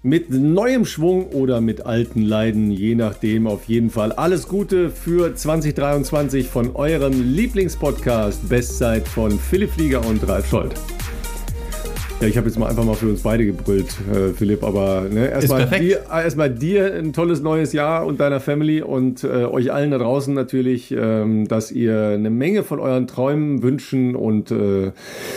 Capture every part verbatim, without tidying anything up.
mit neuem Schwung oder mit alten Leiden, je nachdem. Auf jeden Fall alles Gute für zwanzig dreiundzwanzig von eurem Lieblingspodcast Bestzeit von Philipp Flieger und Ralf Scholz. Ja, ich habe jetzt mal einfach mal für uns beide gebrüllt, äh, Philipp, aber ne, erstmal dir, erstmal dir ein tolles neues Jahr und deiner Family und äh, euch allen da draußen natürlich, ähm, dass ihr eine Menge von euren Träumen, Wünschen und äh,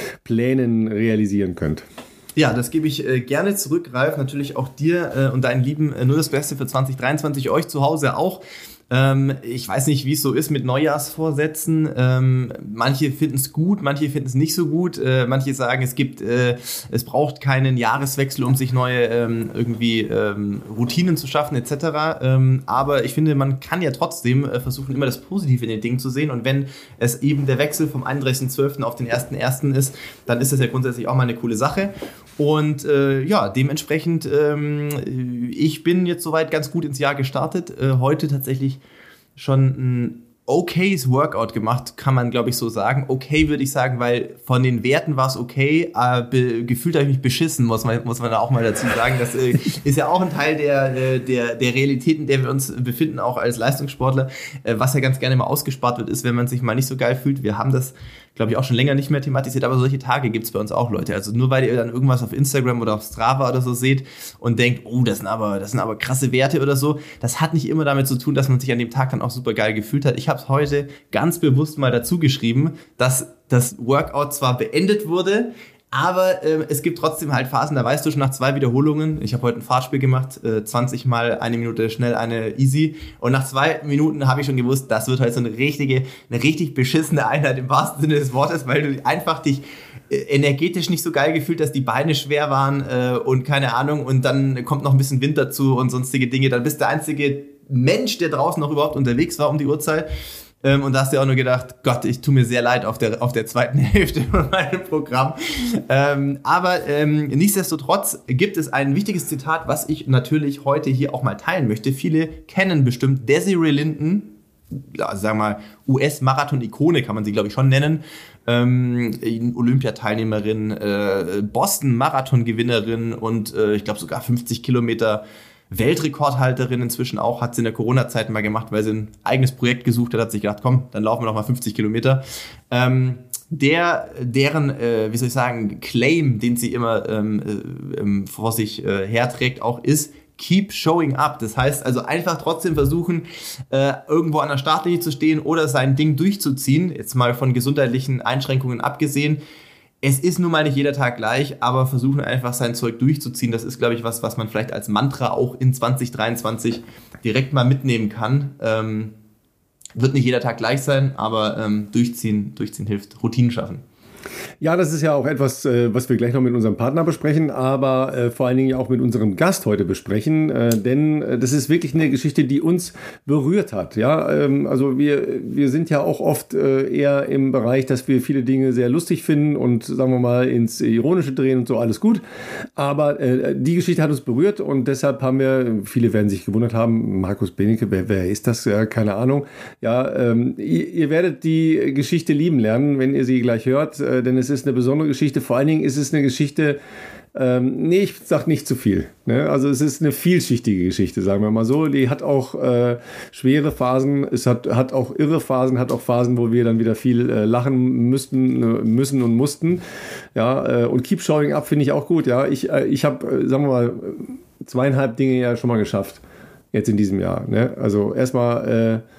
Plänen realisieren könnt. Ja, das gebe ich äh, gerne zurück, Ralf, natürlich auch dir äh, und deinen Lieben äh, nur das Beste für zwanzig dreiundzwanzig, euch zu Hause auch. Ähm, ich weiß nicht, wie es so ist mit Neujahrsvorsätzen. Ähm, manche finden es gut, manche finden es nicht so gut. Äh, manche sagen, es gibt, äh, es braucht keinen Jahreswechsel, um sich neue ähm, irgendwie ähm, Routinen zu schaffen et cetera. Ähm, aber ich finde, man kann ja trotzdem äh, versuchen, immer das Positive in den Dingen zu sehen. Und wenn es eben der Wechsel vom einunddreißigsten zwölften auf den ersten ersten ist, dann ist das ja grundsätzlich auch mal eine coole Sache. Und äh, ja, dementsprechend, ähm, ich bin jetzt soweit ganz gut ins Jahr gestartet. Äh, heute tatsächlich schon ein okayes Workout gemacht, kann man, glaube ich, so sagen. Okay, würde ich sagen, weil von den Werten war es okay. Äh, be- gefühlt habe ich mich beschissen, muss man, muss man da auch mal dazu sagen. Das äh, ist ja auch ein Teil der, der, der Realität, in der wir uns befinden, auch als Leistungssportler. Äh, was ja ganz gerne mal ausgespart wird, ist, wenn man sich mal nicht so geil fühlt. Wir haben das, glaube ich, auch schon länger nicht mehr thematisiert, aber solche Tage gibt es bei uns auch, Leute. Also nur weil ihr dann irgendwas auf Instagram oder auf Strava oder so seht und denkt, oh, das sind aber, das sind aber krasse Werte oder so, das hat nicht immer damit zu tun, dass man sich an dem Tag dann auch super geil gefühlt hat. Ich habe es heute ganz bewusst mal dazu geschrieben, dass das Workout zwar beendet wurde, aber äh, es gibt trotzdem halt Phasen, da weißt du schon nach zwei Wiederholungen, ich habe heute ein Fahrtspiel gemacht, äh, zwanzig mal eine Minute schnell, eine easy, und nach zwei Minuten habe ich schon gewusst, das wird halt so eine richtige, eine richtig beschissene Einheit im wahrsten Sinne des Wortes, weil du einfach dich äh, energetisch nicht so geil gefühlt hast, die Beine schwer waren äh, und keine Ahnung, und dann kommt noch ein bisschen Wind dazu und sonstige Dinge, dann bist du der einzige Mensch, der draußen noch überhaupt unterwegs war um die Uhrzeit. Ähm, und da hast du auch nur gedacht, Gott, ich tue mir sehr leid auf der, auf der zweiten Hälfte von meinem Programm. Ähm, aber ähm, nichtsdestotrotz gibt es ein wichtiges Zitat, was ich natürlich heute hier auch mal teilen möchte. Viele kennen bestimmt Desiree Linden, ja, sagen wir mal U S-Marathon-Ikone kann man sie, glaube ich, schon nennen. Ähm, Olympiateilnehmerin, äh, Boston-Marathon-Gewinnerin und äh, ich glaube sogar fünfzig Kilometer Weltrekordhalterin inzwischen auch, hat sie in der Corona-Zeit mal gemacht, weil sie ein eigenes Projekt gesucht hat, hat sich gedacht, komm, dann laufen wir noch mal fünfzig Kilometer. Ähm, der, deren, äh, wie soll ich sagen, Claim, den sie immer ähm, äh, vor sich äh, herträgt, auch ist, keep showing up. Das heißt also einfach trotzdem versuchen, äh, irgendwo an der Startlinie zu stehen oder sein Ding durchzuziehen, jetzt mal von gesundheitlichen Einschränkungen abgesehen. Es ist nun mal nicht jeder Tag gleich, aber versuchen einfach sein Zeug durchzuziehen. Das ist, glaube ich, was, was man vielleicht als Mantra auch in zwanzig dreiundzwanzig direkt mal mitnehmen kann. Ähm, wird nicht jeder Tag gleich sein, aber ähm, durchziehen, durchziehen hilft. Routinen schaffen. Ja, das ist ja auch etwas, äh, was wir gleich noch mit unserem Partner besprechen, aber äh, vor allen Dingen auch mit unserem Gast heute besprechen, äh, denn äh, das ist wirklich eine Geschichte, die uns berührt hat. Ja, ähm, also wir, wir sind ja auch oft äh, eher im Bereich, dass wir viele Dinge sehr lustig finden und, sagen wir mal, ins Ironische drehen und so, alles gut. Aber äh, die Geschichte hat uns berührt und deshalb haben wir, viele werden sich gewundert haben, Markus Benecke, wer, wer ist das? Ja, keine Ahnung. Ja, ähm, ihr, ihr werdet die Geschichte lieben lernen, wenn ihr sie gleich hört, äh, denn es ist eine besondere Geschichte. Vor allen Dingen ist es eine Geschichte, ähm, nee, ich sag nicht zu viel. Ne? Also es ist eine vielschichtige Geschichte, sagen wir mal so. Die hat auch äh, schwere Phasen, es hat, hat auch irre Phasen, hat auch Phasen, wo wir dann wieder viel äh, lachen müssten, müssen und mussten. Ja, äh, und keep showing up finde ich auch gut. Ja, ich, äh, ich habe, äh, sagen wir mal, zweieinhalb Dinge ja schon mal geschafft. Jetzt in diesem Jahr. Ne? Also erstmal äh,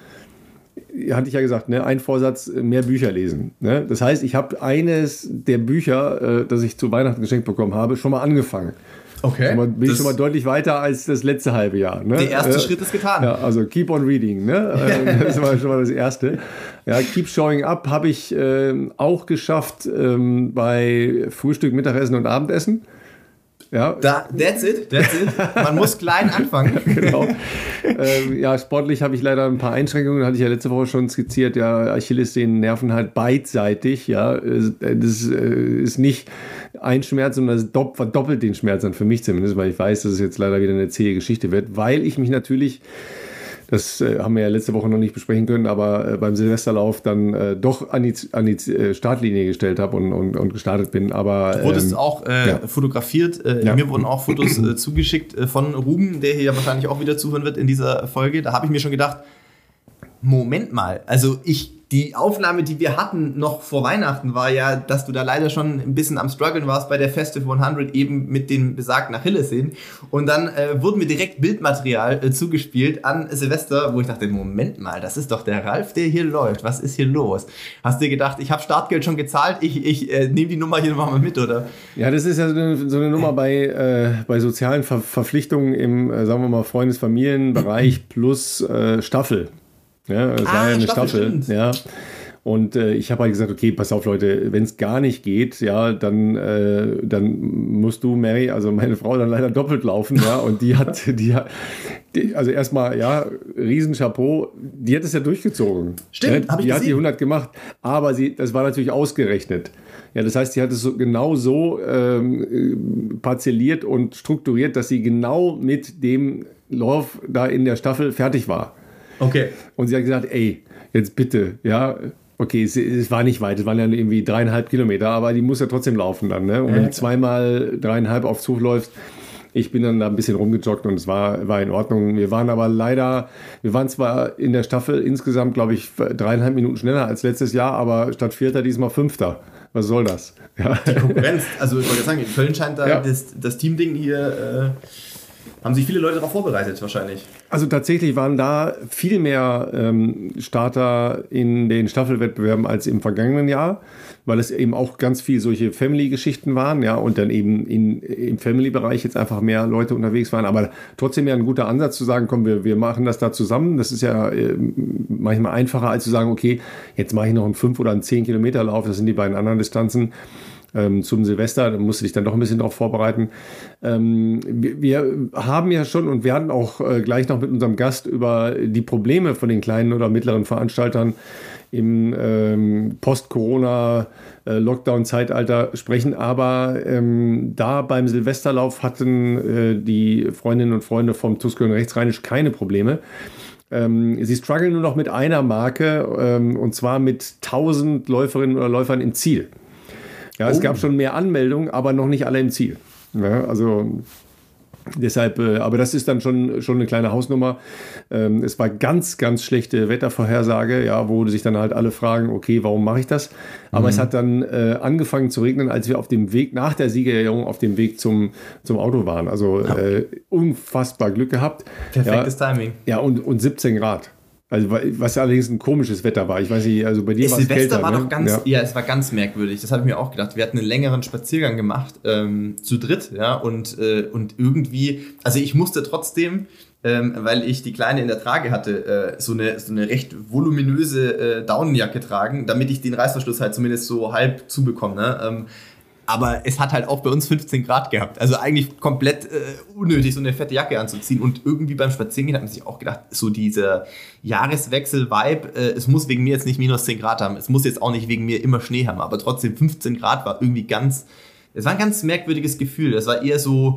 hatte ich ja gesagt, ne, ein Vorsatz, mehr Bücher lesen. Ne? Das heißt, ich habe eines der Bücher, äh, das ich zu Weihnachten geschenkt bekommen habe, schon mal angefangen. Okay. Schon mal, bin ich schon mal deutlich weiter als das letzte halbe Jahr. Ne? Der erste äh, Schritt ist getan. Ja, also keep on reading. Ne? Das war schon mal das Erste. Ja, keep showing up habe ich äh, auch geschafft ähm, bei Frühstück, Mittagessen und Abendessen. Ja. Da, that's it, that's it. Man muss klein anfangen. Genau. ähm, ja, sportlich habe ich leider ein paar Einschränkungen, hatte ich ja letzte Woche schon skizziert. Ja, Achillessehnen nerven halt beidseitig. Ja, das ist nicht ein Schmerz, sondern das verdoppelt den Schmerz dann für mich zumindest, weil ich weiß, dass es jetzt leider wieder eine zähe Geschichte wird, weil ich mich natürlich das äh, haben wir ja letzte Woche noch nicht besprechen können, aber äh, beim Silvesterlauf dann äh, doch an die, an die äh, Startlinie gestellt habe und, und, und gestartet bin. Aber, du wurdest ähm, auch äh, ja. fotografiert. Äh, ja. Mir wurden auch Fotos äh, zugeschickt äh, von Ruben, der hier wahrscheinlich auch wieder zuhören wird in dieser Folge. Da habe ich mir schon gedacht, Moment mal, also ich, die Aufnahme, die wir hatten noch vor Weihnachten, war ja, dass du da leider schon ein bisschen am Struggeln warst bei der Festive hundert, eben mit den besagten Achillessehnen. Und dann äh, wurde mir direkt Bildmaterial äh, zugespielt an Silvester, wo ich dachte, Moment mal, das ist doch der Ralf, der hier läuft. Was ist hier los? Hast du dir gedacht, ich habe Startgeld schon gezahlt, ich, ich äh, nehme die Nummer hier mal mit, oder? Ja, das ist ja so eine, so eine Nummer bei, äh, bei sozialen Ver- Verpflichtungen im, äh, sagen wir mal, Freundes-Familienbereich plus äh, Staffel. Ja, das ah, war ja eine Staffel. Staffel ja. Und äh, ich habe halt gesagt, okay, pass auf, Leute, wenn es gar nicht geht, ja, dann, äh, dann musst du, Mary, also meine Frau, dann leider doppelt laufen, ja. Und die hat, die hat, die, also erstmal, ja, Riesenchapeau, die hat es ja durchgezogen. Stimmt, ja, habe ich Die gesehen. hat die hundert gemacht, aber sie, das war natürlich ausgerechnet. Ja, das heißt, sie hat es so, genau so ähm, parzelliert und strukturiert, dass sie genau mit dem Lauf da in der Staffel fertig war. Okay. Und sie hat gesagt, ey, jetzt bitte, ja, okay, es, es war nicht weit, es waren ja irgendwie dreieinhalb Kilometer, aber die muss ja trotzdem laufen dann, ne? Und wenn du zweimal dreieinhalb aufs Zug läufst, ich bin dann da ein bisschen rumgejoggt und es war, war in Ordnung. Wir waren aber leider, wir waren zwar in der Staffel insgesamt, glaube ich, dreieinhalb Minuten schneller als letztes Jahr, aber statt Vierter diesmal Fünfter. Was soll das? Ja. Die Konkurrenz, also ich wollte sagen, in Köln scheint da ja. das, das Teamding hier... Äh haben sich viele Leute darauf vorbereitet wahrscheinlich? Also tatsächlich waren da viel mehr ähm, Starter in den Staffelwettbewerben als im vergangenen Jahr, weil es eben auch ganz viel solche Family-Geschichten waren, ja, und dann eben in, im Family-Bereich jetzt einfach mehr Leute unterwegs waren. Aber trotzdem ja ein guter Ansatz zu sagen, komm, wir, wir machen das da zusammen. Das ist ja äh, manchmal einfacher, als zu sagen, okay, jetzt mache ich noch einen fünf oder einen zehn Kilometer Lauf. Das sind die beiden anderen Distanzen. Zum Silvester, da musst du dich dann doch ein bisschen darauf vorbereiten. Ähm, wir, wir haben ja schon, und wir hatten auch äh, gleich noch mit unserem Gast über die Probleme von den kleinen oder mittleren Veranstaltern im ähm, Post-Corona-Lockdown-Zeitalter sprechen, aber ähm, da beim Silvesterlauf hatten äh, die Freundinnen und Freunde vom TuS Köln Rechtsrheinisch keine Probleme. Ähm, sie strugglen nur noch mit einer Marke, ähm, und zwar mit tausend Läuferinnen oder Läufern im Ziel. Ja, es oh. gab schon mehr Anmeldungen, aber noch nicht alle im Ziel. Ja, also deshalb, äh, aber das ist dann schon, schon eine kleine Hausnummer. Ähm, es war ganz, ganz schlechte Wettervorhersage, ja, wo sich dann halt alle fragen, okay, warum mache ich das? Aber mhm. es hat dann äh, angefangen zu regnen, als wir auf dem Weg nach der Siegerehrung auf dem Weg zum, zum Auto waren. Also ja. äh, unfassbar Glück gehabt. Perfektes ja, Timing. Ja, und, und siebzehn Grad. Also, was allerdings ein komisches Wetter war. Ich weiß nicht, also bei dir war es Silvester kälter, war ne? doch ganz, ja. ja, es war ganz merkwürdig. Das habe ich mir auch gedacht. Wir hatten einen längeren Spaziergang gemacht, ähm, zu dritt, ja, und, äh, und irgendwie, also ich musste trotzdem, ähm, weil ich die Kleine in der Trage hatte, äh, so eine, so eine recht voluminöse äh, Daunenjacke tragen, damit ich den Reißverschluss halt zumindest so halb zubekomme, ne? Ähm, Aber es hat halt auch bei uns fünfzehn Grad gehabt. Also eigentlich komplett äh, unnötig, so eine fette Jacke anzuziehen. Und irgendwie beim Spazierengehen hat man sich auch gedacht, so dieser Jahreswechsel-Vibe, äh, es muss wegen mir jetzt nicht minus zehn Grad haben. Es muss jetzt auch nicht wegen mir immer Schnee haben. Aber trotzdem fünfzehn Grad war irgendwie ganz, es war ein ganz merkwürdiges Gefühl. Das war eher so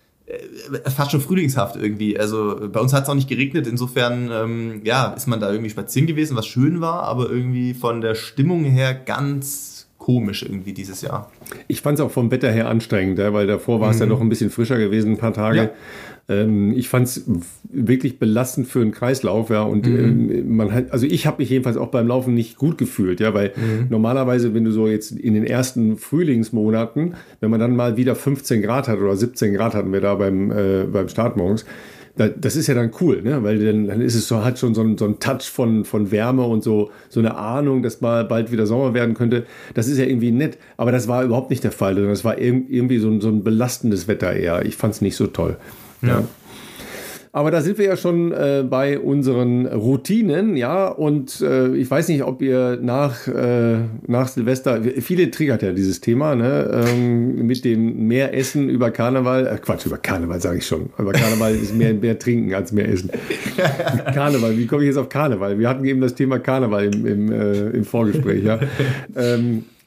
äh, fast schon frühlingshaft irgendwie. Also bei uns hat es auch nicht geregnet. Insofern ähm, ja, ist man da irgendwie spazieren gewesen, was schön war. Aber irgendwie von der Stimmung her ganz komisch irgendwie dieses Jahr. Ich fand es auch vom Wetter her anstrengend, ja, weil davor war es mhm. ja noch ein bisschen frischer gewesen, ein paar Tage. Ja. Ähm, ich fand es wirklich belastend für einen Kreislauf, ja, und mhm. ähm, man hat, also ich habe mich jedenfalls auch beim Laufen nicht gut gefühlt, ja, weil mhm. normalerweise, wenn du so jetzt in den ersten Frühlingsmonaten, wenn man dann mal wieder fünfzehn Grad hat oder siebzehn Grad hatten wir da beim, äh, beim Start morgens, das ist ja dann cool, ne? Weil dann, dann ist es so, hat schon so ein, so ein Touch von, von Wärme und so, so eine Ahnung, dass mal bald wieder Sommer werden könnte. Das ist ja irgendwie nett, aber das war überhaupt nicht der Fall. Das war irgendwie so ein, so ein belastendes Wetter eher. Ich fand es nicht so toll. Ja. Ja. Aber da sind wir ja schon äh, bei unseren Routinen, ja, und äh, ich weiß nicht, ob ihr nach, äh, nach Silvester, viele triggert ja dieses Thema, ne, ähm, mit dem mehr Essen über Karneval, äh, Quatsch, über Karneval sage ich schon, über Karneval ist mehr, mehr trinken als mehr essen. Karneval, wie komme ich jetzt auf Karneval? Wir hatten eben das Thema Karneval im, im, äh, im Vorgespräch, ja. Ähm,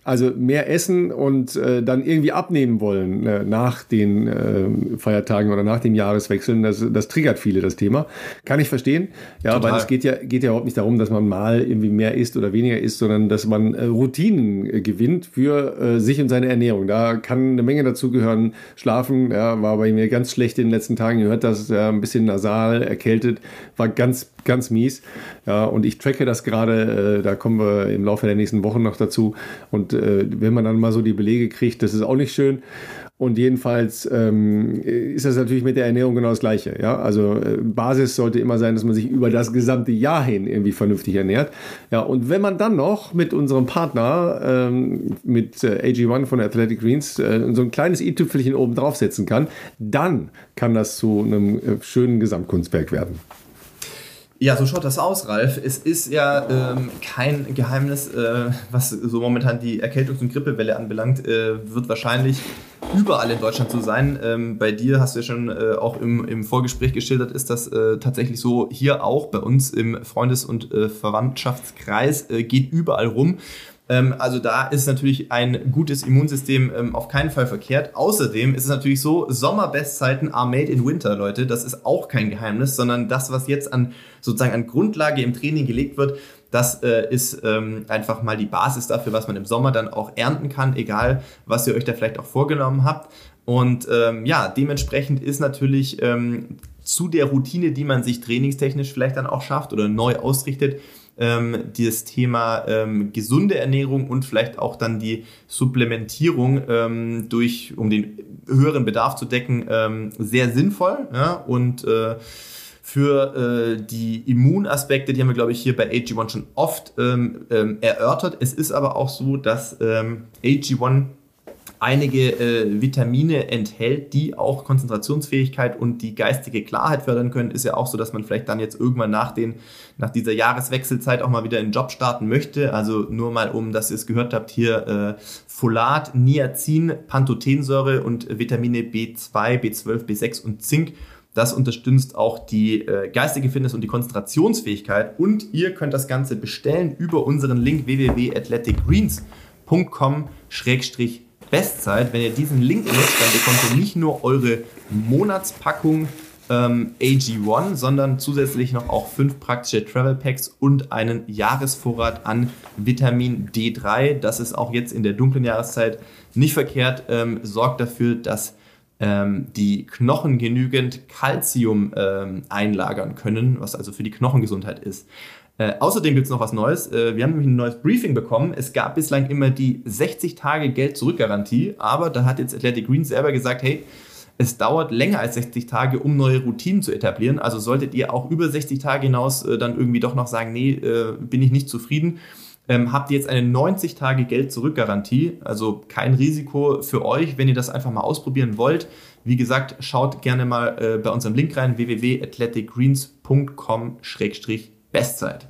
Also mehr essen und äh, dann irgendwie abnehmen wollen äh, nach den äh, Feiertagen oder nach dem Jahreswechseln, das, das triggert viele, das Thema. Kann ich verstehen. Ja, Total. Weil es geht ja, geht ja überhaupt nicht darum, dass man mal irgendwie mehr isst oder weniger isst, sondern dass man äh, Routinen äh, gewinnt für äh, sich und seine Ernährung. Da kann eine Menge dazu gehören. Schlafen, ja, war bei mir ganz schlecht in den letzten Tagen. Ihr hört das, ja, ein bisschen nasal, erkältet, war ganz, ganz mies. Ja, und ich tracke das gerade, äh, da kommen wir im Laufe der nächsten Wochen noch dazu. Und äh, wenn man dann mal so die Belege kriegt, das ist auch nicht schön. Und jedenfalls ähm, ist das natürlich mit der Ernährung genau das Gleiche. Ja? Also äh, Basis sollte immer sein, dass man sich über das gesamte Jahr hin irgendwie vernünftig ernährt. Ja, und wenn man dann noch mit unserem Partner, ähm, mit äh, A G eins von Athletic Greens, äh, so ein kleines i-Tüpfelchen oben draufsetzen kann, dann kann das zu einem äh, schönen Gesamtkunstwerk werden. Ja, so schaut das aus, Ralf. Es ist ja ähm, kein Geheimnis, äh, was so momentan die Erkältungs- und Grippewelle anbelangt, äh, wird wahrscheinlich überall in Deutschland so sein. Ähm, bei dir hast du ja schon äh, auch im, im Vorgespräch geschildert, ist das äh, tatsächlich so. Hier auch bei uns im Freundes- und äh, Verwandtschaftskreis äh, geht überall rum. Ähm, also da ist natürlich ein gutes Immunsystem ähm, auf keinen Fall verkehrt. Außerdem ist es natürlich so, Sommerbestzeiten are made in winter, Leute. Das ist auch kein Geheimnis, sondern das, was jetzt an sozusagen an Grundlage im Training gelegt wird, das äh, ist ähm, einfach mal die Basis dafür, was man im Sommer dann auch ernten kann, egal was ihr euch da vielleicht auch vorgenommen habt. Und ähm, ja, dementsprechend ist natürlich ähm, zu der Routine, die man sich trainingstechnisch vielleicht dann auch schafft oder neu ausrichtet, ähm, dieses Thema ähm, gesunde Ernährung und vielleicht auch dann die Supplementierung ähm, durch, um den höheren Bedarf zu decken, ähm, sehr sinnvoll. Ja? Und äh, für äh, die Immunaspekte, die haben wir, glaube ich, hier bei A G eins schon oft ähm, ähm, erörtert. Es ist aber auch so, dass ähm, A G eins einige äh, Vitamine enthält, die auch Konzentrationsfähigkeit und die geistige Klarheit fördern können. Ist ja auch so, dass man vielleicht dann jetzt irgendwann nach, den, nach dieser Jahreswechselzeit auch mal wieder in den Job starten möchte. Also nur mal, um, dass ihr es gehört habt, hier äh, Folat, Niacin, Pantothensäure und Vitamine B zwei, B zwölf, B sechs und Zink. Das unterstützt auch die äh, geistige Fitness und die Konzentrationsfähigkeit. Und ihr könnt das Ganze bestellen über unseren Link w w w punkt athletic greens punkt com Schrägstrich Bestzeit. Wenn ihr diesen Link nutzt, dann bekommt ihr nicht nur eure Monatspackung ähm, A G eins, sondern zusätzlich noch auch fünf praktische Travel Packs und einen Jahresvorrat an Vitamin D drei. Das ist auch jetzt in der dunklen Jahreszeit nicht verkehrt. Ähm, sorgt dafür, dass ähm, die Knochen genügend Calcium ähm, einlagern können, was also für die Knochengesundheit ist. Äh, außerdem gibt es noch was Neues. Äh, wir haben nämlich ein neues Briefing bekommen. Es gab bislang immer die sechzig Tage Geld-Zurück-Garantie, aber da hat jetzt Athletic Greens selber gesagt, hey, es dauert länger als sechzig Tage, um neue Routinen zu etablieren. Also solltet ihr auch über sechzig Tage hinaus äh, dann irgendwie doch noch sagen, nee, äh, bin ich nicht zufrieden, ähm, habt ihr jetzt eine neunzig Tage Geld-Zurück-Garantie. Also kein Risiko für euch, wenn ihr das einfach mal ausprobieren wollt. Wie gesagt, schaut gerne mal äh, bei unserem Link rein, w w w punkt athletic greens punkt com Schrägstrich Bestzeit.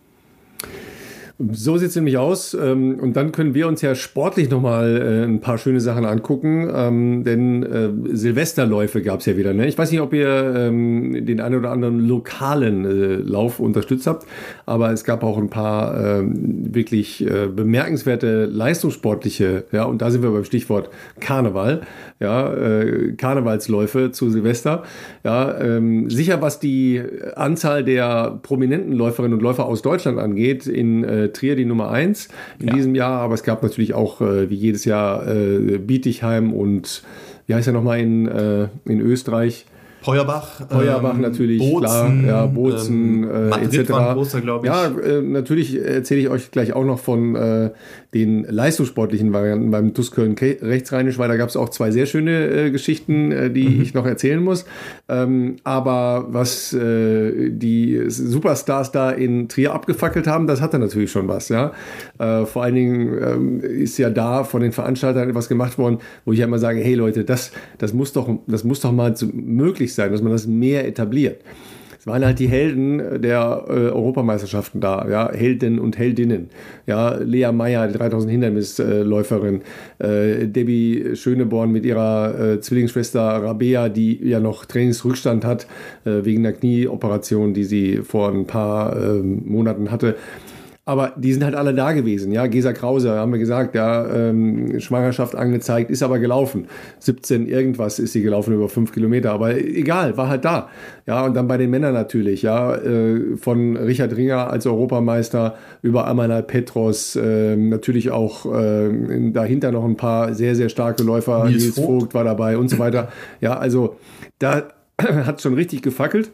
So sieht es nämlich aus. Und dann können wir uns ja sportlich nochmal ein paar schöne Sachen angucken. Denn Silvesterläufe gab es ja wieder. Ich weiß nicht, ob ihr den einen oder anderen lokalen Lauf unterstützt habt. Aber es gab auch ein paar wirklich bemerkenswerte leistungssportliche. Ja, und da sind wir beim Stichwort Karneval. Ja, Karnevalsläufe zu Silvester. Ja, sicher, was die Anzahl der prominenten Läuferinnen und Läufer aus Deutschland angeht, in Trier die Nummer eins in ja. diesem Jahr, aber es gab natürlich auch äh, wie jedes Jahr äh, Bietigheim und wie heißt er nochmal in, äh, in Österreich? Feuerbach. Feuerbach ähm, natürlich, Bozen, klar. Ja, Bozen, ähm, äh, et cetera. Großer, glaube ich. Ja, äh, natürlich erzähle ich euch gleich auch noch von äh, den leistungssportlichen Varianten beim TuS Köln rechtsrheinisch, weil da gab es auch zwei sehr schöne äh, Geschichten, äh, die mhm. ich noch erzählen muss. Ähm, aber was äh, die Superstars da in Trier abgefackelt haben, das hatte natürlich schon was. Ja? Äh, vor allen Dingen ähm, ist ja da von den Veranstaltern etwas gemacht worden, wo ich ja immer sage, hey Leute, das, das, muss, doch, das muss doch mal zu, möglich sein, dass man das mehr etabliert. Es waren halt die Helden der äh, Europameisterschaften da, ja, Helden und Heldinnen. Ja, Lea Meyer, die dreitausend Hindernisläuferin, äh, Debbie Schöneborn mit ihrer äh, Zwillingsschwester Rabea, die ja noch Trainingsrückstand hat, äh, wegen der Knieoperation, die sie vor ein paar äh, Monaten hatte. Aber die sind halt alle da gewesen. Ja, Gesa Krause, haben wir gesagt, ja, ähm, Schwangerschaft angezeigt, ist aber gelaufen. siebzehn irgendwas ist sie gelaufen, über fünf Kilometer. Aber egal, war halt da. Ja, und dann bei den Männern natürlich, ja, äh, von Richard Ringer als Europameister über Amanal Petros, äh, natürlich auch äh, dahinter noch ein paar sehr, sehr starke Läufer. Nils, Nils Vogt. Vogt war dabei und so weiter. Ja, also da hat es schon richtig gefackelt.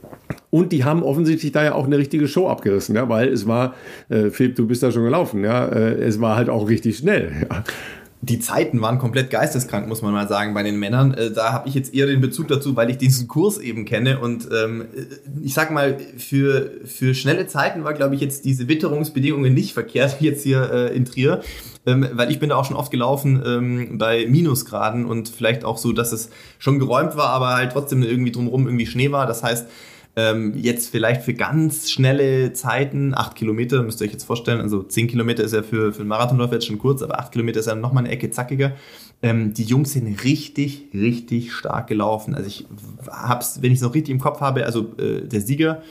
Und die haben offensichtlich da ja auch eine richtige Show abgerissen, ja, weil es war, äh, Philipp, du bist da schon gelaufen, ja, äh, es war halt auch richtig schnell. Ja. Die Zeiten waren komplett geisteskrank, muss man mal sagen, bei den Männern. Äh, da habe ich jetzt eher den Bezug dazu, weil ich diesen Kurs eben kenne. Und ähm, ich sag mal, für, für schnelle Zeiten war, glaube ich, jetzt diese Witterungsbedingungen nicht verkehrt, jetzt hier äh, in Trier. Ähm, weil ich bin da auch schon oft gelaufen ähm, bei Minusgraden und vielleicht auch so, dass es schon geräumt war, aber halt trotzdem irgendwie drumherum irgendwie Schnee war. Das heißt, Ähm, jetzt vielleicht für ganz schnelle Zeiten, acht Kilometer, müsst ihr euch jetzt vorstellen, also zehn Kilometer ist ja für, für einen Marathonläufer jetzt schon kurz, aber acht Kilometer ist ja nochmal eine Ecke zackiger. Ähm, die Jungs sind richtig, richtig stark gelaufen. Also ich hab's, wenn ich es noch richtig im Kopf habe, also äh, der Sieger,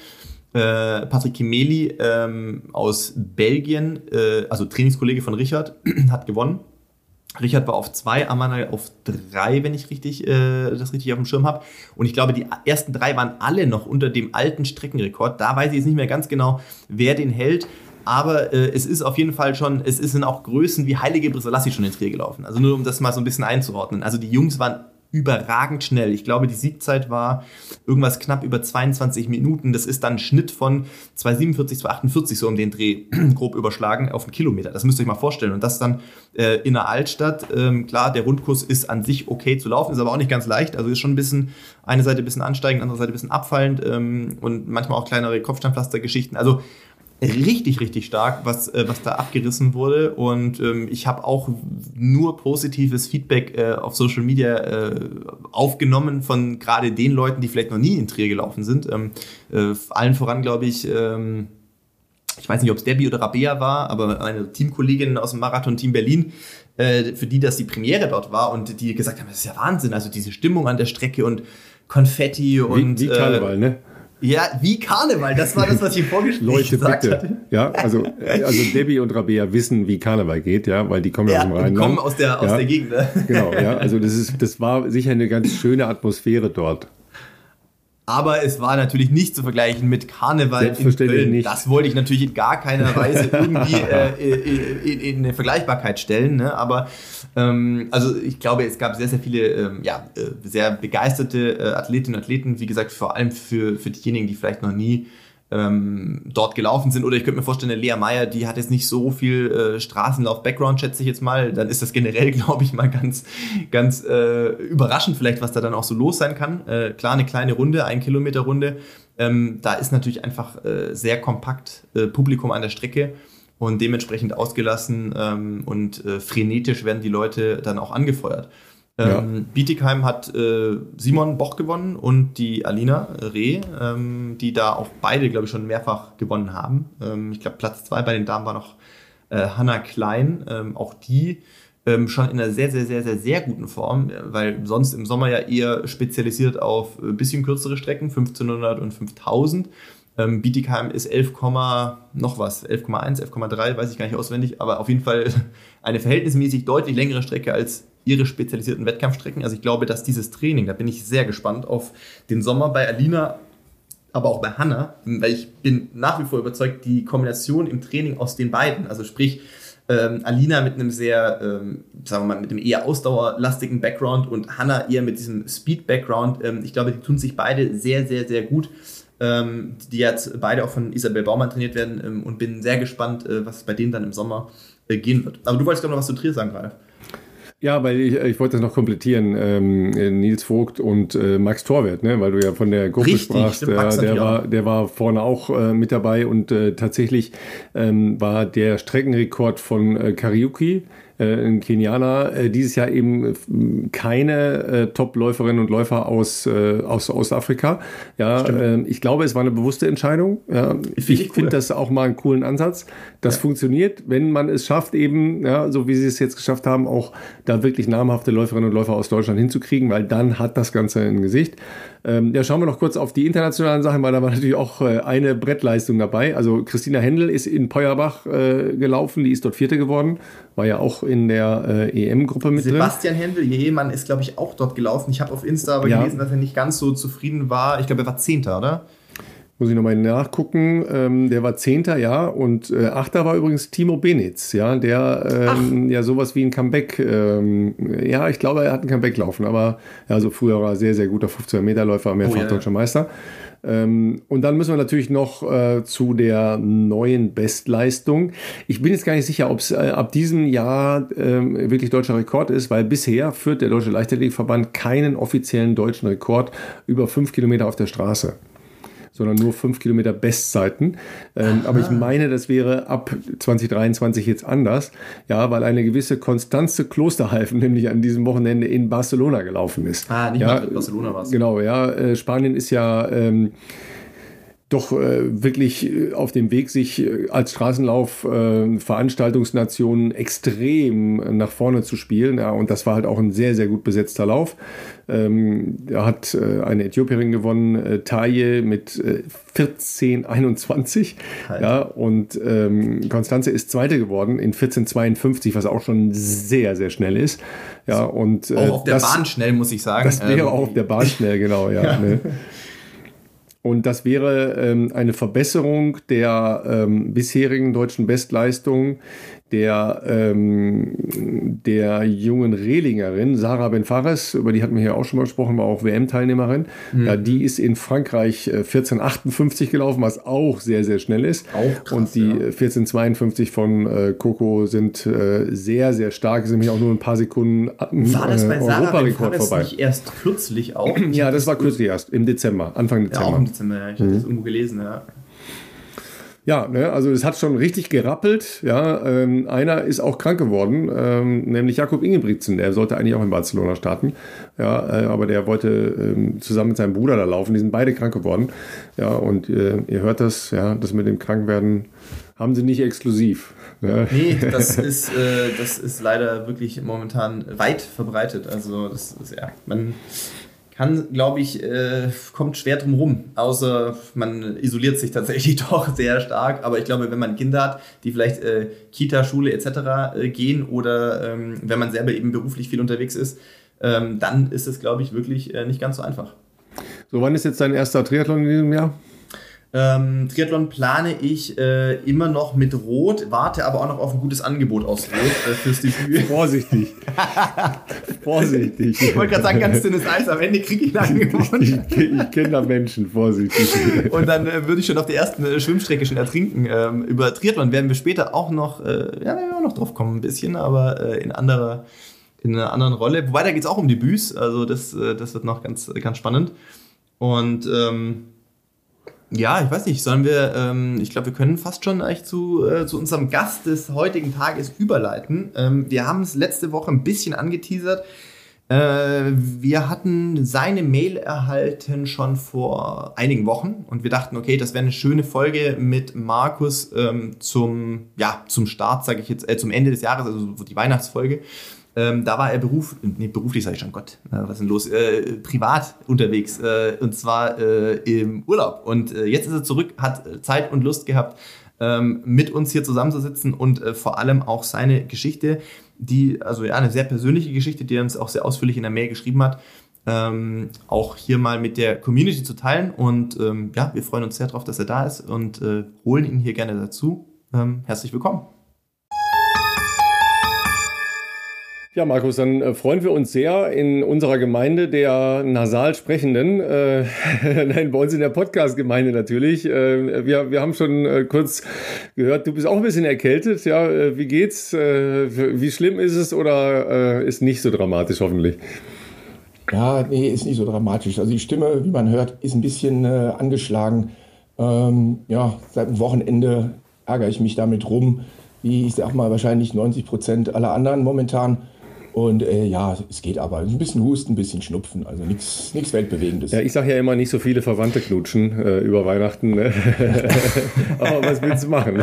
äh, Patrick Kimeli ähm, aus Belgien, äh, also Trainingskollege von Richard, hat gewonnen. Richard war auf zwei, Amanal auf drei, wenn ich richtig, äh, das richtig auf dem Schirm habe. Und ich glaube, die ersten drei waren alle noch unter dem alten Streckenrekord. Da weiß ich jetzt nicht mehr ganz genau, wer den hält. Aber äh, es ist auf jeden Fall schon, es sind auch Größen wie Haile Gebrselassie schon in Trier gelaufen. Also nur um das mal so ein bisschen einzuordnen. Also die Jungs waren überragend schnell. Ich glaube, die Siegzeit war irgendwas knapp über zweiundzwanzig Minuten. Das ist dann ein Schnitt von zwei siebenundvierzig, zwei achtundvierzig so um den Dreh grob überschlagen auf einen Kilometer. Das müsst ihr euch mal vorstellen. Und das dann äh, in der Altstadt. Ähm, klar, der Rundkurs ist an sich okay zu laufen, ist aber auch nicht ganz leicht. Also ist schon ein bisschen, eine Seite ein bisschen ansteigend, andere Seite ein bisschen abfallend ähm, und manchmal auch kleinere Kopfsteinpflastergeschichten. Also richtig, richtig stark, was, äh, was da abgerissen wurde. Und ähm, ich habe auch nur positives Feedback äh, auf Social Media äh, aufgenommen von gerade den Leuten, die vielleicht noch nie in Trier gelaufen sind. Ähm, äh, allen voran, glaube ich, ähm, ich weiß nicht, ob es Debbie oder Rabea war, aber eine Teamkollegin aus dem Marathon-Team Berlin, äh, für die das die Premiere dort war und die gesagt haben, das ist ja Wahnsinn, also diese Stimmung an der Strecke und Konfetti und... Wie, wie Karneval, äh, ne? Ja, wie Karneval, das war das, was ich im Vorgespräch Leute, gesagt bitte. hatte. Ja, also, also Debbie und Rabea wissen, wie Karneval geht, ja, weil die kommen ja, ja aus dem Rheinland. Die kommen aus der, aus ja, der Gegend. Ne? Genau, ja, also das ist, das war sicher eine ganz schöne Atmosphäre dort. Aber es war natürlich nicht zu vergleichen mit Karneval in Köln. Nicht. Das wollte ich natürlich in gar keiner Weise irgendwie äh, in, in eine Vergleichbarkeit stellen. Ne? Aber ähm, also ich glaube, es gab sehr, sehr viele ähm, ja, sehr begeisterte äh, Athletinnen und Athleten. Wie gesagt, vor allem für, für diejenigen, die vielleicht noch nie ähm, dort gelaufen sind. Oder ich könnte mir vorstellen, eine Lea Meyer, die hat jetzt nicht so viel äh, Straßenlauf-Background, schätze ich jetzt mal. Dann ist das generell, glaube ich, mal ganz, ganz äh, überraschend vielleicht, was da dann auch so los sein kann. Äh, klar, eine kleine Runde, ein Kilometer Runde. Ähm, da ist natürlich einfach äh, sehr kompakt äh, Publikum an der Strecke und dementsprechend ausgelassen ähm, und äh, frenetisch werden die Leute dann auch angefeuert. Ja. Ähm, Bietigheim hat äh, Simon Boch gewonnen und die Alina Reh, ähm, die da auch beide, glaube ich, schon mehrfach gewonnen haben. Ähm, ich glaube, Platz zwei bei den Damen war noch äh, Hanna Klein. Ähm, auch die ähm, schon in einer sehr, sehr, sehr, sehr, sehr guten Form, weil sonst im Sommer ja eher spezialisiert auf ein bisschen kürzere Strecken, fünfzehnhundert und fünftausend. Ähm, Bietigheim ist elf, noch was, elf Komma eins, elf Komma drei, weiß ich gar nicht auswendig, aber auf jeden Fall eine verhältnismäßig deutlich längere Strecke als ihre spezialisierten Wettkampfstrecken. Also ich glaube, dass dieses Training, da bin ich sehr gespannt auf den Sommer bei Alina, aber auch bei Hanna, weil ich bin nach wie vor überzeugt, die Kombination im Training aus den beiden, also sprich ähm, Alina mit einem sehr, ähm, sagen wir mal, mit einem eher ausdauerlastigen Background und Hanna eher mit diesem Speed-Background, ähm, ich glaube, die tun sich beide sehr, sehr, sehr gut. Ähm, die jetzt beide auch von Isabel Baumann trainiert werden ähm, und bin sehr gespannt, äh, was bei denen dann im Sommer äh, gehen wird. Aber du wolltest glaube ich noch was zu Trier sagen, Ralf. Ja, weil ich, ich wollte das noch komplettieren, ähm, Nils Vogt und äh, Max Torwert, ne, weil du ja von der Gruppe Richtig, sprachst, stimmt, äh, der, war, der war vorne auch äh, mit dabei und äh, tatsächlich ähm, war der Streckenrekord von äh, Kariuki äh, ein Kenianer, äh, dieses Jahr eben keine äh, Top-Läuferinnen und Läufer aus, äh, aus Ostafrika. Ja, äh, ich glaube, es war eine bewusste Entscheidung. Ja. Ich, ich finde das auch mal einen coolen Ansatz. Das ja. funktioniert, wenn man es schafft, eben, ja, so wie sie es jetzt geschafft haben, auch da wirklich namhafte Läuferinnen und Läufer aus Deutschland hinzukriegen, weil dann hat das Ganze ein Gesicht. Ähm, ja, schauen wir noch kurz auf die internationalen Sachen, weil da war natürlich auch äh, eine Brettleistung dabei. Also Christina Händel ist in Peuerbach äh, gelaufen, die ist dort Vierte geworden, war ja auch in der äh, E M-Gruppe mit Sebastian drin. Händel, ihr Ehemann, ist, glaube ich, auch dort gelaufen. Ich habe auf Insta aber ja. gelesen, dass er nicht ganz so zufrieden war. Ich glaube, er war Zehnter, oder? Muss ich nochmal nachgucken. Ähm, der war Zehnter, ja. Und äh, Achter war übrigens Timo Benitz, ja, der ähm, ja sowas wie ein Comeback, ähm, ja, ich glaube, er hat ein Comeback laufen, aber ja, so früher war er sehr, sehr guter fünfzehn-Meter-Läufer, mehrfach oh, ja, deutscher ja. Meister. Ähm, und dann müssen wir natürlich noch äh, zu der neuen Bestleistung. Ich bin jetzt gar nicht sicher, ob es äh, ab diesem Jahr äh, wirklich deutscher Rekord ist, weil bisher führt der Deutsche Leichtathletikverband keinen offiziellen deutschen Rekord über fünf Kilometer auf der Straße, sondern nur fünf Kilometer Bestzeiten. Ähm, aber ich meine, das wäre ab zwanzig dreiundzwanzig jetzt anders, ja, weil eine gewisse Konstanze Klosterhalfen nämlich an diesem Wochenende in Barcelona gelaufen ist. Ah, nicht ja, mal Barcelona war es. Genau, ja. Äh, Spanien ist ja ähm, doch äh, wirklich auf dem Weg, sich äh, als Straßenlauf äh, Veranstaltungsnation extrem nach vorne zu spielen. Ja, und das war halt auch ein sehr, sehr gut besetzter Lauf. Ähm, da hat äh, eine Äthiopierin gewonnen, äh, Taye mit äh, vierzehn einundzwanzig. Ja, und ähm, Konstanze ist Zweite geworden in vierzehn zweiundfünfzig, was auch schon sehr, sehr schnell ist. Ja, und, äh, auch auf der das, Bahn schnell, muss ich sagen. Das wäre ähm, auch auf der Bahn schnell, genau, ja. ja. Ne? Und das wäre ähm, eine Verbesserung der ähm, bisherigen deutschen Bestleistung der, ähm, der jungen Rehlingerin, Sarah Benfares, über die hatten wir hier auch schon mal gesprochen, war auch W M-Teilnehmerin. Mhm. Ja, die ist in Frankreich äh, vierzehn achtundfünfzig gelaufen, was auch sehr, sehr schnell ist. Auch krass, und die ja. vierzehn zweiundfünfzig von äh, Coco sind äh, sehr, sehr stark, sind nämlich auch nur ein paar Sekunden äh, war das bei Sarah Europarekord vorbei. Nicht erst kürzlich auch? Ja, das war kürzlich erst, im Dezember, Anfang Dezember. Ja, auch im Dezember, ja. Ich mhm. habe das irgendwo gelesen, ja. Ja, ne, also es hat schon richtig gerappelt. Ja, ähm, einer ist auch krank geworden, ähm, nämlich Jakob Ingebrigtsen. Der sollte eigentlich auch in Barcelona starten, ja, äh, aber der wollte ähm, zusammen mit seinem Bruder da laufen. Die sind beide krank geworden. Ja, und äh, ihr hört das, ja, das mit dem Krankwerden haben sie nicht exklusiv. Ja. Nee, das ist, äh, das ist leider wirklich momentan weit verbreitet. Also das ist ja, man kann, glaube ich, äh, kommt schwer drum rum, außer man isoliert sich tatsächlich doch sehr stark. Aber ich glaube, wenn man Kinder hat, die vielleicht äh, Kita, Schule et cetera äh, gehen oder ähm, wenn man selber eben beruflich viel unterwegs ist, ähm, dann ist es, glaube ich, wirklich äh, nicht ganz so einfach. So, wann ist jetzt dein erster Triathlon in diesem Jahr? Ähm, Triathlon plane ich äh, immer noch mit Rot, warte aber auch noch auf ein gutes Angebot aus Rot äh, fürs Debüt. Vorsichtig. Vorsichtig. Ich wollte gerade sagen, ganz dünnes Eis, am Ende kriege ich ein Angebot. Ich, ich, ich kenne da Menschen, vorsichtig. Und dann äh, würde ich schon auf der ersten äh, Schwimmstrecke schon ertrinken. Ähm, über Triathlon werden wir später auch noch, äh, ja, wir auch noch drauf kommen ein bisschen, aber äh, in anderer, in einer anderen Rolle. Wobei, da geht es auch um Debüts, also das, äh, das wird noch ganz, ganz spannend. Und ähm, ja, ich weiß nicht, sollen wir, ähm, ich glaube, wir können fast schon eigentlich zu, äh, zu unserem Gast des heutigen Tages überleiten. Ähm, wir haben es letzte Woche ein bisschen angeteasert. Äh, wir hatten seine Mail erhalten schon vor einigen Wochen und wir dachten, okay, das wäre eine schöne Folge mit Markus ähm, zum, ja, zum Start, sage ich jetzt, äh, zum Ende des Jahres, also die Weihnachtsfolge. Ähm, da war er beruf, nee, beruflich, sage ich schon, Gott, was ist denn los? Äh, privat unterwegs, äh, und zwar äh, im Urlaub. Und äh, jetzt ist er zurück, hat Zeit und Lust gehabt, ähm, mit uns hier zusammenzusitzen und äh, vor allem auch seine Geschichte, die, also ja, eine sehr persönliche Geschichte, die er uns auch sehr ausführlich in der Mail geschrieben hat, ähm, auch hier mal mit der Community zu teilen. Und ähm, ja, wir freuen uns sehr drauf, dass er da ist und äh, holen ihn hier gerne dazu. Ähm, herzlich willkommen. Ja, Markus, dann äh, freuen wir uns sehr in unserer Gemeinde der nasal Sprechenden, äh, nein, bei uns in der Podcast-Gemeinde natürlich. Äh, wir, wir haben schon äh, kurz gehört, du bist auch ein bisschen erkältet. Ja, äh, wie geht's? Äh, wie schlimm ist es oder äh, ist nicht so dramatisch hoffentlich? Ja, nee, ist nicht so dramatisch. Also die Stimme, wie man hört, ist ein bisschen äh, angeschlagen. Ähm, ja, seit dem Wochenende ärgere ich mich damit rum. wie ich sag mal wahrscheinlich neunzig Prozent aller anderen momentan. Und äh, ja, es geht aber. Ein bisschen Husten, ein bisschen Schnupfen, also nichts Weltbewegendes. Ja, ich sage ja immer, nicht so viele Verwandte knutschen äh, über Weihnachten. Ne? Aber was willst du machen?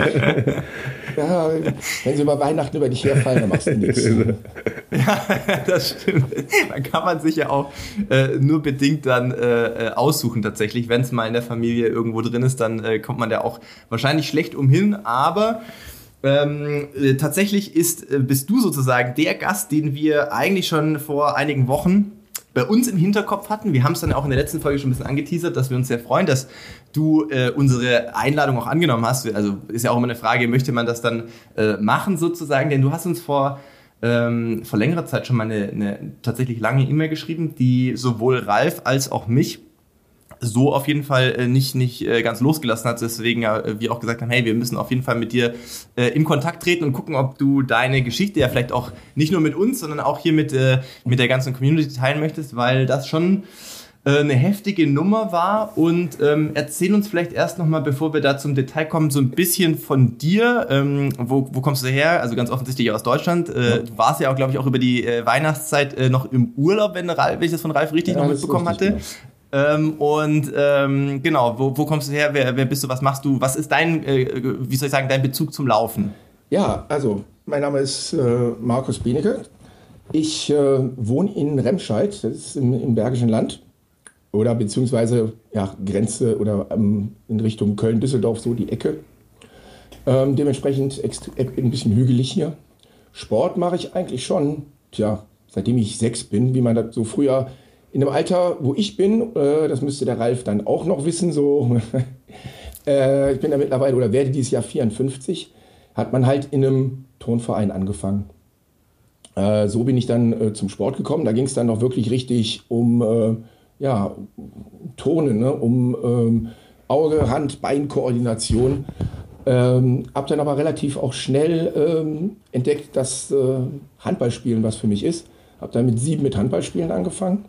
Ja, wenn sie über Weihnachten über dich herfallen, dann machst du nichts. Ja, das stimmt. Dann kann man sich ja auch äh, nur bedingt dann äh, aussuchen tatsächlich. Wenn es mal in der Familie irgendwo drin ist, dann äh, kommt man da auch wahrscheinlich schlecht umhin. Aber Ähm, äh, tatsächlich ist, äh, bist du sozusagen der Gast, den wir eigentlich schon vor einigen Wochen bei uns im Hinterkopf hatten. Wir haben es dann auch in der letzten Folge schon ein bisschen angeteasert, dass wir uns sehr freuen, dass du äh, unsere Einladung auch angenommen hast. Also ist ja auch immer eine Frage, möchte man das dann äh, machen sozusagen? Denn du hast uns vor, ähm, vor längerer Zeit schon mal eine, eine tatsächlich lange E-Mail geschrieben, die sowohl Ralf als auch mich so auf jeden Fall äh, nicht, nicht äh, ganz losgelassen hat, deswegen ja, äh, wir auch gesagt haben, hey, wir müssen auf jeden Fall mit dir äh, in Kontakt treten und gucken, ob du deine Geschichte ja vielleicht auch nicht nur mit uns, sondern auch hier mit, äh, mit der ganzen Community teilen möchtest, weil das schon äh, eine heftige Nummer war. Und ähm, erzähl uns vielleicht erst nochmal, bevor wir da zum Detail kommen, so ein bisschen von dir. Ähm, wo, wo kommst du her? Also ganz offensichtlich aus Deutschland. Äh, ja. Du warst ja auch, glaube ich, auch über die äh, Weihnachtszeit äh, noch im Urlaub, wenn, Ralf, wenn ich das von Ralf richtig ja, noch mitbekommen richtig, hatte. Genau. Ähm, und ähm, genau, wo, wo kommst du her, wer, wer bist du, was machst du, was ist dein, äh, wie soll ich sagen, dein Bezug zum Laufen? Ja, also mein Name ist äh, Markus Benecke. Ich äh, wohne in Remscheid, das ist im, im Bergischen Land oder beziehungsweise ja, Grenze oder ähm, in Richtung Köln-Düsseldorf, so die Ecke. Ähm, dementsprechend ext- ein bisschen hügelig hier. Sport mache ich eigentlich schon, tja, seitdem ich sechs bin, wie man das so früher in dem Alter, wo ich bin, äh, das müsste der Ralf dann auch noch wissen, so, äh, ich bin da mittlerweile oder werde dieses Jahr vierundfünfzig, hat man halt in einem Turnverein angefangen. Äh, so bin ich dann äh, zum Sport gekommen. Da ging es dann noch wirklich richtig um äh, ja, Turnen, ne? um ähm, Auge, Hand, Beinkoordination. Ähm, hab dann aber relativ auch schnell ähm, entdeckt, dass äh, Handballspielen was für mich ist. Hab dann mit sieben mit Handballspielen angefangen.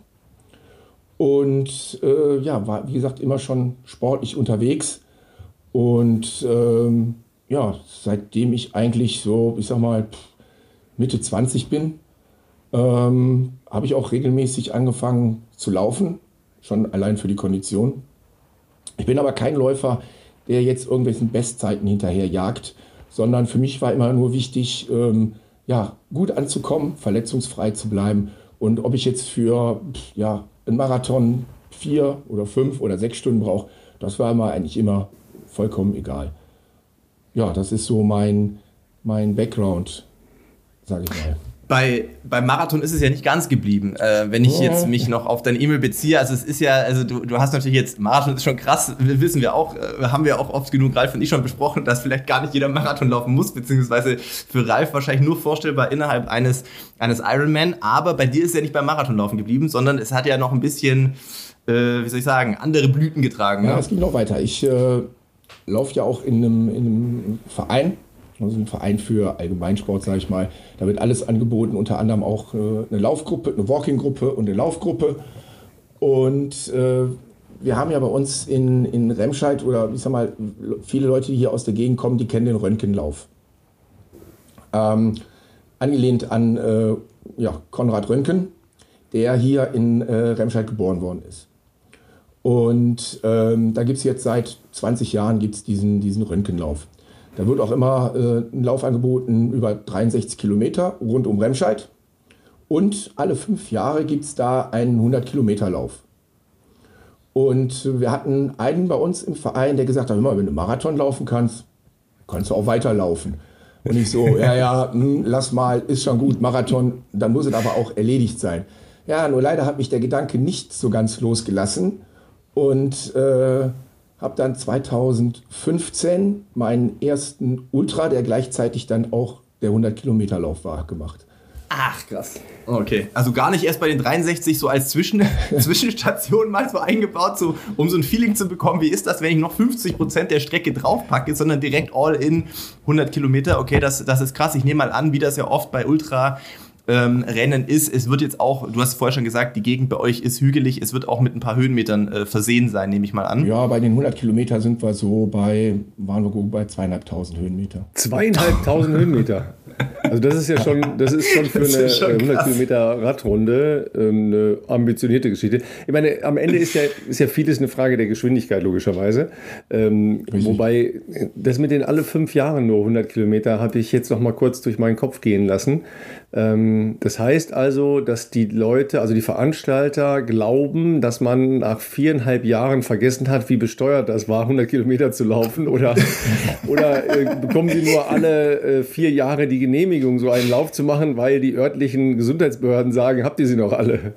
Und äh, ja, war wie gesagt immer schon sportlich unterwegs. Und ähm, ja, seitdem ich eigentlich so, ich sag mal, Mitte zwanzig bin, ähm, habe ich auch regelmäßig angefangen zu laufen. Schon allein für die Kondition. Ich bin aber kein Läufer, der jetzt irgendwelchen Bestzeiten hinterher jagt, sondern für mich war immer nur wichtig, ähm, ja, gut anzukommen, verletzungsfrei zu bleiben. Und ob ich jetzt für ja, einen Marathon vier oder fünf oder sechs Stunden brauche, das war mir eigentlich immer vollkommen egal. Ja, das ist so mein, mein Background, sage ich mal. Bei, beim Marathon ist es ja nicht ganz geblieben, äh, wenn ich jetzt mich noch auf deine E-Mail beziehe. Also es ist ja, also du, du hast natürlich jetzt, Marathon ist schon krass, wissen wir auch, äh, haben wir auch oft genug, Ralf und ich schon besprochen, dass vielleicht gar nicht jeder Marathon laufen muss, beziehungsweise für Ralf wahrscheinlich nur vorstellbar innerhalb eines, eines Ironman. Aber bei dir ist es ja nicht beim Marathonlaufen geblieben, sondern es hat ja noch ein bisschen, äh, wie soll ich sagen, andere Blüten getragen. Ja, ne? Es ging noch weiter. Ich äh, laufe ja auch in einem, in einem Verein. Also ein Verein für Allgemeinsport, sage ich mal. Da wird alles angeboten, unter anderem auch äh, eine Laufgruppe, eine Walking-Gruppe und eine Laufgruppe. Und äh, wir haben ja bei uns in, in Remscheid oder ich sag mal, viele Leute, die hier aus der Gegend kommen, die kennen den Röntgenlauf. Ähm, angelehnt an äh, ja, Konrad Röntgen, der hier in äh, Remscheid geboren worden ist. Und ähm, da gibt es jetzt seit zwanzig Jahren gibt's diesen, diesen Röntgenlauf. Da wird auch immer äh, ein Lauf angeboten über dreiundsechzig Kilometer rund um Remscheid. Und alle fünf Jahre gibt es da einen hundert Kilometer Lauf. Und wir hatten einen bei uns im Verein, der gesagt hat, hör mal, wenn du Marathon laufen kannst, kannst du auch weiterlaufen. Und ich so, ja, ja, mh, lass mal, ist schon gut, Marathon, dann muss es aber auch erledigt sein. Ja, nur leider hat mich der Gedanke nicht so ganz losgelassen. Und äh, habe dann zweitausendfünfzehn meinen ersten Ultra, der gleichzeitig dann auch der hundert Kilometer Lauf war, gemacht. Ach, krass. Okay, also gar nicht erst bei den dreiundsechzig so als Zwischen- Zwischenstation mal so eingebaut, so, um so ein Feeling zu bekommen, wie ist das, wenn ich noch fünfzig Prozent der Strecke draufpacke, sondern direkt all in hundert Kilometer. Okay, das, das ist krass. Ich nehme mal an, wie das ja oft bei Ultra ähm, Rennen ist. Es wird jetzt auch, du hast vorher schon gesagt, die Gegend bei euch ist hügelig. Es wird auch mit ein paar Höhenmetern äh, versehen sein, nehme ich mal an. Ja, bei den hundert Kilometer sind wir so bei, waren wir bei zweieinhalbtausend Höhenmeter. Zweieinhalbtausend Höhenmeter? Also das ist ja schon, das ist schon für eine schon hundert Kilometer Radrunde ähm, eine ambitionierte Geschichte. Ich meine, am Ende ist ja, ist ja vieles eine Frage der Geschwindigkeit, logischerweise. Ähm, wobei, das mit den alle fünf Jahren nur hundert Kilometer habe ich jetzt noch mal kurz durch meinen Kopf gehen lassen. Ähm, das heißt also, dass die Leute, also die Veranstalter glauben, dass man nach viereinhalb Jahren vergessen hat, wie besteuert das war, hundert Kilometer zu laufen, oder, oder äh, bekommen sie nur alle äh, vier Jahre die Genehmigung, so einen Lauf zu machen, weil die örtlichen Gesundheitsbehörden sagen, habt ihr sie noch alle?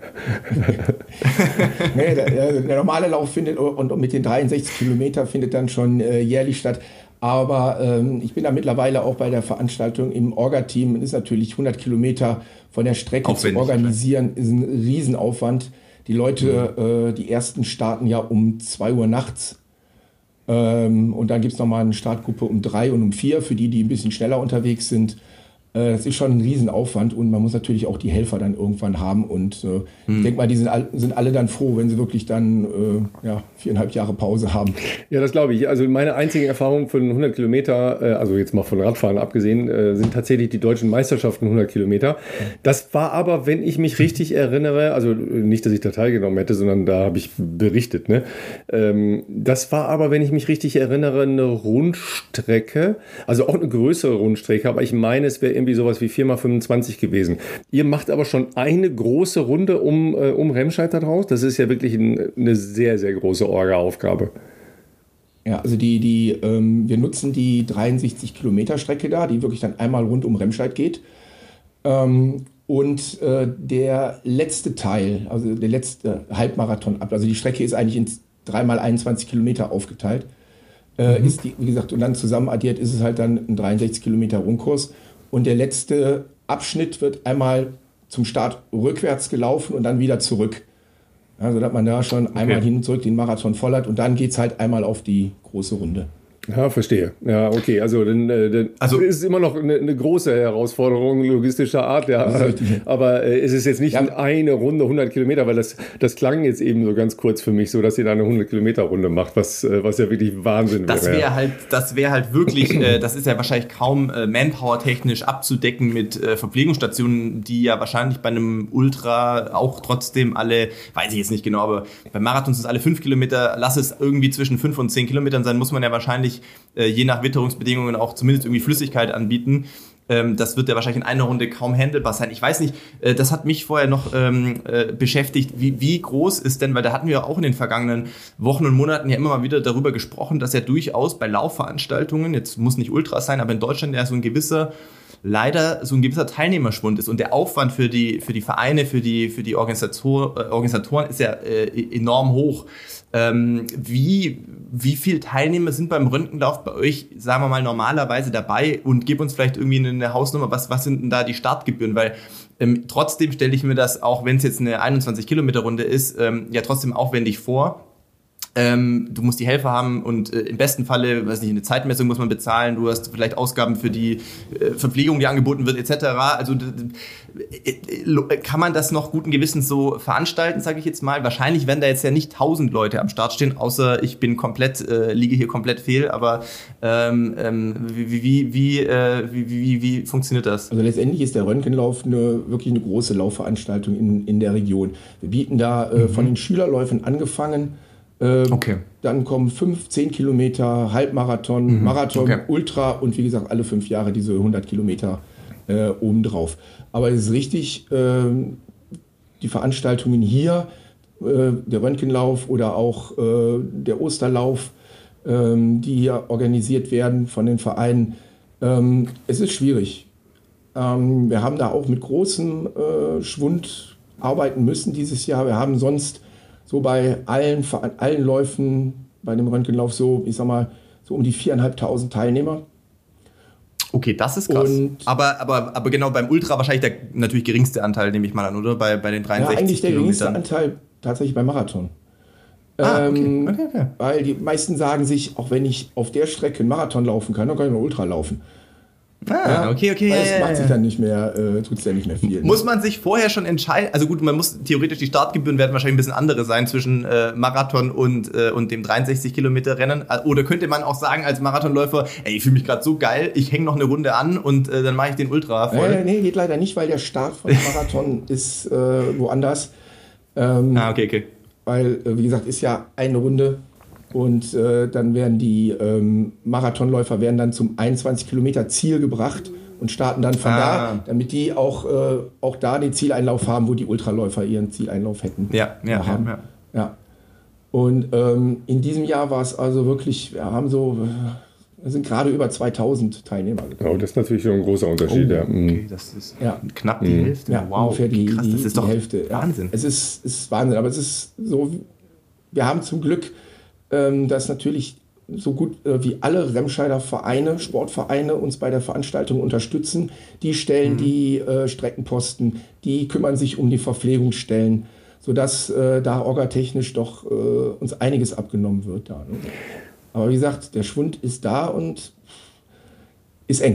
Nee, der, der normale Lauf findet, und mit den dreiundsechzig Kilometer findet dann schon äh, jährlich statt. Aber ähm, ich bin da mittlerweile auch bei der Veranstaltung im Orga-Team. Es ist natürlich hundert Kilometer von der Strecke aufwendig zu organisieren, ist ein Riesenaufwand. Die Leute, mhm. äh, die ersten starten ja um zwei Uhr nachts. Ähm, und dann gibt es nochmal eine Startgruppe um drei und um vier für die, die ein bisschen schneller unterwegs sind. Äh, das ist schon ein Riesenaufwand und man muss natürlich auch die Helfer dann irgendwann haben. Und äh, mhm. ich denke mal, die sind, all, sind alle dann froh, wenn sie wirklich dann äh, ja, viereinhalb Jahre Pause haben. Ja, das glaube ich. Also meine einzigen Erfahrungen von hundert Kilometer, äh, also jetzt mal von Radfahren abgesehen, äh, sind tatsächlich die deutschen Meisterschaften hundert Kilometer. Das war aber, wenn ich mich richtig erinnere, also nicht, dass ich da teilgenommen hätte, sondern da habe ich berichtet, ne? Ähm, das war aber, wenn ich mich richtig erinnere, eine Rundstrecke, also auch eine größere Rundstrecke, aber ich meine, es wäre irgendwie sowas wie vier mal fünfundzwanzig gewesen. Ihr macht aber schon eine große Runde um, äh, um Remscheid da draus. Das ist ja wirklich ein, eine sehr, sehr große Orga-Aufgabe. Ja, also die, die, ähm, wir nutzen die dreiundsechzig Kilometer Strecke da, die wirklich dann einmal rund um Remscheid geht. Ähm, und äh, der letzte Teil, also der letzte Halbmarathon ab, also die Strecke ist eigentlich in drei mal einundzwanzig Kilometer aufgeteilt. Äh, mhm. Ist die, wie gesagt, und dann zusammen addiert ist es halt dann ein dreiundsechzig Kilometer Rundkurs. Und der letzte Abschnitt wird einmal zum Start rückwärts gelaufen und dann wieder zurück. Also dass man da schon okay. einmal hin und zurück den Marathon voll hat und dann geht es halt einmal auf die große Runde. Ja, verstehe. Ja, okay. Also, dann, dann also ist es immer noch eine, eine große Herausforderung logistischer Art. Ja. Aber äh, es ist jetzt nicht ja. eine Runde hundert Kilometer, weil das, das klang jetzt eben so ganz kurz für mich, so dass ihr da eine hundert Kilometer Runde macht, was, was ja wirklich Wahnsinn das wäre. Wär ja. halt, das wäre halt wirklich, äh, das ist ja wahrscheinlich kaum äh, Manpower-technisch abzudecken mit äh, Verpflegungsstationen, die ja wahrscheinlich bei einem Ultra auch trotzdem alle, weiß ich jetzt nicht genau, aber bei Marathons sind es alle fünf Kilometer, lass es irgendwie zwischen fünf und zehn Kilometern sein, muss man ja wahrscheinlich je nach Witterungsbedingungen auch zumindest irgendwie Flüssigkeit anbieten. Das wird ja wahrscheinlich in einer Runde kaum handelbar sein. Ich weiß nicht, das hat mich vorher noch ähm, beschäftigt, wie, wie groß ist denn, weil da hatten wir auch in den vergangenen Wochen und Monaten ja immer mal wieder darüber gesprochen, dass ja durchaus bei Laufveranstaltungen, jetzt muss nicht Ultras sein, aber in Deutschland ja so ein gewisser leider so ein gewisser Teilnehmerschwund ist und der Aufwand für die, für die Vereine, für die, für die Organisator, äh, Organisatoren ist ja äh, enorm hoch. Ähm, wie, wie viele Teilnehmer sind beim Röntgenlauf bei euch, sagen wir mal, normalerweise dabei und gib uns vielleicht irgendwie eine Hausnummer, was, was sind denn da die Startgebühren, weil ähm, trotzdem stelle ich mir das, auch wenn es jetzt eine einundzwanzig Kilometer Runde ist, ähm, ja trotzdem aufwendig vor. Ähm, du musst die Helfer haben und äh, im besten Falle, weiß nicht, eine Zeitmessung muss man bezahlen, du hast vielleicht Ausgaben für die äh, Verpflegung, die angeboten wird, et cetera. Also äh, äh, kann man das noch guten Gewissens so veranstalten, sage ich jetzt mal. Wahrscheinlich werden da jetzt ja nicht tausend Leute am Start stehen, außer ich bin komplett, äh, liege hier komplett fehl, aber ähm, ähm, wie, wie, wie, äh, wie, wie, wie funktioniert das? Also letztendlich ist der Röntgenlauf eine, wirklich eine große Laufveranstaltung in, in der Region. Wir bieten da äh, mhm. von den Schülerläufen angefangen. Okay. Dann kommen fünf, zehn Kilometer, Halbmarathon, mhm. Marathon, okay. Ultra und wie gesagt alle fünf Jahre diese hundert Kilometer äh, obendrauf. Aber es ist richtig, äh, die Veranstaltungen hier, äh, der Röntgenlauf oder auch äh, der Osterlauf, äh, die hier organisiert werden von den Vereinen, äh, es ist schwierig. Ähm, wir haben da auch mit großem äh, Schwund arbeiten müssen dieses Jahr. Wir haben sonst so bei allen, allen Läufen, bei dem Röntgenlauf so, ich sag mal, so um die viertausendfünfhundert Teilnehmer. Okay, das ist krass. Und aber, aber, aber genau beim Ultra wahrscheinlich der natürlich geringste Anteil, nehme ich mal an, oder? Bei, bei den dreiundsechzig Ja, eigentlich der Kilometern. geringste Anteil tatsächlich beim Marathon. Ah, okay. Ähm, Okay, okay. Weil die meisten sagen sich, auch wenn ich auf der Strecke einen Marathon laufen kann, dann kann ich einen Ultra laufen. Ah, okay, okay. Es ja, macht ja, sich ja. dann nicht mehr, äh, tut es ja nicht mehr viel. Muss man sich vorher schon entscheiden? Also gut, man muss theoretisch, die Startgebühren werden wahrscheinlich ein bisschen andere sein zwischen äh, Marathon und, äh, und dem dreiundsechzig Kilometer Rennen. Oder könnte man auch sagen als Marathonläufer, ey, ich fühle mich gerade so geil, ich hänge noch eine Runde an und äh, dann mache ich den Ultra voll. Nee, nee, geht leider nicht, weil der Start von Marathon ist äh, woanders. Ähm, ah, okay, okay. Weil, äh, wie gesagt, ist ja eine Runde. Und äh, dann werden die ähm, Marathonläufer werden dann zum einundzwanzig Kilometer Ziel gebracht und starten dann von ah. da, damit die auch, äh, auch da den Zieleinlauf haben, wo die Ultraläufer ihren Zieleinlauf hätten. Ja, ja, haben. ja, ja. ja. Und ähm, in diesem Jahr war es also wirklich, wir haben so, wir sind gerade über zweitausend Teilnehmer gekommen. Oh, das ist natürlich schon ein großer Unterschied. Oh, ja. okay, das ist ja. knapp die Mhm. Hälfte. Ja, wow, ungefähr die, krass, die, das ist doch die Hälfte. Wahnsinn. Ja, es ist, ist Wahnsinn, aber es ist so, wir haben zum Glück, ähm, dass natürlich so gut äh, wie alle Remscheider Vereine, Sportvereine uns bei der Veranstaltung unterstützen. Die stellen mhm. die äh, Streckenposten, die kümmern sich um die Verpflegungsstellen, sodass äh, da orgatechnisch doch äh, uns einiges abgenommen wird. Da, ne? Aber wie gesagt, der Schwund ist da und ist eng.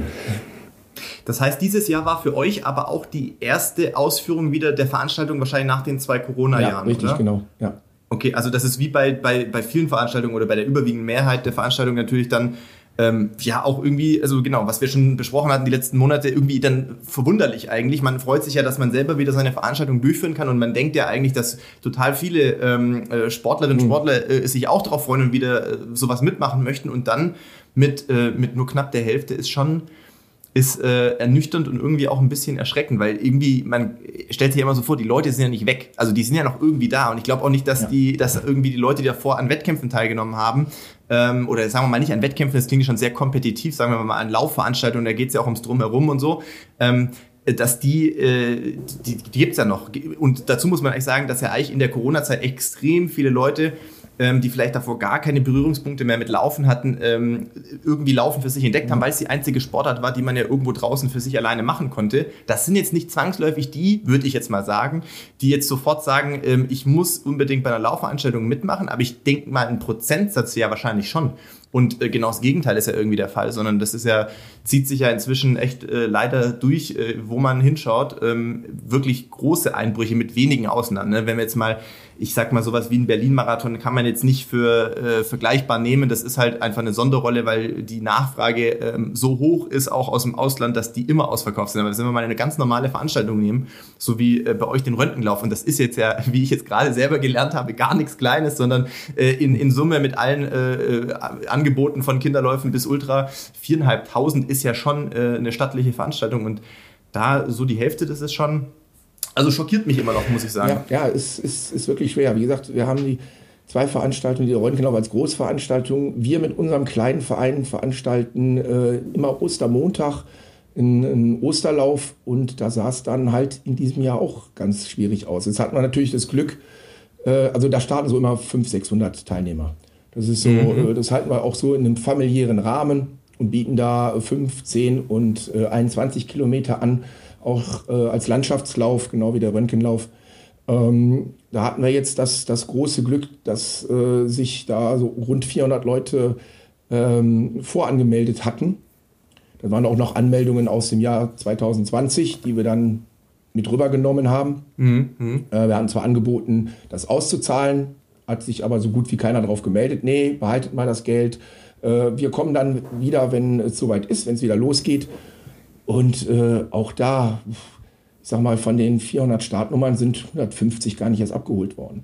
Das heißt, dieses Jahr war für euch aber auch die erste Ausführung wieder der Veranstaltung wahrscheinlich nach den zwei Corona-Jahren, ja, richtig, oder? Genau, ja. Okay, also das ist wie bei, bei, bei vielen Veranstaltungen oder bei der überwiegenden Mehrheit der Veranstaltungen natürlich dann ähm, ja auch irgendwie, also genau, was wir schon besprochen hatten die letzten Monate, irgendwie dann verwunderlich eigentlich. Man freut sich ja, dass man selber wieder seine Veranstaltung durchführen kann und man denkt ja eigentlich, dass total viele ähm, Sportlerinnen und Sportler äh, sich auch darauf freuen und wieder äh, sowas mitmachen möchten und dann mit, äh, mit nur knapp der Hälfte ist schon... ist äh, ernüchternd und irgendwie auch ein bisschen erschreckend, weil irgendwie, man stellt sich ja immer so vor, die Leute sind ja nicht weg. Also die sind ja noch irgendwie da und ich glaube auch nicht, dass, ja. die, dass irgendwie die Leute, die davor an Wettkämpfen teilgenommen haben, ähm, oder sagen wir mal nicht an Wettkämpfen, das klingt schon sehr kompetitiv, sagen wir mal an Laufveranstaltungen, da geht es ja auch ums Drumherum und so, ähm, dass die, äh, die, die gibt es ja noch. Und dazu muss man eigentlich sagen, dass ja eigentlich in der Corona-Zeit extrem viele Leute, ähm, die vielleicht davor gar keine Berührungspunkte mehr mit Laufen hatten, ähm, irgendwie Laufen für sich entdeckt haben, weil es die einzige Sportart war, die man ja irgendwo draußen für sich alleine machen konnte. Das sind jetzt nicht zwangsläufig die, würde ich jetzt mal sagen, die jetzt sofort sagen, ähm, ich muss unbedingt bei einer Laufveranstaltung mitmachen, aber ich denke mal, ein Prozentsatz ja wahrscheinlich schon. Und äh, genau das Gegenteil ist ja irgendwie der Fall, sondern das ist ja, zieht sich ja inzwischen echt äh, leider durch, äh, wo man hinschaut, ähm, wirklich große Einbrüche mit wenigen Ausnahmen. Ne? Wenn wir jetzt mal, ich sag mal sowas wie ein Berlin-Marathon kann man jetzt nicht für äh, vergleichbar nehmen, das ist halt einfach eine Sonderrolle, weil die Nachfrage ähm, so hoch ist, auch aus dem Ausland, dass die immer ausverkauft sind. Aber wenn wir mal eine ganz normale Veranstaltung nehmen, so wie äh, bei euch den Röntgenlauf, und das ist jetzt ja, wie ich jetzt gerade selber gelernt habe, gar nichts Kleines, sondern äh, in, in Summe mit allen äh, Angeboten von Kinderläufen bis Ultra, viereinhalbtausend ist ja schon äh, eine stattliche Veranstaltung und da so die Hälfte, das ist schon, also schockiert mich immer noch, muss ich sagen. Ja, ja es ist, ist wirklich schwer. Wie gesagt, wir haben die zwei Veranstaltungen, die Röntgenlauf als Großveranstaltung. Wir mit unserem kleinen Verein veranstalten äh, immer Ostermontag einen Osterlauf und da sah es dann halt in diesem Jahr auch ganz schwierig aus. Jetzt hat man natürlich das Glück, äh, also da starten so immer fünfhundert, sechshundert Teilnehmer. Das ist so, mhm. das halten wir auch so in einem familiären Rahmen und bieten da fünf, zehn und äh, einundzwanzig Kilometer an, auch äh, als Landschaftslauf, genau wie der Röntgenlauf. Ähm, da hatten wir jetzt das, das große Glück, dass äh, sich da so rund vierhundert Leute ähm, vorangemeldet hatten. Da waren auch noch Anmeldungen aus dem Jahr zwanzig zwanzig, die wir dann mit rübergenommen haben. Mhm. Äh, wir hatten zwar angeboten, das auszuzahlen, hat sich aber so gut wie keiner darauf gemeldet. Nee, behaltet mal das Geld. Äh, wir kommen dann wieder, wenn es soweit ist, wenn es wieder losgeht. Und äh, auch da, ich sag mal, von den vierhundert Startnummern sind hundertfünfzig gar nicht erst abgeholt worden.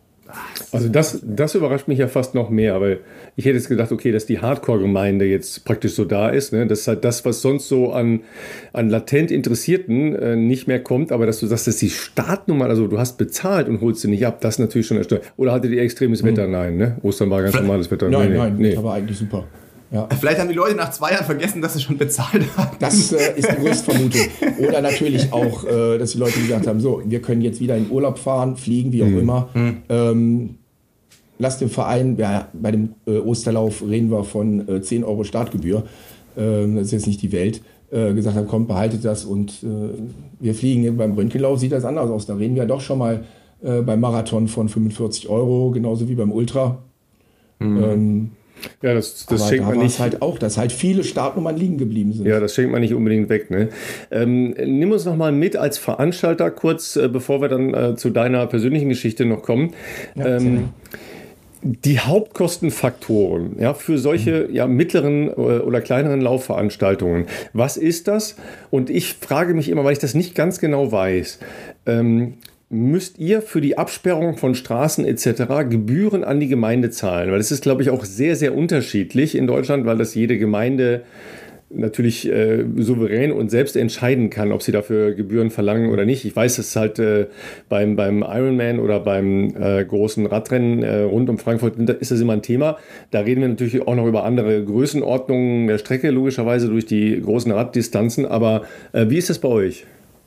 Also das, das überrascht mich ja fast noch mehr, weil ich hätte jetzt gedacht, okay, dass die Hardcore-Gemeinde jetzt praktisch so da ist, ne? Das ist halt das, was sonst so an, an latent Interessierten äh, nicht mehr kommt, aber dass du sagst, dass die Startnummer, also du hast bezahlt und holst sie nicht ab, das ist natürlich schon erstaunt. Oder hattet ihr extremes Wetter? Mhm. Nein, ne? Ostern war ganz normales Wetter. Nein, nee, nein, nee. das war eigentlich super. Ja. Vielleicht haben die Leute nach zwei Jahren vergessen, dass sie schon bezahlt haben. Das äh, ist die größte Vermutung. Oder natürlich auch, äh, dass die Leute gesagt haben, so, wir können jetzt wieder in Urlaub fahren, fliegen, wie auch mhm. immer. Mhm. Ähm, lasst den Verein, ja, bei dem äh, Osterlauf reden wir von äh, zehn Euro Startgebühr. Ähm, das ist jetzt nicht die Welt. Äh, gesagt haben, kommt, behaltet das und äh, wir fliegen. Beim Röntgenlauf sieht das anders aus. Da reden wir doch schon mal äh, beim Marathon von fünfundvierzig Euro, genauso wie beim Ultra. Mhm. Ähm, Ja, das, das Aber schenkt da man war nicht. es halt auch, dass halt viele Startnummern liegen geblieben sind. Ja, das schenkt man nicht unbedingt weg. Ne? Ähm, nimm uns noch mal mit als Veranstalter kurz, äh, bevor wir dann äh, zu deiner persönlichen Geschichte noch kommen. Ja, ähm, die Hauptkostenfaktoren, ja, für solche ja, mittleren oder kleineren Laufveranstaltungen. Was ist das? Und ich frage mich immer, weil ich das nicht ganz genau weiß, ähm, müsst ihr für die Absperrung von Straßen et cetera Gebühren an die Gemeinde zahlen? Weil das ist, glaube ich, auch sehr, sehr unterschiedlich in Deutschland, weil das jede Gemeinde natürlich äh, souverän und selbst entscheiden kann, ob sie dafür Gebühren verlangen oder nicht. Ich weiß, dass halt äh, beim, beim Ironman oder beim äh, großen Radrennen äh, rund um Frankfurt ist das immer ein Thema. Da reden wir natürlich auch noch über andere Größenordnungen der Strecke, logischerweise durch die großen Raddistanzen. Aber äh, wie ist das bei euch?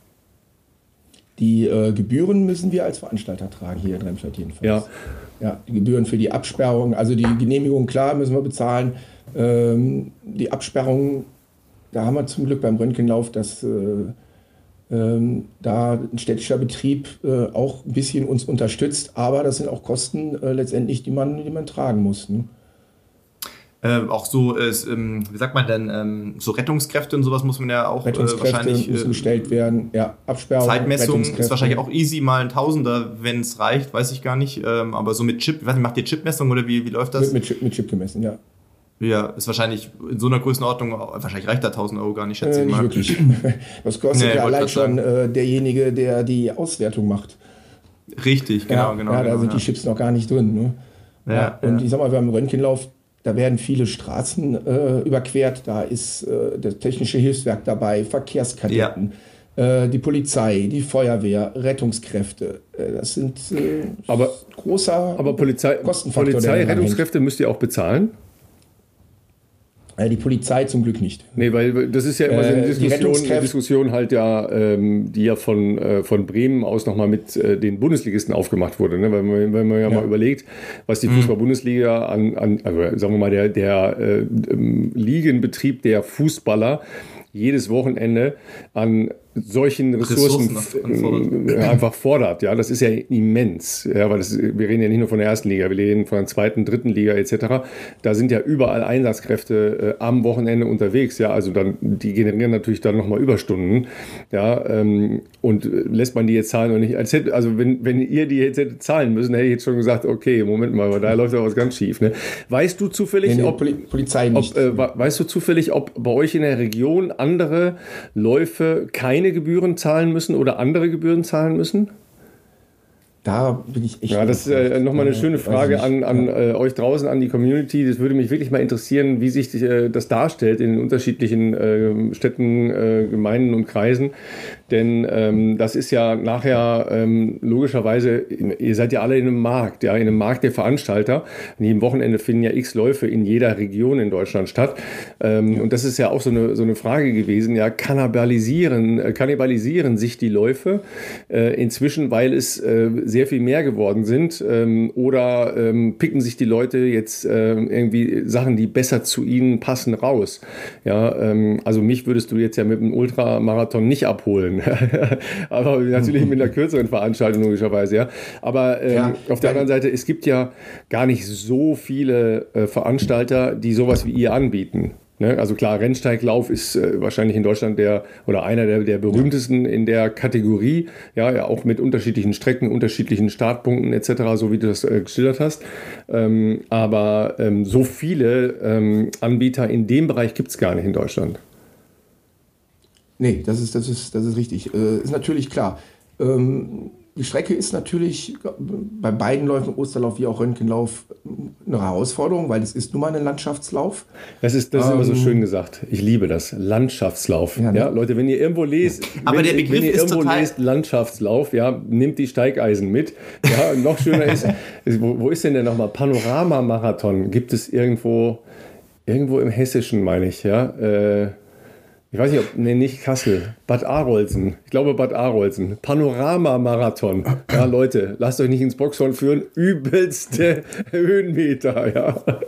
Die äh, Gebühren müssen wir als Veranstalter tragen, hier in Remscheid jedenfalls. Ja. Ja, die Gebühren für die Absperrung, also die Genehmigung, klar, müssen wir bezahlen. Ähm, die Absperrung, da haben wir zum Glück beim Röntgenlauf, dass äh, ähm, da ein städtischer Betrieb äh, auch ein bisschen uns unterstützt, aber das sind auch Kosten äh, letztendlich, die man, die man tragen muss. Ne? Äh, auch so, äh, ähm, wie sagt man denn, ähm, so Rettungskräfte und sowas muss man ja auch äh, Rettungskräfte wahrscheinlich... müssen äh, gestellt werden, ja, Absperrung, Zeitmessung ist Rettungskräfte. wahrscheinlich auch easy, mal ein Tausender, wenn es reicht, weiß ich gar nicht. Ähm, aber so mit Chip, ich weiß nicht, macht ihr Chipmessung oder wie, wie läuft das? Mit, mit, Chip, mit Chip gemessen, ja. Ja, ist wahrscheinlich in so einer Größenordnung, wahrscheinlich reicht da tausend Euro gar nicht, schätze Äh, ich nicht mal. wirklich. Das kostet Nee, ja wollte allein grad schon sagen. äh, derjenige, der die Auswertung macht. Richtig, genau, ja, genau. Ja, da genau, sind ja. die Chips noch gar nicht drin. Ne? Ja, Ja, und ja. ich sag mal, beim Röntgenlauf, da werden viele Straßen äh, überquert. Da ist äh, das technische Hilfswerk dabei, Verkehrskadetten, äh, die Polizei, die Feuerwehr, Rettungskräfte. Äh, das sind äh, Aber, großer aber Polizei, Kostenfaktor, Polizei der daran Rettungskräfte müsst ihr auch bezahlen? hängt. Äh, die Polizei zum Glück nicht. Nee, weil das ist ja immer so eine Äh, die Diskussion, eine Rettungskräfte- Diskussion halt ja, ähm, die ja von, äh, von Bremen aus nochmal mit äh, den Bundesligisten aufgemacht wurde. Ne? Weil man, wenn man ja, Ja. mal überlegt, was die Fußball-Bundesliga an, an also sagen wir mal, der, der äh, ähm, Ligenbetrieb der Fußballer jedes Wochenende an solchen Ressourcen, Ressourcen äh, einfach fordert. Ja, das ist ja immens. Ja, weil das, wir reden ja nicht nur von der ersten Liga, wir reden von der zweiten, dritten Liga et cetera. Da sind ja überall Einsatzkräfte äh, am Wochenende unterwegs. Ja, also dann die generieren natürlich dann nochmal Überstunden. Ja, ähm, und lässt man die jetzt zahlen oder nicht? Als hätte, also wenn, wenn ihr die jetzt hättet zahlen müssen, hätte ich jetzt schon gesagt, okay, Moment mal, da läuft ja was ganz schief. Ne? Weißt du zufällig, Nee, nee, ob Poli Polizei nicht. ob, äh, weißt du zufällig, ob bei euch in der Region andere Läufe keine Gebühren zahlen müssen oder andere Gebühren zahlen müssen? Da bin ich echt. Ja, das ist äh, nochmal eine Äh, schöne weiß Frage nicht. an, an Ja. äh, euch draußen, an die Community. Das würde mich wirklich mal interessieren, wie sich äh, das darstellt in den unterschiedlichen äh, Städten, äh, Gemeinden und Kreisen. Denn ähm, das ist ja nachher ähm, logischerweise, ihr seid ja alle in einem Markt, ja, in einem Markt der Veranstalter. An jedem Wochenende finden ja x Läufe in jeder Region in Deutschland statt. Ähm, ja. Und das ist ja auch so eine, so eine Frage gewesen, ja, kannibalisieren, äh, kannibalisieren sich die Läufe äh, inzwischen, weil es äh, sehr viel mehr geworden sind, ähm, oder ähm, picken sich die Leute jetzt äh, irgendwie Sachen, die besser zu ihnen passen, raus. Ja, ähm, also mich würdest du jetzt ja mit einem Ultramarathon nicht abholen. Aber natürlich mit einer kürzeren Veranstaltung logischerweise, ja. Aber ähm, Ja, auf der anderen Seite, es gibt ja gar nicht so viele äh, Veranstalter, die sowas wie ihr anbieten. Ne? Also klar, Rennsteiglauf ist äh, wahrscheinlich in Deutschland der oder einer der, der berühmtesten in der Kategorie, ja, ja, auch mit unterschiedlichen Strecken, unterschiedlichen Startpunkten et cetera, so wie du das äh, geschildert hast. Ähm, aber ähm, so viele ähm, Anbieter in dem Bereich gibt es gar nicht in Deutschland. Nee, das ist, das ist, das ist richtig. Äh, ist natürlich klar. Ähm, die Strecke ist natürlich bei beiden Läufen, Osterlauf wie auch Röntgenlauf, eine Herausforderung, weil es ist nun mal ein Landschaftslauf. Das ist, das ist Ähm, immer so schön gesagt. Ich liebe das. Landschaftslauf. Ja, Ja, ne? ja, Leute, wenn ihr irgendwo lest, Aber wenn, der Begriff wenn ihr ist irgendwo total- lest Landschaftslauf, ja, nehmt die Steigeisen mit. Ja, noch schöner ist, ist wo, wo ist denn der nochmal? Panorama-Marathon gibt es irgendwo, irgendwo im Hessischen, meine ich, ja. Äh, Ich weiß nicht, ob, nee, nicht Kassel, Bad Arolsen. Ich glaube Bad Arolsen. Panorama-Marathon. Ja, Leute, lasst euch nicht ins Boxhorn führen. Übelste Höhenmeter, ja. Aber,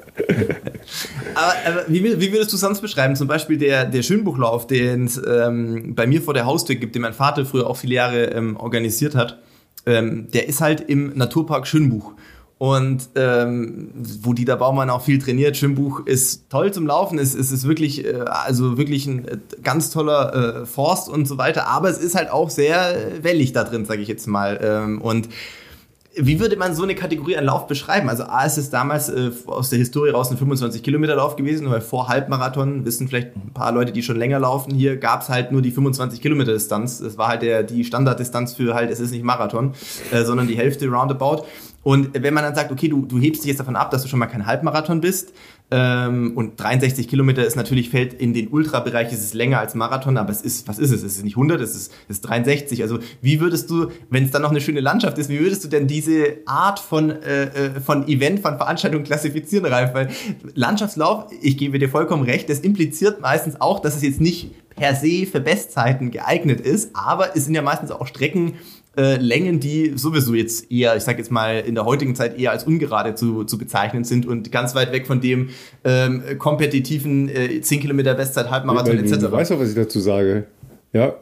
aber wie, wie würdest du sonst beschreiben? Zum Beispiel der, der Schönbuchlauf, den es ähm, bei mir vor der Haustür gibt, den mein Vater früher auch viele Jahre ähm, organisiert hat. Ähm, der ist halt im Naturpark Schönbuch. Und ähm, wo Dieter Baumann auch viel trainiert. Schwimmbuch ist toll zum Laufen. Es, es ist wirklich, äh, also wirklich ein äh, ganz toller äh, Forst und so weiter. Aber es ist halt auch sehr wellig da drin, sage ich jetzt mal. Ähm, und wie würde man so eine Kategorie an Lauf beschreiben? Also A, ist es damals äh, aus der Historie raus ein fünfundzwanzig Kilometer Lauf gewesen, weil vor Halbmarathon, wissen vielleicht ein paar Leute, die schon länger laufen, hier gab es halt nur die fünfundzwanzig Kilometer Distanz. Das war halt der, die Standarddistanz für halt, es ist nicht Marathon, äh, sondern die Hälfte roundabout. Und wenn man dann sagt, okay, du, du hebst dich jetzt davon ab, dass du schon mal kein Halbmarathon bist, ähm, und dreiundsechzig Kilometer ist natürlich, fällt in den Ultrabereich, ist es länger als Marathon, aber es ist, was ist es? Es ist nicht hundert, es ist, es ist dreiundsechzig. Also wie würdest du, wenn es dann noch eine schöne Landschaft ist, wie würdest du denn diese Art von, äh, von Event, von Veranstaltung klassifizieren, Ralf? Weil Landschaftslauf, ich gebe dir vollkommen recht, das impliziert meistens auch, dass es jetzt nicht per se für Bestzeiten geeignet ist, aber es sind ja meistens auch Strecken, Äh, Längen, die sowieso jetzt eher, ich sag jetzt mal, in der heutigen Zeit eher als ungerade zu, zu bezeichnen sind und ganz weit weg von dem ähm, kompetitiven äh, zehn Kilometer Bestzeit, Halbmarathon et cetera. Du weißt doch, was ich dazu sage. Ja.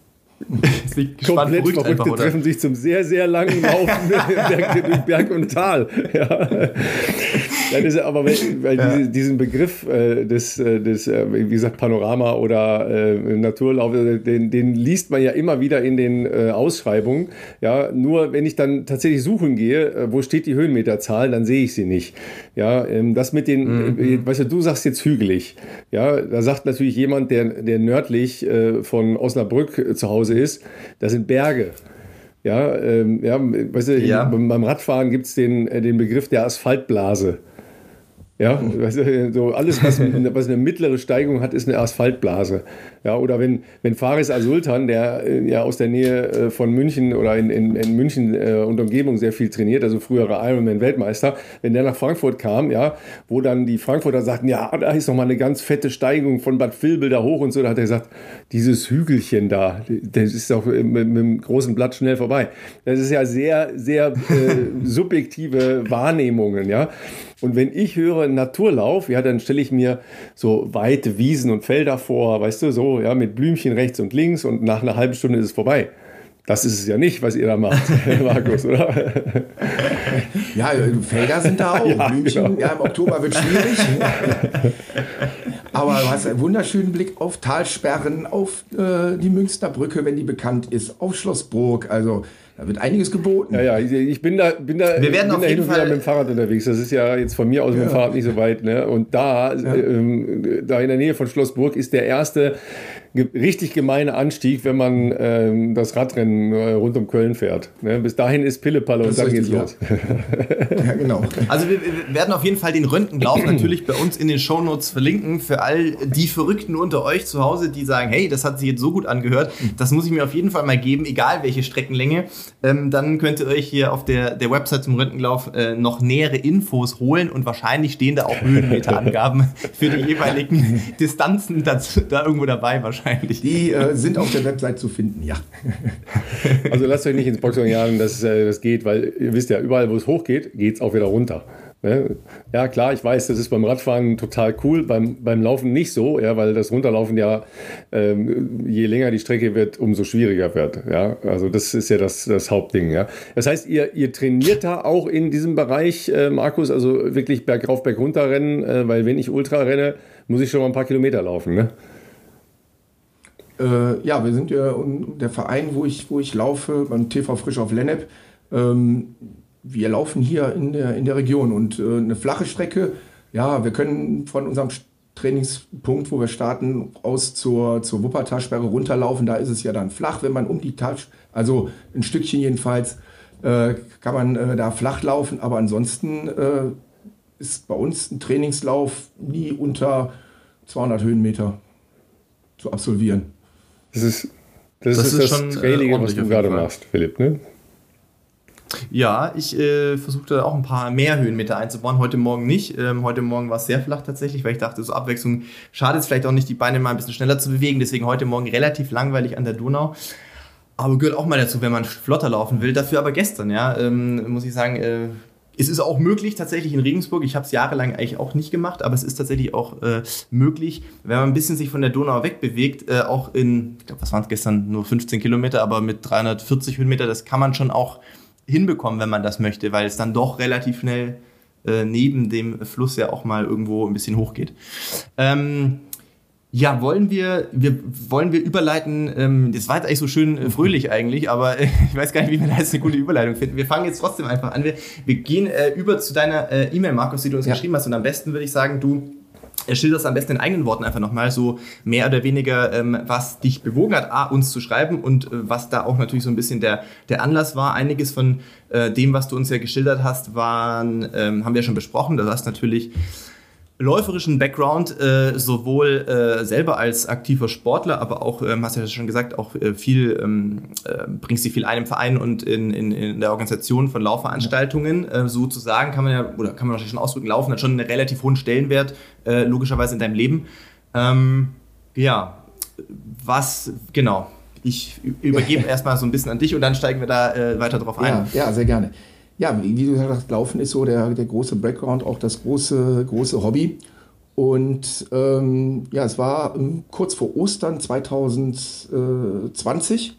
Komplett Verrückte einfach, treffen sich zum sehr, sehr langen Laufen durch Berg und Tal. Ja. Ja, das ist, aber weil, weil ja. diese, diesen Begriff äh, des, äh, des äh, wie gesagt, Panorama oder äh, Naturlauf, den, den liest man ja immer wieder in den äh, Ausschreibungen. Ja, nur wenn ich dann tatsächlich suchen gehe, äh, wo steht die Höhenmeterzahl, dann sehe ich sie nicht. Ja, ähm, das mit den, mhm. äh, weißt du, du sagst jetzt hügelig. Ja, da sagt natürlich jemand, der, der nördlich äh, von Osnabrück äh, zu Hause ist, das sind Berge. Ja, ähm, ja, weißt du, ja. In, beim Radfahren gibt es den, äh, den Begriff der Asphaltblase. Ja, weißt du, so alles, was, was eine mittlere Steigung hat, ist eine Asphaltblase. Ja, oder wenn, wenn Faris Al-Sultan, der äh, ja aus der Nähe äh, von München oder in, in, in München äh, und Umgebung sehr viel trainiert, also früherer Ironman-Weltmeister, wenn der nach Frankfurt kam, ja, wo dann die Frankfurter sagten, ja, da ist noch mal eine ganz fette Steigung von Bad Vilbel da hoch und so, da hat er gesagt, dieses Hügelchen da, das ist doch mit, mit einem großen Blatt schnell vorbei. Das ist ja sehr, sehr äh, subjektive Wahrnehmungen, ja. Und wenn ich höre Naturlauf, ja, dann stelle ich mir so weite Wiesen und Felder vor, weißt du, so, ja, mit Blümchen rechts und links und nach einer halben Stunde ist es vorbei. Das ist es ja nicht, was ihr da macht, Markus, oder? Ja, Felder sind da auch. Ja, Blümchen, genau. Ja, im Oktober wird schwierig. Aber du hast einen wunderschönen Blick auf Talsperren, auf äh, die Münsterbrücke, wenn die bekannt ist, auf Schloss Burg. Also da wird einiges geboten. Ja, ja, ich bin da, bin da, Wir werden bin auf da hin jeden und wieder Fall mit dem Fahrrad unterwegs. Das ist ja jetzt von mir aus ja. mit dem Fahrrad nicht so weit. Ne? Und da, ja. ähm, da in der Nähe von Schloss Burg ist der erste ge- richtig gemeine Anstieg, wenn man ähm, das Radrennen äh, rund um Köln fährt. Ne? Bis dahin ist Pillepalle und dann geht's ja. los. Ja, genau. Also wir, wir werden auf jeden Fall den Röntgenlauf natürlich bei uns in den Shownotes verlinken für all die Verrückten unter euch zu Hause, die sagen, hey, das hat sich jetzt so gut angehört, das muss ich mir auf jeden Fall mal geben, egal welche Streckenlänge. Ähm, dann könnt ihr euch hier auf der, der Website zum Röntgenlauf äh, noch nähere Infos holen und wahrscheinlich stehen da auch Höhenmeterangaben für die jeweiligen Distanzen dazu, da irgendwo dabei wahrscheinlich. Die äh, sind auf der Website zu finden, ja. Also lasst euch nicht ins Boxhorn jagen, dass äh, das geht, weil ihr wisst ja, überall wo es hochgeht, geht es auch wieder runter. Ne? Ja klar, ich weiß, das ist beim Radfahren total cool, beim, beim Laufen nicht so, ja, weil das Runterlaufen ja, ähm, je länger die Strecke wird, umso schwieriger wird. Ja? Also das ist ja das, das Hauptding. Ja? Das heißt, ihr, ihr trainiert da auch in diesem Bereich, äh, Markus, also wirklich bergauf, bergunter rennen, äh, weil wenn ich Ultra renne, muss ich schon mal ein paar Kilometer laufen, ne? Äh, ja, wir sind ja der Verein, wo ich, wo ich laufe, beim T V Frisch auf Lennep. Ähm, wir laufen hier in der, in der Region und äh, eine flache Strecke, ja, wir können von unserem Trainingspunkt, wo wir starten, aus zur, zur Wuppertalsperre runterlaufen. Da ist es ja dann flach, wenn man um die Tal, also ein Stückchen jedenfalls, äh, kann man äh, da flach laufen. Aber ansonsten äh, ist bei uns ein Trainingslauf nie unter zweihundert Höhenmeter zu absolvieren. Das ist das, das, ist das schon Training, äh, was du gerade machst, Philipp, ne? Ja, ich äh, versuchte auch ein paar mehr Höhenmeter einzubauen. Heute Morgen nicht. Ähm, heute Morgen war es sehr flach tatsächlich, weil ich dachte, so Abwechslung schadet es vielleicht auch nicht, die Beine mal ein bisschen schneller zu bewegen. Deswegen heute Morgen relativ langweilig an der Donau. Aber gehört auch mal dazu, wenn man flotter laufen will. Dafür aber gestern, ja, ähm, muss ich sagen, äh, es ist auch möglich tatsächlich in Regensburg. Ich habe es jahrelang eigentlich auch nicht gemacht, aber es ist tatsächlich auch äh, möglich, wenn man ein bisschen sich von der Donau wegbewegt, äh, auch in, ich glaube, was waren es gestern, nur fünfzehn Kilometer, aber mit dreihundertvierzig Höhenmeter, das kann man schon auch hinbekommen, wenn man das möchte, weil es dann doch relativ schnell äh, neben dem Fluss ja auch mal irgendwo ein bisschen hochgeht. Ähm, Ja, wollen wir, wir, wollen wir überleiten, ähm, das war jetzt eigentlich so schön äh, fröhlich eigentlich, aber äh, ich weiß gar nicht, wie wir da jetzt eine gute Überleitung finden. Wir fangen jetzt trotzdem einfach an. Wir, wir gehen äh, über zu deiner äh, E-Mail, Markus, die du uns ja. geschrieben hast, und am besten würde ich sagen, du äh, schilderst am besten in eigenen Worten einfach nochmal so mehr oder weniger, ähm, was dich bewogen hat, A, uns zu schreiben und äh, was da auch natürlich so ein bisschen der, der Anlass war. Einiges von äh, dem, was du uns ja geschildert hast, waren, ähm, haben wir schon besprochen. Du hast natürlich läuferischen Background, äh, sowohl äh, selber als aktiver Sportler, aber auch, ähm, hast du ja schon gesagt, auch äh, viel, ähm, äh, bringst dich viel ein im Verein und in, in, in der Organisation von Laufveranstaltungen. Äh, sozusagen kann man ja, oder kann man wahrscheinlich schon ausdrücken, Laufen hat schon einen relativ hohen Stellenwert, äh, logischerweise in deinem Leben. Ähm, ja, was, genau, ich übergebe ja. erstmal so ein bisschen an dich und dann steigen wir da äh, weiter drauf ein. Ja, ja, sehr gerne. Ja, wie du gesagt hast, Laufen ist so der, der große Background, auch das große, große Hobby. Und ähm, ja, es war ähm, kurz vor Ostern zwanzig zwanzig.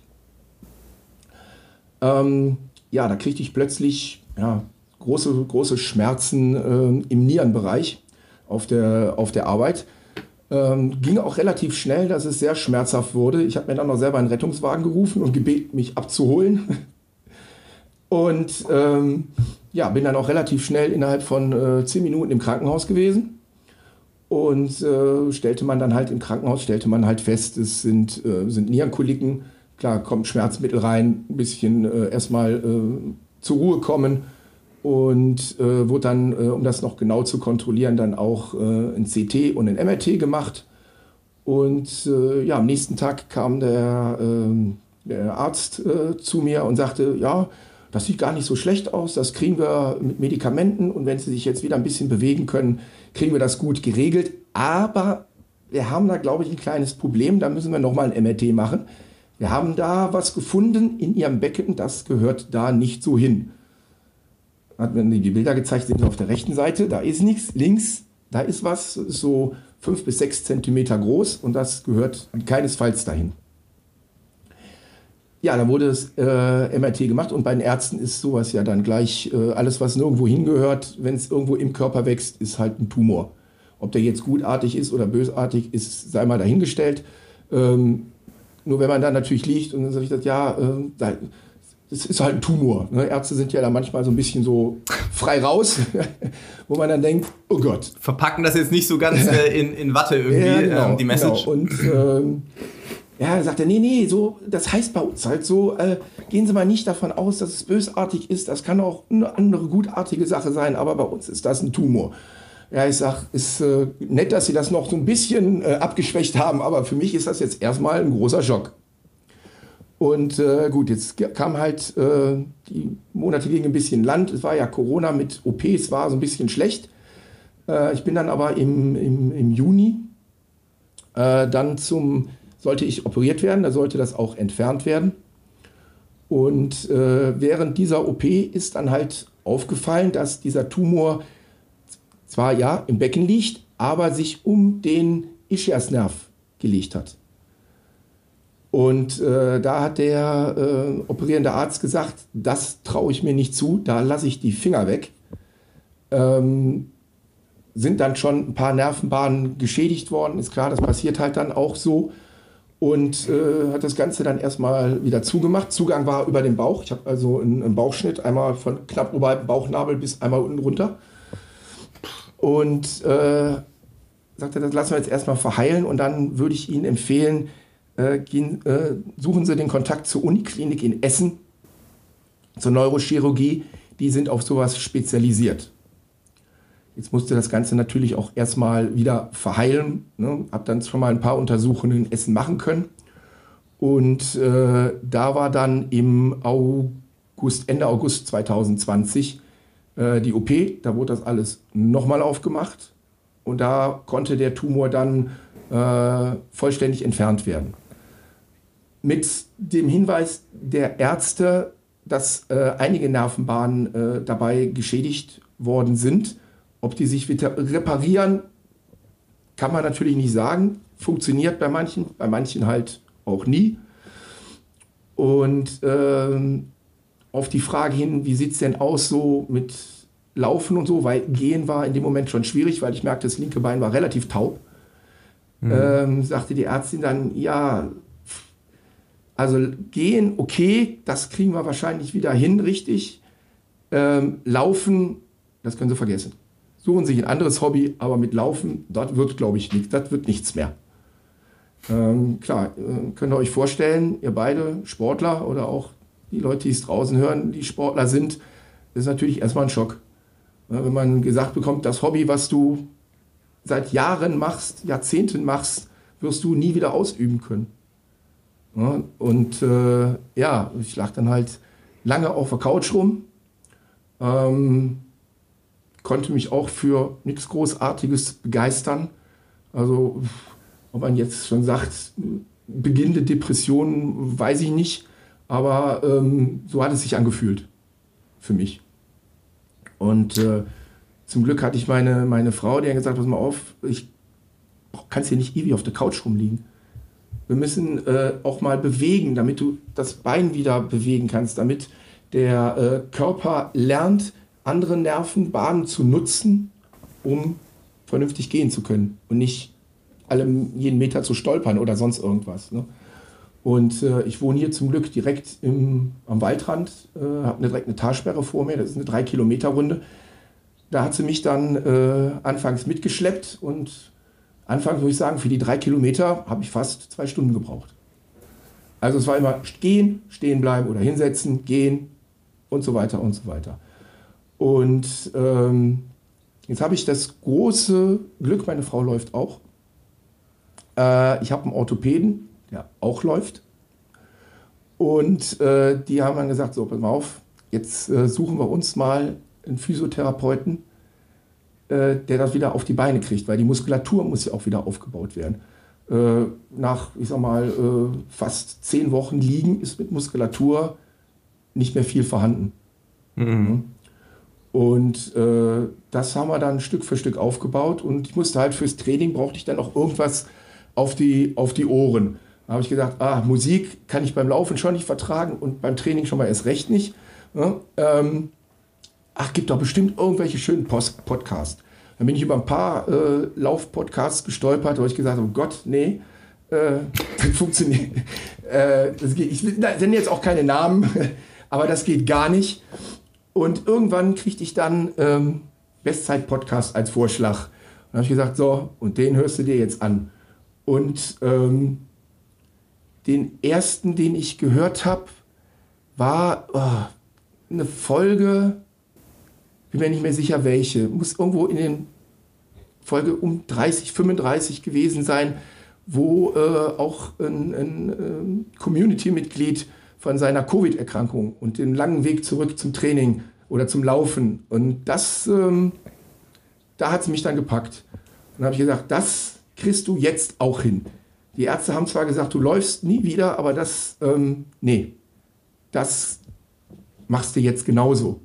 Ähm, ja, da kriegte ich plötzlich ja, große, große Schmerzen äh, im Nierenbereich auf der, auf der Arbeit. Ähm, ging auch relativ schnell, dass es sehr schmerzhaft wurde. Ich habe mir dann noch selber einen Rettungswagen gerufen und gebeten, mich abzuholen. Und ähm, ja, bin dann auch relativ schnell innerhalb von äh, zehn Minuten im Krankenhaus gewesen. Und äh, stellte man dann halt im Krankenhaus, stellte man halt fest, es sind, äh, sind Nierenkoliken. Klar, kommt Schmerzmittel rein, ein bisschen äh, erstmal äh, zur Ruhe kommen. Und äh, wurde dann, äh, um das noch genau zu kontrollieren, dann auch äh, ein C T und ein M R T gemacht. Und äh, ja, am nächsten Tag kam der, äh, der Arzt äh, zu mir und sagte, ja, das sieht gar nicht so schlecht aus, das kriegen wir mit Medikamenten und wenn Sie sich jetzt wieder ein bisschen bewegen können, kriegen wir das gut geregelt. Aber wir haben da, glaube ich, ein kleines Problem, da müssen wir nochmal ein M R T machen. Wir haben da was gefunden in Ihrem Becken, das gehört da nicht so hin. Hat mir die Bilder gezeigt, sind auf der rechten Seite, da ist nichts, links, da ist was, so fünf bis sechs Zentimeter groß und das gehört keinesfalls dahin. Ja, dann wurde das äh, M R T gemacht und bei den Ärzten ist sowas ja dann gleich, äh, alles was nirgendwo hingehört, wenn es irgendwo im Körper wächst, ist halt ein Tumor. Ob der jetzt gutartig ist oder bösartig ist, sei mal dahingestellt. Ähm, nur wenn man dann natürlich liegt und dann sage ich das, ja, äh, das ist halt ein Tumor. Ne? Ärzte sind ja da manchmal so ein bisschen so frei raus, wo man dann denkt, oh Gott. Verpacken das jetzt nicht so ganz äh, in, in Watte irgendwie, ja, genau, ähm, die Message. Genau. Und ähm, ja, sagt er, nee, nee, so, das heißt bei uns halt so, äh, gehen Sie mal nicht davon aus, dass es bösartig ist, das kann auch eine andere gutartige Sache sein, aber bei uns ist das ein Tumor. Ja, ich sag, ist äh, nett, dass Sie das noch so ein bisschen äh, abgeschwächt haben, aber für mich ist das jetzt erstmal ein großer Schock. Und äh, gut, jetzt kam halt, äh, die Monate gingen ein bisschen Land, es war ja Corona mit O Ps, war so ein bisschen schlecht. Äh, ich bin dann aber im, im, im Juni äh, dann zum... sollte ich operiert werden, da sollte das auch entfernt werden. Und äh, während dieser O P ist dann halt aufgefallen, dass dieser Tumor zwar ja im Becken liegt, aber sich um den Ischiasnerv gelegt hat. Und äh, da hat der äh, operierende Arzt gesagt, das traue ich mir nicht zu, da lasse ich die Finger weg. Ähm, sind dann schon ein paar Nervenbahnen geschädigt worden, ist klar, das passiert halt dann auch so. Und äh, hat das Ganze dann erstmal wieder zugemacht. Zugang war über den Bauch. Ich habe also einen, einen Bauchschnitt, einmal von knapp oberhalb dem Bauchnabel bis einmal unten runter. Und äh, sagte, das lassen wir jetzt erstmal verheilen und dann würde ich Ihnen empfehlen, äh, gehen, äh, suchen Sie den Kontakt zur Uniklinik in Essen, zur Neurochirurgie. Die sind auf sowas spezialisiert. Jetzt musste das Ganze natürlich auch erstmal wieder verheilen. Ne? Hab dann schon mal ein paar Untersuchungen in Essen machen können. Und äh, da war dann im August, Ende August zwanzig zwanzig äh, die O P. Da wurde das alles nochmal aufgemacht. Und da konnte der Tumor dann äh, vollständig entfernt werden. Mit dem Hinweis der Ärzte, dass äh, einige Nervenbahnen äh, dabei geschädigt worden sind. Ob die sich wieder reparieren, kann man natürlich nicht sagen. Funktioniert bei manchen, bei manchen halt auch nie. Und ähm, auf die Frage hin, wie sieht es denn aus so mit Laufen und so, weil Gehen war in dem Moment schon schwierig, weil ich merkte, das linke Bein war relativ taub. Mhm. Ähm, sagte die Ärztin dann, ja, also Gehen, okay, das kriegen wir wahrscheinlich wieder hin, richtig. Ähm, Laufen, das können Sie vergessen. Suchen sich ein anderes Hobby, aber mit Laufen, das wird, glaube ich, nichts, das wird nichts mehr. Ähm, klar, äh, könnt ihr euch vorstellen, ihr beide Sportler oder auch die Leute, die es draußen hören, die Sportler sind, das ist natürlich erstmal ein Schock. Ja, wenn man gesagt bekommt, das Hobby, was du seit Jahren machst, Jahrzehnten machst, wirst du nie wieder ausüben können. Ja, und äh, ja, ich lag dann halt lange auf der Couch rum, ähm, konnte mich auch für nichts Großartiges begeistern. Also ob man jetzt schon sagt, beginnende Depressionen, weiß ich nicht, aber ähm, so hat es sich angefühlt für mich. Und äh, zum Glück hatte ich meine, meine Frau, die hat gesagt, pass mal auf, ich kann hier nicht ewig auf der Couch rumliegen. Wir müssen äh, auch mal bewegen, damit du das Bein wieder bewegen kannst, damit der äh, Körper lernt, andere Nervenbahnen zu nutzen, um vernünftig gehen zu können und nicht alle jeden Meter zu stolpern oder sonst irgendwas. Ne? Und äh, ich wohne hier zum Glück direkt im, am Waldrand, äh, habe eine, direkt eine Talsperre vor mir, das ist eine drei Kilometer Runde. Da hat sie mich dann äh, anfangs mitgeschleppt und anfangs würde ich sagen, für die drei Kilometer habe ich fast zwei Stunden gebraucht. Also es war immer gehen, stehen bleiben oder hinsetzen, gehen und so weiter und so weiter. Und ähm, jetzt habe ich das große Glück, meine Frau läuft auch. Äh, ich habe einen Orthopäden, der auch läuft. Und äh, die haben dann gesagt, so, pass mal auf, jetzt äh, suchen wir uns mal einen Physiotherapeuten, äh, der das wieder auf die Beine kriegt, weil die Muskulatur muss ja auch wieder aufgebaut werden. Äh, nach, ich sag mal, äh, fast zehn Wochen liegen ist mit Muskulatur nicht mehr viel vorhanden. Mhm. Und äh, das haben wir dann Stück für Stück aufgebaut und ich musste halt fürs Training, brauchte ich dann auch irgendwas auf die, auf die Ohren. Da habe ich gedacht, ah, Musik kann ich beim Laufen schon nicht vertragen und beim Training schon mal erst recht nicht. Ja, ähm, ach, gibt doch bestimmt irgendwelche schönen Post- Podcasts. Dann bin ich über ein paar äh, Lauf-Podcasts gestolpert, da habe ich gesagt, oh Gott, nee, äh, das funktioniert. äh, das geht, ich nenne jetzt auch keine Namen, aber das geht gar nicht. Und irgendwann kriegte ich dann ähm, Bestzeit-Podcast als Vorschlag. Und dann habe ich gesagt, so, und den hörst du dir jetzt an. Und ähm, den ersten, den ich gehört habe, war oh, eine Folge, bin mir nicht mehr sicher welche, muss irgendwo in den Folge um dreißig, fünfunddreißig gewesen sein, wo äh, auch ein, ein, ein Community-Mitglied von seiner Covid-Erkrankung und den langen Weg zurück zum Training oder zum Laufen. Und das, ähm, da hat es mich dann gepackt. Und habe ich gesagt, das kriegst du jetzt auch hin. Die Ärzte haben zwar gesagt, du läufst nie wieder, aber das, ähm, nee, das machst du jetzt genauso.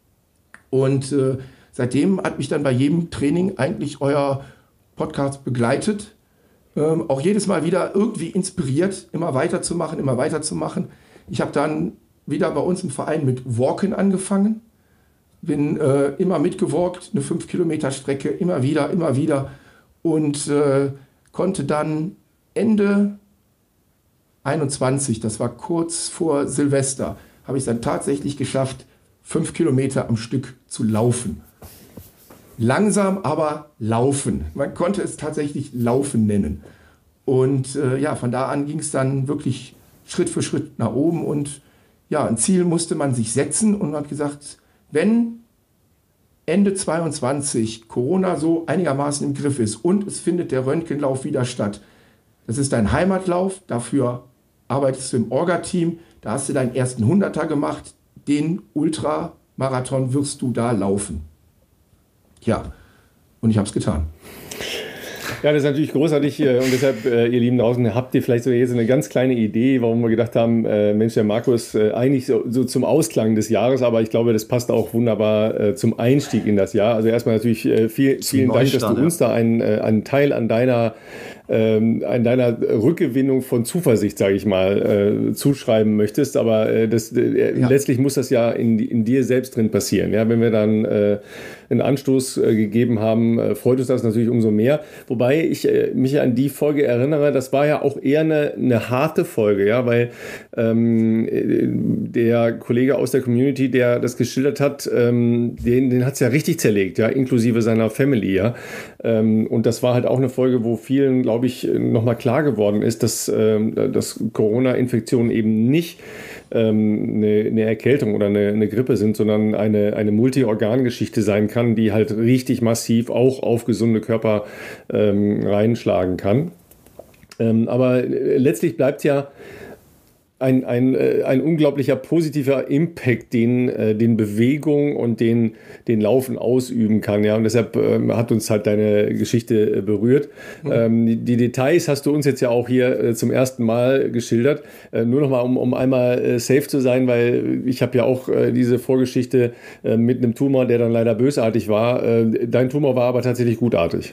Und äh, seitdem hat mich dann bei jedem Training eigentlich euer Podcast begleitet. Ähm, auch jedes Mal wieder irgendwie inspiriert, immer weiterzumachen, immer weiterzumachen. Ich habe dann wieder bei uns im Verein mit Walken angefangen. Bin äh, immer mitgewalkt, eine fünf Kilometer Strecke, immer wieder, immer wieder. Und äh, konnte dann Ende einundzwanzig, das war kurz vor Silvester, habe ich es dann tatsächlich geschafft, fünf Kilometer am Stück zu laufen. Langsam, aber laufen. Man konnte es tatsächlich Laufen nennen. Und äh, ja, von da an ging es dann wirklich Schritt für Schritt nach oben. Und ja, ein Ziel musste man sich setzen und man hat gesagt, wenn Ende zweiundzwanzig Corona so einigermaßen im Griff ist und es findet der Röntgenlauf wieder statt, das ist dein Heimatlauf, dafür arbeitest du im Orga-Team, da hast du deinen ersten Hunderter gemacht, den Ultramarathon wirst du da laufen. Ja, und ich habe es getan. Ja, das ist natürlich großartig und deshalb, ihr Lieben draußen, habt ihr vielleicht so jetzt eine ganz kleine Idee, warum wir gedacht haben, äh, Mensch, der Markus, äh, eigentlich so, so zum Ausklang des Jahres, aber ich glaube, das passt auch wunderbar äh, zum Einstieg in das Jahr. Also erstmal natürlich äh, viel, vielen Dank, dass du uns da einen, äh, einen Teil an deiner ähm, an deiner Rückgewinnung von Zuversicht, sage ich mal, äh, zuschreiben möchtest. Aber äh, das, äh, ja. letztlich muss das ja in, in dir selbst drin passieren. Ja? Wenn wir dann äh, einen Anstoß äh, gegeben haben, äh, freut uns das natürlich umso mehr. Wobei ich äh, mich an die Folge erinnere, das war ja auch eher eine, eine harte Folge, ja, weil ähm, der Kollege aus der Community, der das geschildert hat, ähm, den, den hat es ja richtig zerlegt, ja, inklusive seiner Family, ja. Ähm, und das war halt auch eine Folge, wo vielen, glaube ich, nochmal klar geworden ist, dass, ähm, dass Corona-Infektionen eben nicht ähm, eine, eine Erkältung oder eine, eine Grippe sind, sondern eine, eine Multi-Organ-Geschichte sein kann, die halt richtig massiv auch auf gesunde Körper ähm, reinschlagen kann. Ähm, aber letztlich bleibt ja ein, ein, ein unglaublicher positiver Impact, den, den Bewegung und den, den Laufen ausüben kann. Ja? Und deshalb ähm, hat uns halt deine Geschichte berührt. Mhm. Ähm, die, die Details hast du uns jetzt ja auch hier äh, zum ersten Mal geschildert. Äh, nur nochmal, um, um einmal äh, safe zu sein, weil ich habe ja auch äh, diese Vorgeschichte äh, mit einem Tumor, der dann leider bösartig war. Äh, dein Tumor war aber tatsächlich gutartig.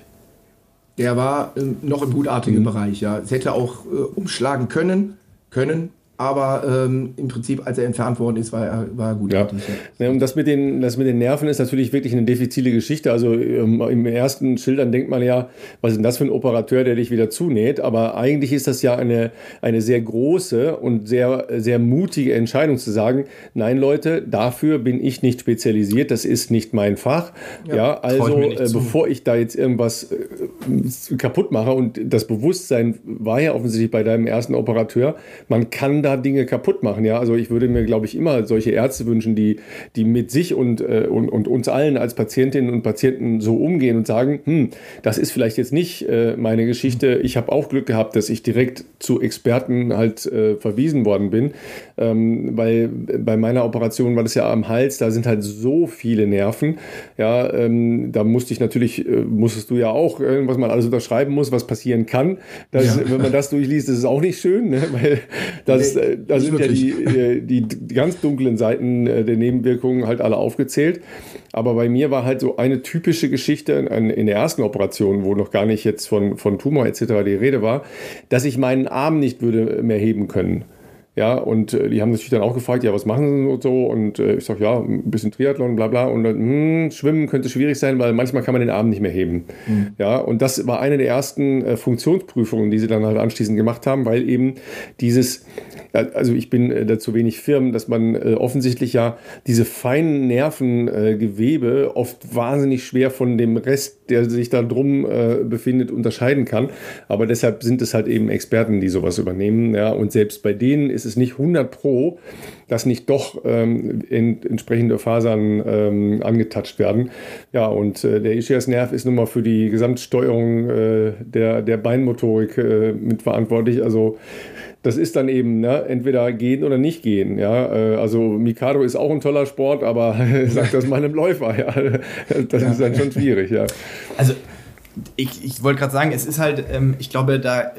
Der war äh, noch im gutartigen mhm. Bereich, ja. Es hätte auch äh, umschlagen können, können. Aber ähm, im Prinzip, als er entfernt worden ist, war er, war er gut. Ja. Ja, und das mit, den, das mit den Nerven ist natürlich wirklich eine diffizile Geschichte. Also ähm, im ersten Schildern denkt man ja, was ist denn das für ein Operateur, der dich wieder zunäht? Aber eigentlich ist das ja eine, eine sehr große und sehr, sehr mutige Entscheidung zu sagen, nein Leute, dafür bin ich nicht spezialisiert, das ist nicht mein Fach. Ja, ja also äh, bevor ich da jetzt irgendwas äh, kaputt mache, und das Bewusstsein war ja offensichtlich bei deinem ersten Operateur, man kann da Dinge kaputt machen. Ja? Also ich würde mir, glaube ich, immer solche Ärzte wünschen, die, die mit sich und, äh, und, und uns allen als Patientinnen und Patienten so umgehen und sagen, hm, das ist vielleicht jetzt nicht äh, meine Geschichte. Ich habe auch Glück gehabt, dass ich direkt zu Experten halt äh, verwiesen worden bin, ähm, weil bei meiner Operation war das ja am Hals, da sind halt so viele Nerven. Ja, ähm, da musste ich natürlich, äh, musstest du ja auch, äh, was man alles unterschreiben muss, was passieren kann. Das, ja. Wenn man das durchliest, ist es auch nicht schön, ne? Weil das nee. Da sind ja die, die, die ganz dunklen Seiten der Nebenwirkungen halt alle aufgezählt. Aber bei mir war halt so eine typische Geschichte in der ersten Operation, wo noch gar nicht jetzt von, von Tumor et cetera die Rede war, dass ich meinen Arm nicht würde mehr heben können. Ja, und äh, die haben natürlich dann auch gefragt, ja, was machen sie und so? Und äh, ich sage, ja, ein bisschen Triathlon, bla bla. Und dann, hm, Schwimmen könnte schwierig sein, weil manchmal kann man den Arm nicht mehr heben. Mhm. Ja, und das war eine der ersten äh, Funktionsprüfungen, die sie dann halt anschließend gemacht haben, weil eben dieses, äh, also ich bin äh, da zu wenig firm, dass man äh, offensichtlich ja diese feinen Nervengewebe äh, oft wahnsinnig schwer von dem Rest, der sich da drum äh, befindet, unterscheiden kann. Aber deshalb sind es halt eben Experten, die sowas übernehmen. Ja, und selbst bei denen ist es nicht hundert Pro, dass nicht doch ähm, in, entsprechende Fasern ähm, angetatscht werden. Ja, und äh, der Ischiasnerv ist nun mal für die Gesamtsteuerung äh, der, der Beinmotorik äh, mitverantwortlich. Also das ist dann eben, ne, entweder gehen oder nicht gehen. Ja? Also Mikado ist auch ein toller Sport, aber sag das mal einem Läufer. Ja? Das ja. ist dann schon schwierig. Ja. Also Ich, ich wollte gerade sagen, es ist halt, ähm, ich glaube, da,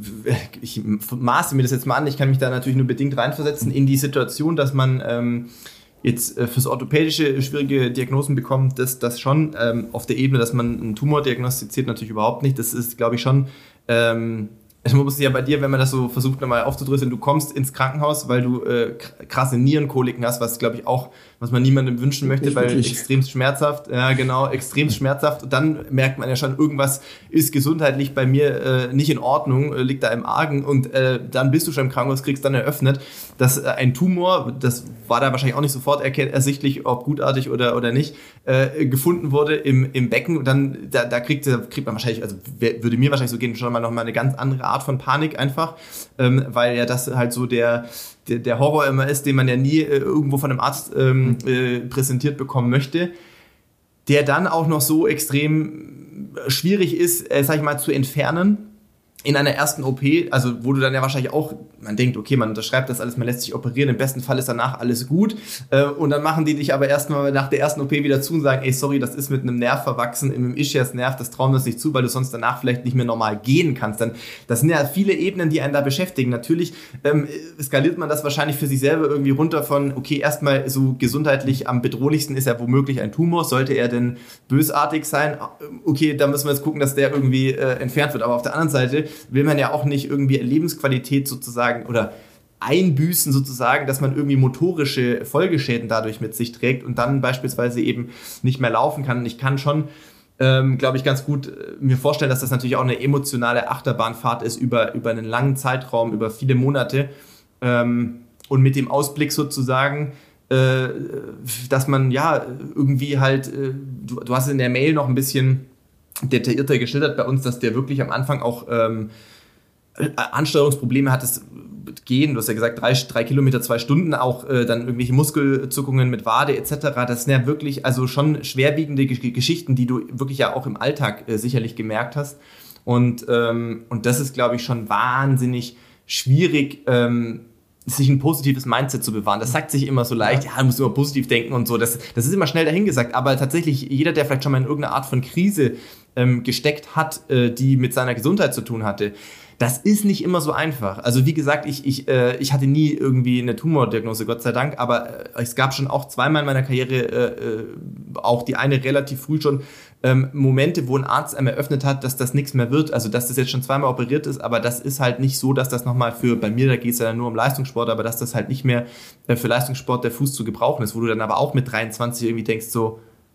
ich maße mir das jetzt mal an, ich kann mich da natürlich nur bedingt reinversetzen in die Situation, dass man ähm, jetzt äh, fürs Orthopädische schwierige Diagnosen bekommt, das, das schon ähm, auf der Ebene, dass man einen Tumor diagnostiziert, natürlich überhaupt nicht. Das ist, glaube ich, schon, ähm, man muss ja bei dir, wenn man das so versucht nochmal aufzudröseln, du kommst ins Krankenhaus, weil du äh, krasse Nierenkoliken hast, was glaube ich auch, was man niemandem wünschen möchte, nicht weil wirklich. Extrem schmerzhaft, ja genau, extrem schmerzhaft. Und dann merkt man ja schon, irgendwas ist gesundheitlich bei mir äh, nicht in Ordnung, äh, liegt da im Argen, und äh, dann bist du schon im Krankenhaus, kriegst dann eröffnet, dass äh, ein Tumor, das war da wahrscheinlich auch nicht sofort erkennt, ersichtlich, ob gutartig oder, oder nicht, äh, gefunden wurde im, im Becken. Und dann, da, da kriegt, kriegt man wahrscheinlich, also würde mir wahrscheinlich so gehen, schon mal nochmal eine ganz andere Art von Panik einfach, ähm, weil ja das halt so der, der, der Horror immer ist, den man ja nie äh, irgendwo von einem Arzt ähm, äh, präsentiert bekommen möchte, der dann auch noch so extrem schwierig ist, äh, sag ich mal, zu entfernen in einer ersten O P, also wo du dann ja wahrscheinlich auch, man denkt, okay, man unterschreibt das alles, man lässt sich operieren, im besten Fall ist danach alles gut, äh, und dann machen die dich aber erstmal nach der ersten O P wieder zu und sagen, ey, sorry, das ist mit einem Nerv verwachsen, im Ischiasnerv, das trauen wir uns nicht zu, weil du sonst danach vielleicht nicht mehr normal gehen kannst. Dann, das sind ja viele Ebenen, die einen da beschäftigen. Natürlich ähm, skaliert man das wahrscheinlich für sich selber irgendwie runter von, okay, erstmal so gesundheitlich am bedrohlichsten ist ja womöglich ein Tumor, sollte er denn bösartig sein, okay, da müssen wir jetzt gucken, dass der irgendwie äh, entfernt wird, aber auf der anderen Seite will man ja auch nicht irgendwie Lebensqualität sozusagen oder einbüßen sozusagen, dass man irgendwie motorische Folgeschäden dadurch mit sich trägt und dann beispielsweise eben nicht mehr laufen kann. Und ich kann schon, ähm, glaube ich, ganz gut äh, mir vorstellen, dass das natürlich auch eine emotionale Achterbahnfahrt ist über, über einen langen Zeitraum, über viele Monate. Ähm, und mit dem Ausblick sozusagen, äh, dass man ja irgendwie halt, äh, du, du hast in der Mail noch ein bisschen detaillierter geschildert bei uns, dass der wirklich am Anfang auch ähm, Ansteuerungsprobleme hattest, gehen, du hast ja gesagt, drei, drei Kilometer, zwei Stunden, auch äh, dann irgendwelche Muskelzuckungen mit Wade et cetera. Das sind ja wirklich also schon schwerwiegende G- Geschichten, die du wirklich ja auch im Alltag äh, sicherlich gemerkt hast. Und, ähm, und das ist, glaube ich, schon wahnsinnig schwierig, ähm, sich ein positives Mindset zu bewahren. Das sagt sich immer so leicht, ja, du musst immer positiv denken und so. Das, das ist immer schnell dahingesagt. Aber tatsächlich, jeder, der vielleicht schon mal in irgendeiner Art von Krise ähm, gesteckt hat, äh, die mit seiner Gesundheit zu tun hatte, das ist nicht immer so einfach. Also wie gesagt, ich, ich, äh, ich hatte nie irgendwie eine Tumordiagnose, Gott sei Dank, aber äh, es gab schon auch zweimal in meiner Karriere, äh, auch die eine relativ früh schon, ähm, Momente, wo ein Arzt einem eröffnet hat, dass das nichts mehr wird, also dass das jetzt schon zweimal operiert ist, aber das ist halt nicht so, dass das nochmal für, bei mir, da geht es ja nur um Leistungssport, aber dass das halt nicht mehr äh, für Leistungssport der Fuß zu gebrauchen ist, wo du dann aber auch mit dreiundzwanzig irgendwie denkst so,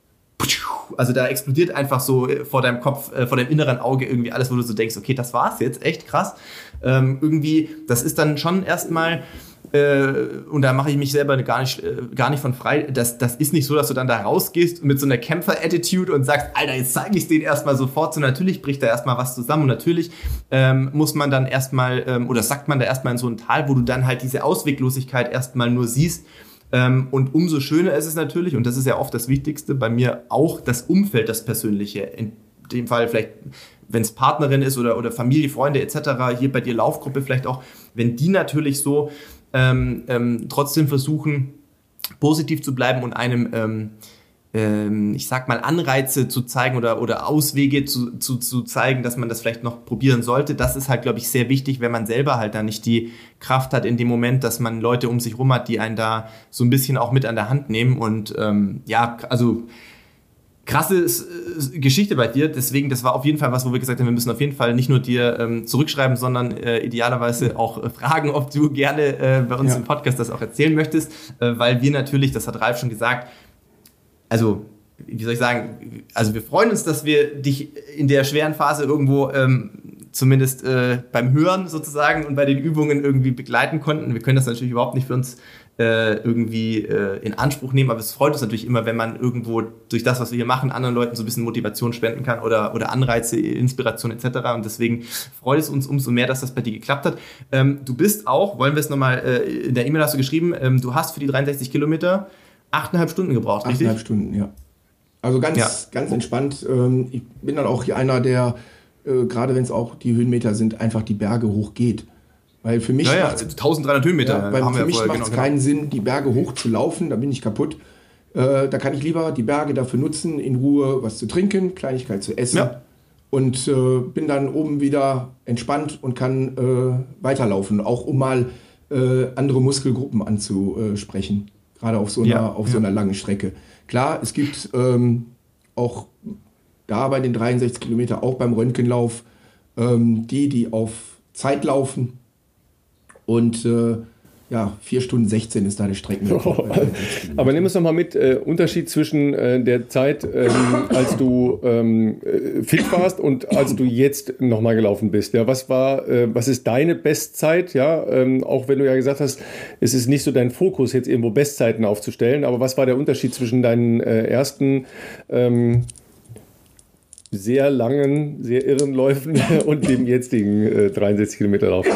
also da explodiert einfach so vor deinem Kopf, äh, vor deinem inneren Auge irgendwie alles, wo du so denkst, okay, das war's jetzt, echt krass. Ähm, irgendwie, das ist dann schon erstmal, äh, und da mache ich mich selber gar nicht, äh, gar nicht von frei, das, das ist nicht so, dass du dann da rausgehst mit so einer Kämpfer-Attitude und sagst, Alter, jetzt zeige ich es denen erstmal sofort. So, natürlich bricht da erstmal was zusammen und natürlich ähm, muss man dann erstmal, ähm, oder sagt man da erstmal in so ein Tal, wo du dann halt diese Ausweglosigkeit erstmal nur siehst. Ähm, und umso schöner ist es natürlich, und das ist ja oft das Wichtigste, bei mir auch das Umfeld, das Persönliche. In dem Fall vielleicht, wenn es Partnerin ist oder, oder Familie, Freunde et cetera, hier bei dir Laufgruppe vielleicht auch, wenn die natürlich so ähm, ähm, trotzdem versuchen, positiv zu bleiben und einem, ähm, ähm, ich sag mal, Anreize zu zeigen oder, oder Auswege zu, zu, zu zeigen, dass man das vielleicht noch probieren sollte. Das ist halt, glaube ich, sehr wichtig, wenn man selber halt dann nicht die Kraft hat in dem Moment, dass man Leute um sich rum hat, die einen da so ein bisschen auch mit an der Hand nehmen. Und ähm, ja, also krasse äh, Geschichte bei dir. Deswegen, das war auf jeden Fall was, wo wir gesagt haben, wir müssen auf jeden Fall nicht nur dir ähm, zurückschreiben, sondern äh, idealerweise auch äh, fragen, ob du gerne äh, bei uns ja. im Podcast das auch erzählen möchtest, äh, weil wir natürlich, das hat Ralf schon gesagt, also, wie soll ich sagen, also wir freuen uns, dass wir dich in der schweren Phase irgendwo ähm, zumindest äh, beim Hören sozusagen und bei den Übungen irgendwie begleiten konnten. Wir können das natürlich überhaupt nicht für uns äh, irgendwie äh, in Anspruch nehmen, aber es freut uns natürlich immer, wenn man irgendwo durch das, was wir hier machen, anderen Leuten so ein bisschen Motivation spenden kann oder, oder Anreize, Inspiration et cetera. Und deswegen freut es uns umso mehr, dass das bei dir geklappt hat. Ähm, du bist auch, wollen wir es nochmal, äh, in der E-Mail hast du geschrieben, ähm, du hast für die dreiundsechzig Kilometer achteinhalb Stunden gebraucht, richtig? Achteinhalb Stunden, ja. Also ganz, ja. ganz entspannt. Ich bin dann auch hier einer, der, gerade wenn es auch die Höhenmeter sind, einfach die Berge hochgeht. Weil für mich ja, ja, tausenddreihundert Höhenmeter. Ja, weil haben für wir mich macht es genau, keinen genau. Sinn, die Berge hoch zu laufen, da bin ich kaputt. Da kann ich lieber die Berge dafür nutzen, in Ruhe was zu trinken, Kleinigkeit zu essen. Ja. Und äh, bin dann oben wieder entspannt und kann äh, weiterlaufen, auch um mal äh, andere Muskelgruppen anzusprechen. Gerade auf so einer, ja, auf ja. so einer langen Strecke. Klar, es gibt ähm, auch da bei den dreiundsechzig Kilometer, auch beim Röntgenlauf, ähm, die, die auf Zeit laufen. Und äh, ja, vier Stunden sechzehn ist da die Strecke. Oh, aber nimm uns noch mal mit, äh, Unterschied zwischen äh, der Zeit, ähm, als du ähm, fit warst und als du jetzt noch mal gelaufen bist. Ja, was war, äh, was ist deine Bestzeit? Ja, ähm, auch wenn du ja gesagt hast, es ist nicht so dein Fokus, jetzt irgendwo Bestzeiten aufzustellen. Aber was war der Unterschied zwischen deinen äh, ersten ähm, sehr langen, sehr irren Läufen und dem jetzigen äh, dreiundsechzig Kilometer Lauf?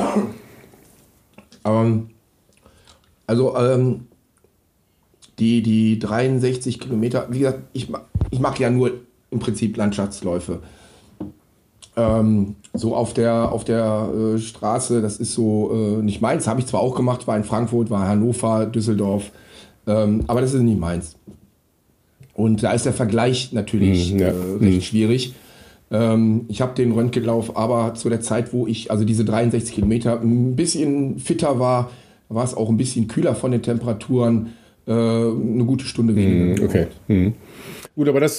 Ähm, also ähm, die, die dreiundsechzig Kilometer, wie gesagt, ich, ich mache ja nur im Prinzip Landschaftsläufe. Ähm, so auf der, auf der äh, Straße, das ist so äh, nicht meins, habe ich zwar auch gemacht, war in Frankfurt, war Hannover, Düsseldorf, ähm, aber das ist nicht meins. Und da ist der Vergleich natürlich mhm, ja. äh, recht mhm. schwierig. Ich habe den Röntgenlauf, aber zu der Zeit, wo ich, also diese dreiundsechzig Kilometer, ein bisschen fitter war, war es auch ein bisschen kühler von den Temperaturen, äh, eine gute Stunde weniger. Okay. Mhm. Gut, aber das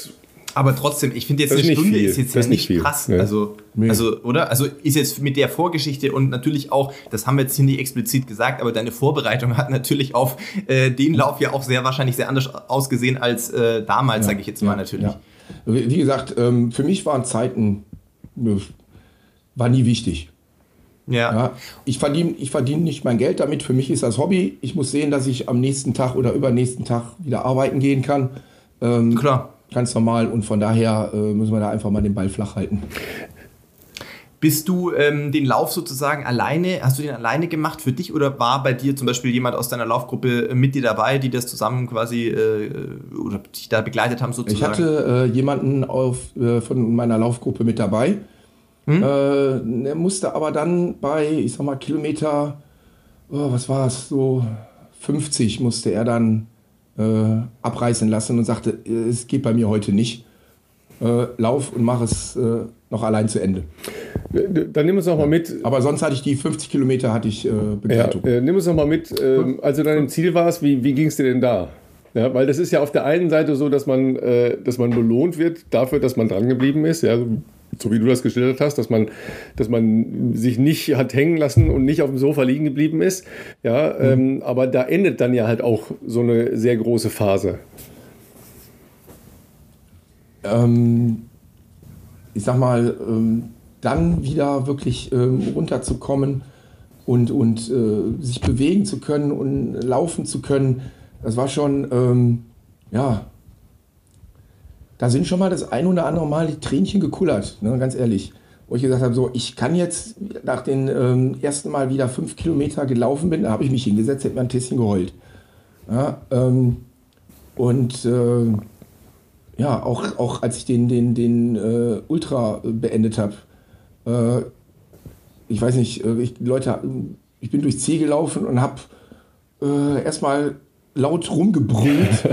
Aber trotzdem, ich finde jetzt Das eine ist nicht Stunde viel. ist jetzt Das ja ist nicht nicht viel. krass. Nee. Also, Nee. also, oder? Also ist jetzt mit der Vorgeschichte und natürlich auch, das haben wir jetzt hier nicht explizit gesagt, aber deine Vorbereitung hat natürlich auf äh, den Lauf ja auch sehr wahrscheinlich sehr anders ausgesehen als äh, damals, Ja, sage ich jetzt mal ja, natürlich. ja. Wie wie gesagt, ähm, für mich waren Zeiten, äh, war nie wichtig. Ja. Ja, ich verdiene ich verdien nicht mein Geld damit. Für mich ist das Hobby. Ich muss sehen, dass ich am nächsten Tag oder übernächsten Tag wieder arbeiten gehen kann. Ähm, Klar. Ganz normal. Und von daher äh, müssen wir da einfach mal den Ball flach halten. Bist du ähm, den Lauf sozusagen alleine, hast du den alleine gemacht für dich oder war bei dir zum Beispiel jemand aus deiner Laufgruppe äh, mit dir dabei, die das zusammen quasi äh, oder dich da begleitet haben sozusagen? Ich hatte äh, jemanden auf, äh, von meiner Laufgruppe mit dabei. Hm? Äh, er musste aber dann bei, ich sag mal, Kilometer, oh, was war es, so fünfzig musste er dann äh, abreißen lassen und sagte, es geht bei mir heute nicht. Äh, lauf und mach es äh, noch allein zu Ende. Dann nimm uns noch mal mit. Aber sonst hatte ich die fünfzig Kilometer hatte ich äh, Ja, Begleitung. äh, nimm uns noch mal mit, ähm, als du dann im Ziel warst, wie, wie ging es dir denn da? Ja, weil das ist ja auf der einen Seite so, dass man, äh, dass man belohnt wird dafür, dass man dran geblieben ist, ja, so, so wie du das geschildert hast, dass man, dass man sich nicht hat hängen lassen und nicht auf dem Sofa liegen geblieben ist. Ja, mhm. ähm, aber da endet dann ja halt auch so eine sehr große Phase. Ähm, ich sag mal, ähm, dann wieder wirklich ähm, runterzukommen und, und äh, sich bewegen zu können und laufen zu können, das war schon, ähm, ja, da sind schon mal das ein oder andere Mal die Tränchen gekullert, ne, ganz ehrlich. Wo ich gesagt habe, so, ich kann jetzt nach den ähm, ersten Mal wieder fünf Kilometer gelaufen bin, da habe ich mich hingesetzt, hätte mir ein Tässchen geheult. Ja, ähm, und äh, ja, auch, auch als ich den, den, den äh, Ultra beendet habe, äh, ich weiß nicht, äh, ich, Leute, ich bin durchs Ziel gelaufen und habe äh, erstmal laut rumgebrüllt.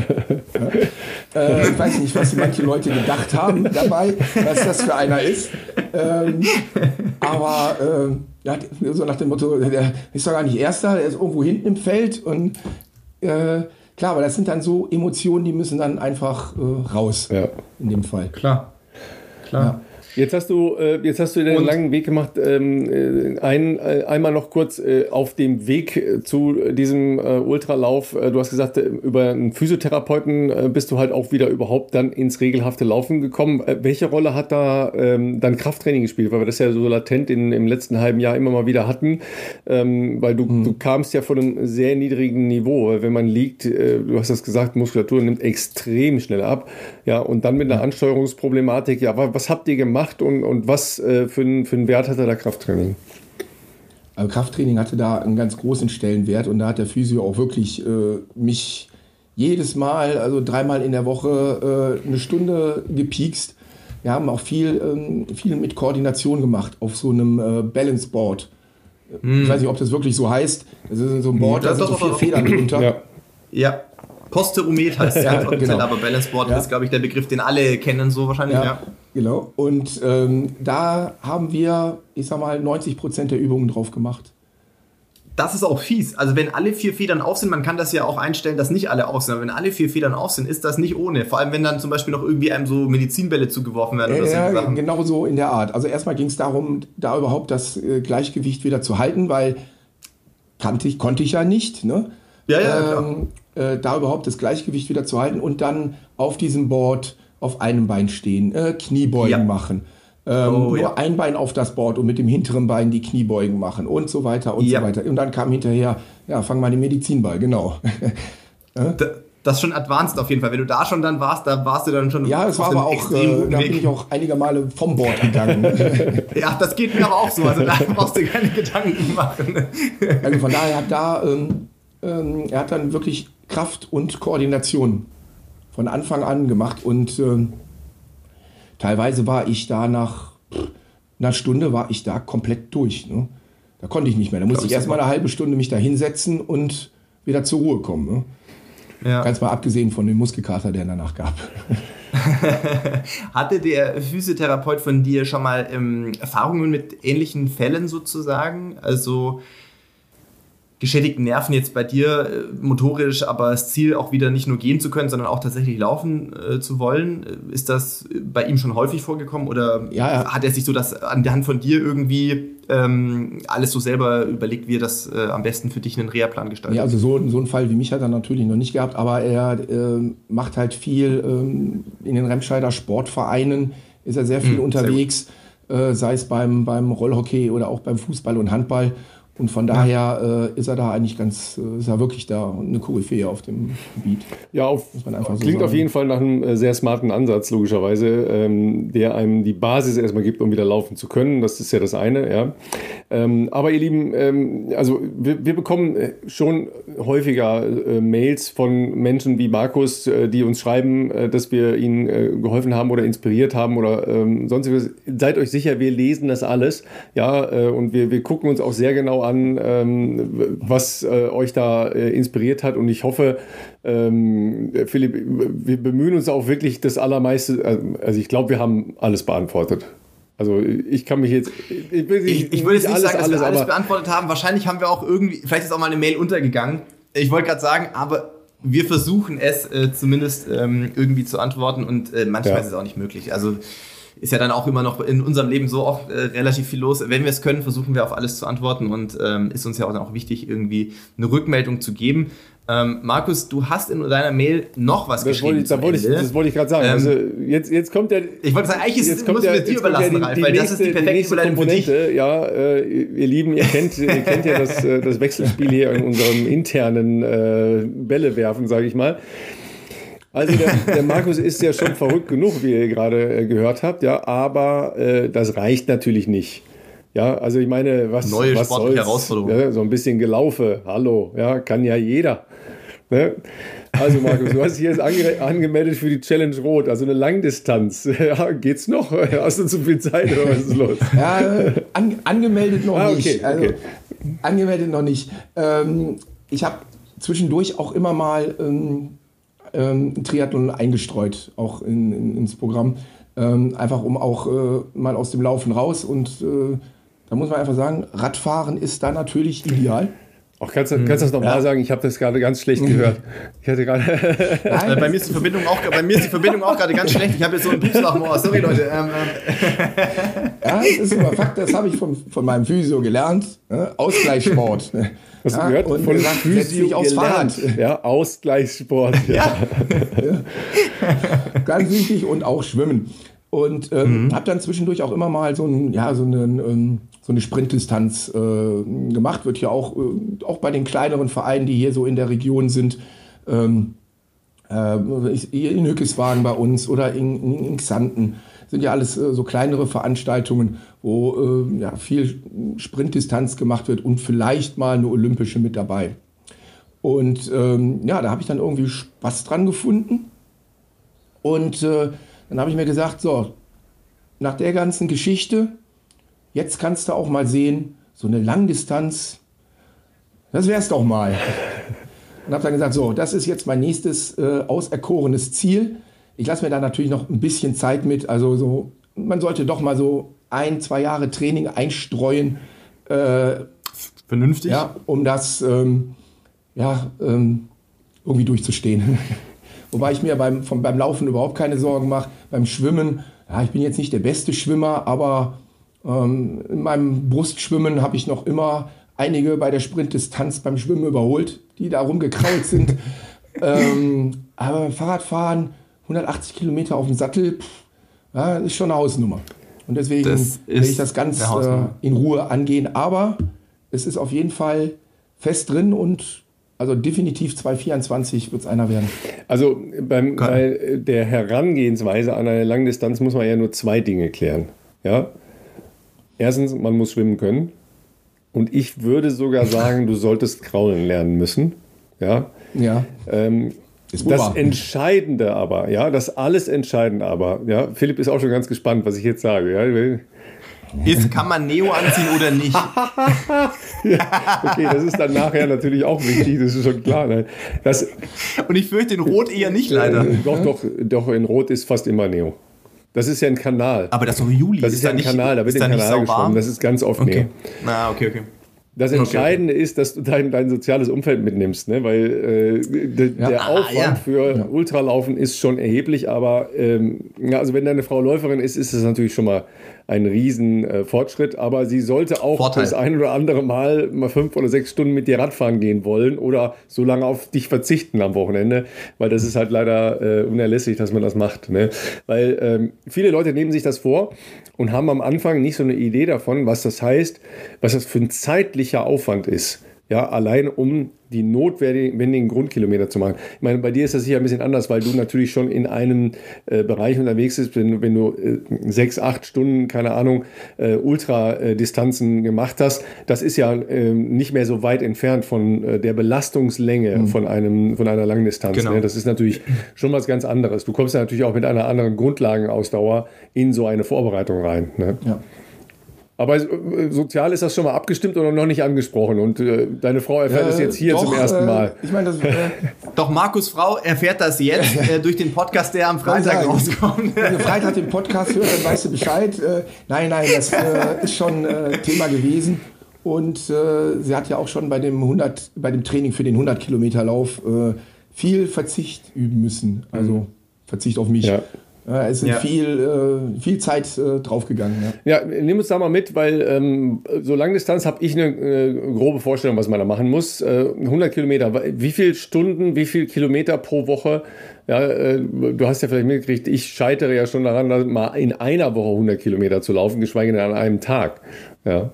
Ja. Äh, ich weiß nicht, was manche Leute gedacht haben dabei, was das für einer ist. Ähm, aber äh, ja, so nach dem Motto, der ist doch gar nicht Erster, der ist irgendwo hinten im Feld. Und äh, klar, aber das sind dann so Emotionen, die müssen dann einfach äh, raus, Ja. in dem Fall. Klar, klar. Ja. Jetzt hast du, äh, jetzt hast du den Und- langen Weg gemacht. Ähm, äh, ein, äh, einmal noch kurz äh, auf dem Weg äh, zu diesem äh, Ultralauf. Äh, du hast gesagt, äh, über einen Physiotherapeuten äh, bist du halt auch wieder überhaupt dann ins regelhafte Laufen gekommen. Äh, welche Rolle hat da ähm, dann Krafttraining gespielt? Weil wir das ja so latent in, im letzten halben Jahr immer mal wieder hatten. Ähm, weil du, Mhm. du kamst ja von einem sehr niedrigen Niveau. Wenn man liegt, äh, du hast das gesagt, Muskulatur nimmt extrem schnell ab. Ja, und dann mit einer Ansteuerungsproblematik. Ja, wa- was habt ihr gemacht? Und, und was äh, für, ein, für einen Wert hatte da Krafttraining? Also Krafttraining hatte da einen ganz großen Stellenwert und da hat der Physio auch wirklich äh, mich jedes Mal, also dreimal in der Woche äh, eine Stunde gepiekst. Wir haben auch viel, ähm, viel mit Koordination gemacht auf so einem äh, Balance Board. Hm. Ich weiß nicht, ob das wirklich so heißt. Das ist so ein Board, Ja, da sind doch, so vier doch, doch. Federn drunter. Ja. Ja. Posteromet heißt es ja, offiziell, genau. aber Balance Board Ja. ist, glaube ich, der Begriff, den alle kennen, so wahrscheinlich. Ja, Ja. genau. Und ähm, da haben wir, ich sag mal, neunzig Prozent der Übungen drauf gemacht. Das ist auch fies. Also wenn alle vier Federn auf sind, man kann das ja auch einstellen, dass nicht alle auf sind, aber wenn alle vier Federn auf sind, ist das nicht ohne. Vor allem, wenn dann zum Beispiel noch irgendwie einem so Medizinbälle zugeworfen werden oder so Ja, Sachen. genau so in der Art. Also erstmal ging es darum, da überhaupt das äh, Gleichgewicht wieder zu halten, weil kannte ich, konnte ich ja nicht. Ne? Ja, ja, klar. ähm, äh, da überhaupt das Gleichgewicht wieder zu halten und dann auf diesem Board auf einem Bein stehen, äh, Kniebeugen Ja. machen. Ähm, Oh, nur ja. ein Bein auf das Board und mit dem hinteren Bein die Kniebeugen machen und so weiter und Ja. so weiter. Und dann kam hinterher, ja, fang mal den Medizinball, genau. Da- Das ist schon advanced auf jeden Fall. Wenn du da schon dann warst, da warst du dann schon Ja, es war auf einem aber auch, extrem äh, guten da Weg. bin ich auch einige Male vom Board gegangen. Ja, das geht mir aber auch so. Also da brauchst du keine Gedanken machen. Also von daher hat da, ähm, ähm, er hat dann wirklich Kraft und Koordination von Anfang an gemacht und ähm, teilweise war ich da nach pff, einer Stunde war ich da komplett durch. Ne? Da konnte ich nicht mehr. Da musste Glaub ich ich erstmal super. eine halbe Stunde mich da hinsetzen und wieder zur Ruhe kommen. Ne? Ja. Ganz mal abgesehen von dem Muskelkater, der danach gab. Hatte der Physiotherapeut von dir schon mal ähm, Erfahrungen mit ähnlichen Fällen sozusagen? Also geschädigten Nerven jetzt bei dir äh, motorisch, aber das Ziel auch wieder nicht nur gehen zu können, sondern auch tatsächlich laufen äh, zu wollen. Ist das bei ihm schon häufig vorgekommen oder ja, ja. hat er sich so das an der Hand von dir irgendwie ähm, alles so selber überlegt, wie er das äh, am besten für dich einen Reha-Plan gestaltet? Ja, also so, so einen Fall wie mich hat er natürlich noch nicht gehabt, aber er äh, macht halt viel ähm, in den Remscheider Sportvereinen, ist er sehr viel hm, unterwegs, sehr äh, sei es beim, beim Rollhockey oder auch beim Fußball und Handball. Und von daher äh, ist er da eigentlich ganz, äh, ist er wirklich da eine Koryphäe auf dem Gebiet. Ja, auf, so klingt sagen. Auf jeden Fall nach einem äh, sehr smarten Ansatz, logischerweise, ähm, der einem die Basis erstmal gibt, um wieder laufen zu können. Das ist ja das eine, ja. Ähm, aber ihr Lieben, ähm, also wir, wir bekommen schon häufiger äh, Mails von Menschen wie Markus, äh, die uns schreiben, äh, dass wir ihnen äh, geholfen haben oder inspiriert haben oder ähm, sonstiges. Seid euch sicher, wir lesen das alles, ja, äh, und wir, wir gucken uns auch sehr genau an, an, ähm, was äh, euch da äh, inspiriert hat. Und ich hoffe, ähm, Philipp, wir bemühen uns auch wirklich das Allermeiste. Also ich glaube, wir haben alles beantwortet. Also ich kann mich jetzt... Ich, will ich, ich würde jetzt nicht alles, sagen, dass alles, wir alles beantwortet haben. Wahrscheinlich haben wir auch irgendwie... Vielleicht ist auch mal eine Mail untergegangen. Ich wollte gerade sagen, aber... Wir versuchen es äh, zumindest ähm, irgendwie zu antworten und äh, manchmal ja. ist es auch nicht möglich. Also ist ja dann auch immer noch in unserem Leben so oft äh, relativ viel los. Wenn wir es können, versuchen wir auf alles zu antworten und ähm, ist uns ja auch dann auch wichtig, irgendwie eine Rückmeldung zu geben. Ähm, Markus, du hast in deiner Mail noch was das geschrieben. Wollte ich, da wollte ich, das wollte ich gerade sagen. Ähm, also jetzt, jetzt kommt der... Ich wollte sagen, eigentlich ist, muss wir dir überlassen, ja die, Ralf, weil nächste, das ist die perfekte Komponente. Ja, äh, ihr Lieben, ihr kennt, ihr kennt ja das, das Wechselspiel hier in unserem internen äh, Bälle werfen, sage ich mal. Also der, der Markus ist ja schon verrückt genug, wie ihr gerade äh, gehört habt, ja, aber äh, das reicht natürlich nicht. Ja, also ich meine, was, Neue was sportliche soll's? Herausforderung. Ja, so ein bisschen Gelaufe, hallo, ja, kann ja jeder. Ne? Also Markus, du hast dich jetzt ange- angemeldet für die Challenge Rot, also eine Langdistanz. Ja, geht's noch? Hast du zu viel Zeit oder was ist los? Ja, an, angemeldet noch ah, okay, nicht. Also, okay. Angemeldet noch nicht. Ähm, ich habe zwischendurch auch immer mal ähm, ähm, Triathlon eingestreut, auch in, in, ins Programm. Ähm, einfach um auch äh, mal aus dem Laufen raus. Und äh, da muss man einfach sagen, Radfahren ist da natürlich ideal. Auch kannst, kannst du das nochmal ja. sagen? Ich habe das gerade ganz schlecht gehört. Ich hatte gerade Nein, bei mir ist die Verbindung auch, bei mir ist die Verbindung auch gerade ganz schlecht. Ich habe jetzt so einen Pups nach dem Ohr. Sorry, Leute. Ähm, ähm. Ja, das ist aber Fakt, das habe ich von, von meinem Physio gelernt. Ne? Ausgleichssport. Ne? Hast ja, du gehört? Und von gesagt, Physio aufs Fahrrad. Ja, Ausgleichssport. Ja. Ja. Ja. Ganz wichtig und auch Schwimmen. Und ähm, mhm. habe dann zwischendurch auch immer mal so, ein, ja, so, eine, ähm, so eine Sprintdistanz äh, gemacht. Wird ja auch, äh, auch bei den kleineren Vereinen, die hier so in der Region sind, ähm, äh, in Hückeswagen bei uns oder in, in, in Xanten, sind ja alles äh, so kleinere Veranstaltungen, wo äh, ja, viel Sprintdistanz gemacht wird und vielleicht mal eine olympische mit dabei. Und ähm, ja, da habe ich dann irgendwie Spaß dran gefunden. Und äh, dann habe ich mir gesagt, so, nach der ganzen Geschichte, jetzt kannst du auch mal sehen, so eine Langdistanz, das wär's doch mal. Und habe dann gesagt, so, das ist jetzt mein nächstes äh, auserkorenes Ziel. Ich lasse mir da natürlich noch ein bisschen Zeit mit. Also so, man sollte doch mal so ein, zwei Jahre Training einstreuen. Äh, Vernünftig. Ja, um das ähm, ja, ähm, irgendwie durchzustehen. Wobei ich mir beim, vom, beim Laufen überhaupt keine Sorgen mache. Beim Schwimmen, ja, ich bin jetzt nicht der beste Schwimmer, aber ähm, in meinem Brustschwimmen habe ich noch immer einige bei der Sprintdistanz beim Schwimmen überholt, die da rumgekrault sind. ähm, aber beim Fahrradfahren, hundertachtzig Kilometer auf dem Sattel, pff, ja, ist schon eine Hausnummer. Und deswegen will ich das ganz äh, in Ruhe angehen. Aber es ist auf jeden Fall fest drin und also definitiv zwanzig vierundzwanzig wird es einer werden. Also beim, bei der Herangehensweise an eine Langdistanz muss man ja nur zwei Dinge klären. Ja? Erstens, man muss schwimmen können. Und ich würde sogar sagen, du solltest kraulen lernen müssen. Ja. Ja. Ähm, das Entscheidende aber, ja, das alles Entscheidende aber, ja, Philipp ist auch schon ganz gespannt, was ich jetzt sage. Ja. Ist, kann man Neo anziehen oder nicht? Ja, okay, das ist dann nachher natürlich auch wichtig, das ist schon klar. Ne? Das, Und ich fürchte in Rot eher nicht, leider. Äh, doch, doch, doch, in Rot ist fast immer Neo. Das ist ja ein Kanal. Aber das ist doch Juli. Das ist, ist ja ein nicht, Kanal, da wird im Kanal geschwommen. Das ist ganz oft okay. Neo. Na, okay, okay. Das Entscheidende okay. ist, dass du dein, dein soziales Umfeld mitnimmst, ne? Weil äh, de, ja. der Aufwand ah, ja. für ja. Ultralaufen ist schon erheblich, aber ähm, ja, also wenn deine Frau Läuferin ist, ist das natürlich schon mal ein riesen äh, Fortschritt, aber sie sollte auch Vorteil. das ein oder andere Mal mal fünf oder sechs Stunden mit dir Radfahren gehen wollen oder so lange auf dich verzichten am Wochenende, weil das ist halt leider äh, unerlässlich, dass man das macht, ne? Weil ähm, viele Leute nehmen sich das vor und haben am Anfang nicht so eine Idee davon, was das heißt, was das für ein zeitlicher Aufwand ist. Ja, allein um die notwendigen Grundkilometer zu machen. Ich meine, bei dir ist das sicher ein bisschen anders, weil du natürlich schon in einem äh, Bereich unterwegs bist, wenn, wenn du äh, sechs, acht Stunden, keine Ahnung, äh, Ultradistanzen gemacht hast. Das ist ja äh, nicht mehr so weit entfernt von äh, der Belastungslänge mhm. von einem von einer Langdistanz. Genau. Ne? Das ist natürlich schon was ganz anderes. Du kommst ja natürlich auch mit einer anderen Grundlagenausdauer in so eine Vorbereitung rein. Ne? Ja. Aber sozial ist das schon mal abgestimmt oder noch nicht angesprochen und äh, deine Frau erfährt äh, das jetzt hier doch, zum ersten Mal. Äh, ich meine, das, äh, doch Markus' Frau erfährt das jetzt äh, durch den Podcast, der am Freitag rauskommt. Wenn du Freitag den Podcast hörst, dann weißt du Bescheid. Äh, nein, nein, das äh, ist schon äh, Thema gewesen und äh, sie hat ja auch schon bei dem hundert, bei dem Training für den hundert Kilometer Lauf äh, viel Verzicht üben müssen. Also mhm. Verzicht auf mich. Ja. Ja, es ist ja. viel, äh, viel Zeit äh, draufgegangen. Ja. ja, nimm uns da mal mit, weil ähm, so Langdistanz habe ich eine äh, grobe Vorstellung, was man da machen muss. Äh, hundert Kilometer, wie viele Stunden, wie viele Kilometer pro Woche? Ja, äh, du hast ja vielleicht mitgekriegt, ich scheitere ja schon daran, mal in einer Woche hundert Kilometer zu laufen, geschweige denn an einem Tag. Ja.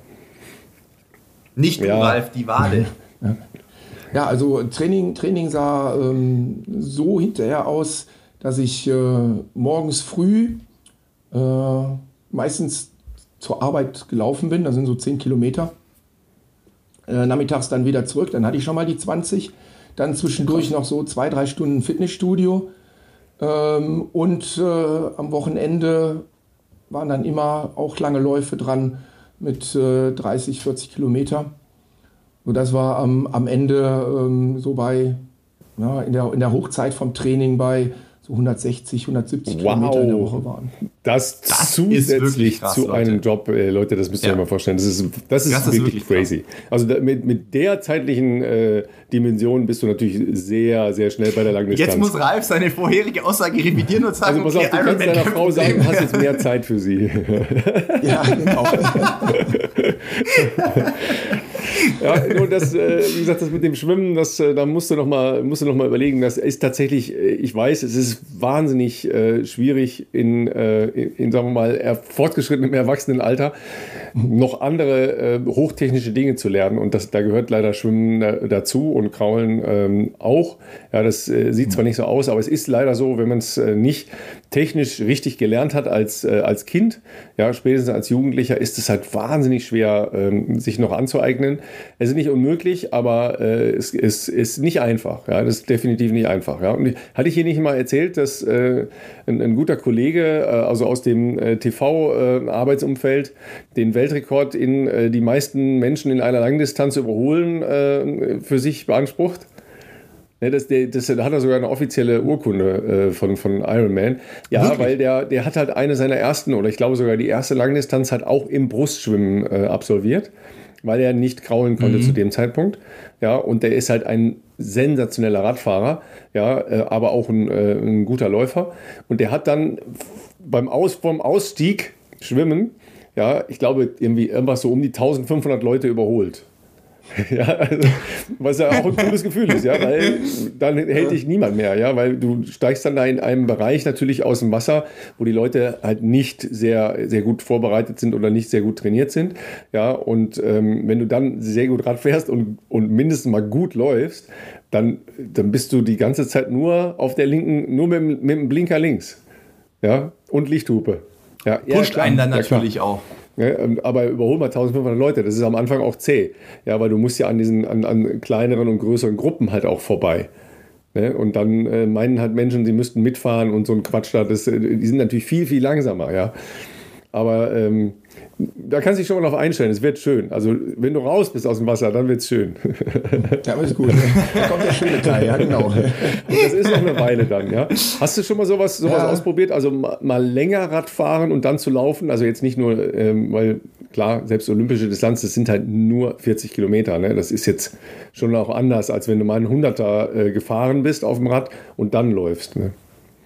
Nicht du, ja. Ralf, die Wade. Ja, ja also Training, Training sah ähm, so hinterher aus, dass ich äh, morgens früh äh, meistens zur Arbeit gelaufen bin, das sind so zehn Kilometer. Äh, nachmittags dann wieder zurück, dann hatte ich schon mal die zwanzig. Dann zwischendurch noch so zwei, drei Stunden Fitnessstudio. Ähm, und äh, am Wochenende waren dann immer auch lange Läufe dran mit äh, dreißig, vierzig Kilometer. Und das war am, am Ende ähm, so bei, ja, in der, in der Hochzeit vom Training bei so hundertsechzig, hundertsiebzig wow. Kilometer in der Woche waren. Das, das zusätzlich krass, zu einem Leute. Job, äh, Leute, das müsst ihr ja. euch mal vorstellen. Das ist, das ist, das wirklich, ist wirklich crazy. Krass. Also da, mit, mit der zeitlichen äh, Dimension bist du natürlich sehr, sehr schnell bei der Langdistanz. Jetzt muss Ralf seine vorherige Aussage revidieren und sagen, also, pass okay, auf, du kannst deiner Frau sagen, du hast jetzt mehr Zeit für sie. Ja, genau. Ja, nur das, äh, wie gesagt, das mit dem Schwimmen, das, äh, da musst du noch mal, musst du noch mal überlegen. Das ist tatsächlich, äh, ich weiß, es ist wahnsinnig äh, schwierig in, äh, in, in, sagen wir mal, er, fortgeschrittenem Erwachsenenalter noch andere äh, hochtechnische Dinge zu lernen. Und das, da gehört leider Schwimmen da, dazu und Kraulen ähm, auch. Ja, das äh, sieht zwar nicht so aus, aber es ist leider so, wenn man es äh, nicht technisch richtig gelernt hat als, äh, als Kind, ja, spätestens als Jugendlicher, ist es halt wahnsinnig schwer, ähm, sich noch anzueignen. Es ist nicht unmöglich, aber äh, es, es ist nicht einfach. Ja, das ist definitiv nicht einfach. Ja. Und hatte ich hier nicht mal erzählt, dass äh, ein, ein guter Kollege, äh, also aus dem äh, T V-Arbeitsumfeld, äh, den Weltrekord in äh, die meisten Menschen in einer Langdistanz überholen äh, für sich beansprucht? Ja, das, der, das, da hat er sogar eine offizielle Urkunde äh, von, von Ironman. Ja, wirklich? Weil der, der hat halt eine seiner ersten, oder ich glaube sogar die erste Langdistanz hat auch im Brustschwimmen äh, absolviert, weil er nicht kraulen konnte mhm. zu dem Zeitpunkt. Ja, und der ist halt ein sensationeller Radfahrer, ja, äh, aber auch ein, äh, ein guter Läufer. Und der hat dann beim Aus, vom Ausstieg schwimmen, ja, ich glaube, irgendwie irgendwas so um die eintausendfünfhundert Leute überholt. Ja, also, was ja auch ein cooles Gefühl ist, ja, weil dann hält dich niemand mehr, ja, weil du steigst dann da in einem Bereich natürlich aus dem Wasser, wo die Leute halt nicht sehr, sehr gut vorbereitet sind oder nicht sehr gut trainiert sind, ja, und ähm, wenn du dann sehr gut Rad fährst und, und mindestens mal gut läufst, dann, dann bist du die ganze Zeit nur auf der linken, nur mit, mit dem Blinker links, ja, und Lichthupe. Ja, pusht ja, einen dann natürlich ja, auch. Ja, aber überhol mal eintausendfünfhundert Leute, das ist am Anfang auch zäh. Ja, weil du musst ja an diesen an, an kleineren und größeren Gruppen halt auch vorbei. Ne? Und dann äh, meinen halt Menschen, sie müssten mitfahren und so ein Quatsch da, das, die sind natürlich viel, viel langsamer, ja. Aber ähm, da kannst du dich schon mal drauf einstellen, es wird schön. Also wenn du raus bist aus dem Wasser, dann wird es schön. Ja, aber ist gut. Da kommt der schöne Teil, ja genau. Und das ist noch eine Weile dann, ja. Hast du schon mal sowas, sowas ja. ausprobiert? Also mal länger Rad fahren und dann zu laufen? Also jetzt nicht nur, ähm, weil, klar, selbst olympische Distanz, das sind halt nur vierzig Kilometer. Ne? Das ist jetzt schon auch anders, als wenn du mal einen Hunderter äh, gefahren bist auf dem Rad und dann läufst. Ne?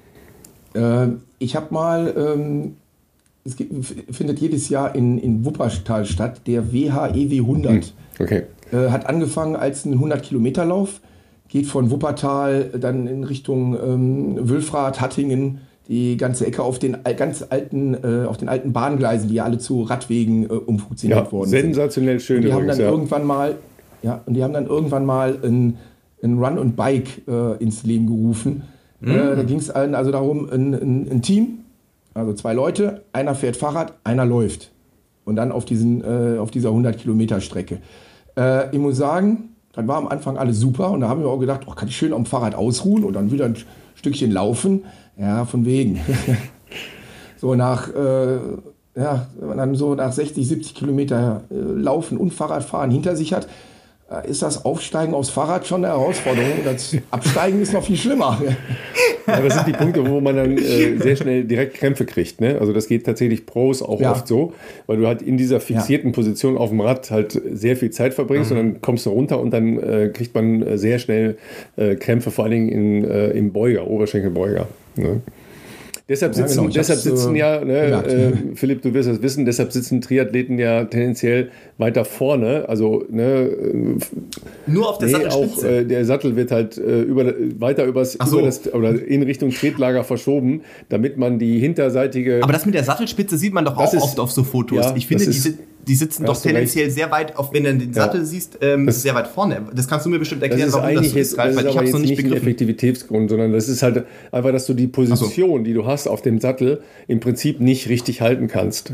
Äh, ich habe mal, ähm, es gibt, findet jedes Jahr in, in Wuppertal statt, der W H E W hundert. Hm, okay. Äh, hat angefangen als ein hundert-Kilometer-Lauf, geht von Wuppertal dann in Richtung ähm, Wülfrath, Hattingen, die ganze Ecke auf den ganz alten, äh, auf den alten Bahngleisen, die ja alle zu Radwegen äh, umfunktioniert Ja, worden sensationell sind. schön. Und die haben übrigens, dann ja. irgendwann mal, ja, und die haben dann irgendwann mal ein, ein Run und Bike äh, ins Leben gerufen. Mhm. Äh, da ging es also darum, ein, ein, ein Team, also zwei Leute, einer fährt Fahrrad, einer läuft. Und dann auf, diesen, äh, auf dieser hundert-Kilometer-Strecke. Äh, ich muss sagen, das war am Anfang alles super und da haben wir auch gedacht, oh, kann ich schön am Fahrrad ausruhen und dann wieder ein Stückchen laufen. Ja, von wegen. so nach, äh, ja, wenn man dann so nach sechzig, siebzig Kilometer äh, Laufen und Fahrradfahren hinter sich hat, äh, ist das Aufsteigen aufs Fahrrad schon eine Herausforderung. Das Absteigen ist noch viel schlimmer. Ja, das sind die Punkte, wo man dann äh, sehr schnell direkt Krämpfe kriegt. Ne? Also das geht tatsächlich Pros auch ja. oft so, weil du halt in dieser fixierten ja. Position auf dem Rad halt sehr viel Zeit verbringst mhm. und dann kommst du runter und dann äh, kriegt man sehr schnell äh, Krämpfe, vor allen Dingen in, äh, im Beuger, Oberschenkelbeuger. Ne? Deshalb sitzen, ja, genau. deshalb sitzen äh, ja, ne, äh, Philipp, du wirst das wissen, deshalb sitzen Triathleten ja tendenziell weiter vorne. Also ne, nur auf der nee, Sattelspitze. Auch, äh, der Sattel wird halt äh, über, weiter übers, so. über das oder in Richtung Tretlager verschoben, damit man die hinterseitige. Aber das mit der Sattelspitze sieht man doch auch ist, oft auf so Fotos. Ja, ich finde, ist, die, die sitzen doch tendenziell recht. sehr weit, auf, wenn du den Sattel ja. siehst, ähm, das, sehr weit vorne. Das kannst du mir bestimmt erklären, das ist warum eigentlich das so ist, jetzt, weil das ich habe es noch nicht nicht begriffen. Ein Effektivitätsgrund, sondern das ist halt einfach, dass du die Position, so. die du hast auf dem Sattel, im Prinzip nicht richtig halten kannst.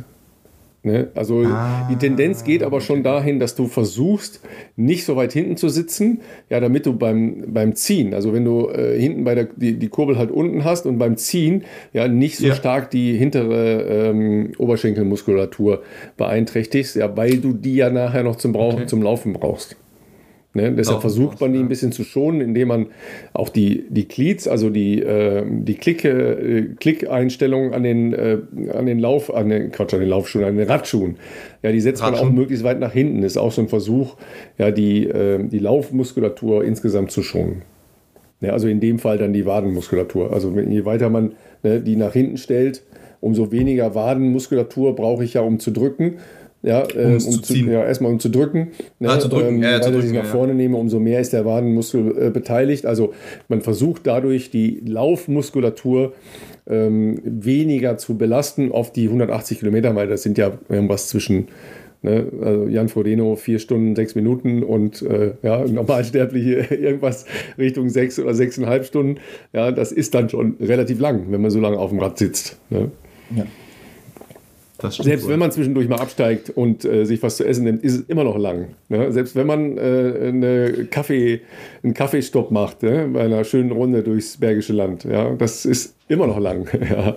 Ne? Also ah, die Tendenz geht aber schon dahin, dass du versuchst, nicht so weit hinten zu sitzen, ja, damit du beim, beim Ziehen, also wenn du äh, hinten bei der die, die Kurbel halt unten hast und beim Ziehen ja nicht so ja. stark die hintere ähm, Oberschenkelmuskulatur beeinträchtigst, ja, weil du die ja nachher noch zum, Brauch, okay. zum Laufen brauchst. Ne, deshalb versucht man die ein bisschen zu schonen, indem man auch die, die Cleats, also die, äh, die Klick, äh, Klick-Einstellungen an den, äh, an den Lauf, an den, Quatsch, an den Laufschuhen, an den Radschuhen, ja, die setzt Radschuhen. man auch möglichst weit nach hinten. Ist auch so ein Versuch, ja, die, äh, die Laufmuskulatur insgesamt zu schonen. Ja, also in dem Fall dann die Wadenmuskulatur. Also je weiter man ne, die nach hinten stellt, umso weniger Wadenmuskulatur brauche ich ja, um zu drücken. Ja, äh, um zu ziehen. Ja, erstmal um zu drücken. Ne, ah, zu drücken. Ähm, ja, ja, weil zu ich nach vorne ja. nehme, umso mehr ist der Wadenmuskel äh, beteiligt. Also man versucht dadurch die Laufmuskulatur ähm, weniger zu belasten auf die hundertachtzig Kilometer, weil das sind ja irgendwas zwischen ne, also Jan Frodeno vier Stunden, sechs Minuten und äh, ja, Normalsterbliche irgendwas Richtung sechs oder sechseinhalb Stunden. Ja, das ist dann schon relativ lang, wenn man so lange auf dem Rad sitzt. Ne? Ja. Selbst wohl. Wenn man zwischendurch mal absteigt und äh, sich was zu essen nimmt, ist es immer noch lang. Ne? Selbst wenn man äh, eine Kaffee, einen Kaffeestopp macht, ne? Bei einer schönen Runde durchs Bergische Land, ja? Das ist immer noch lang. ja.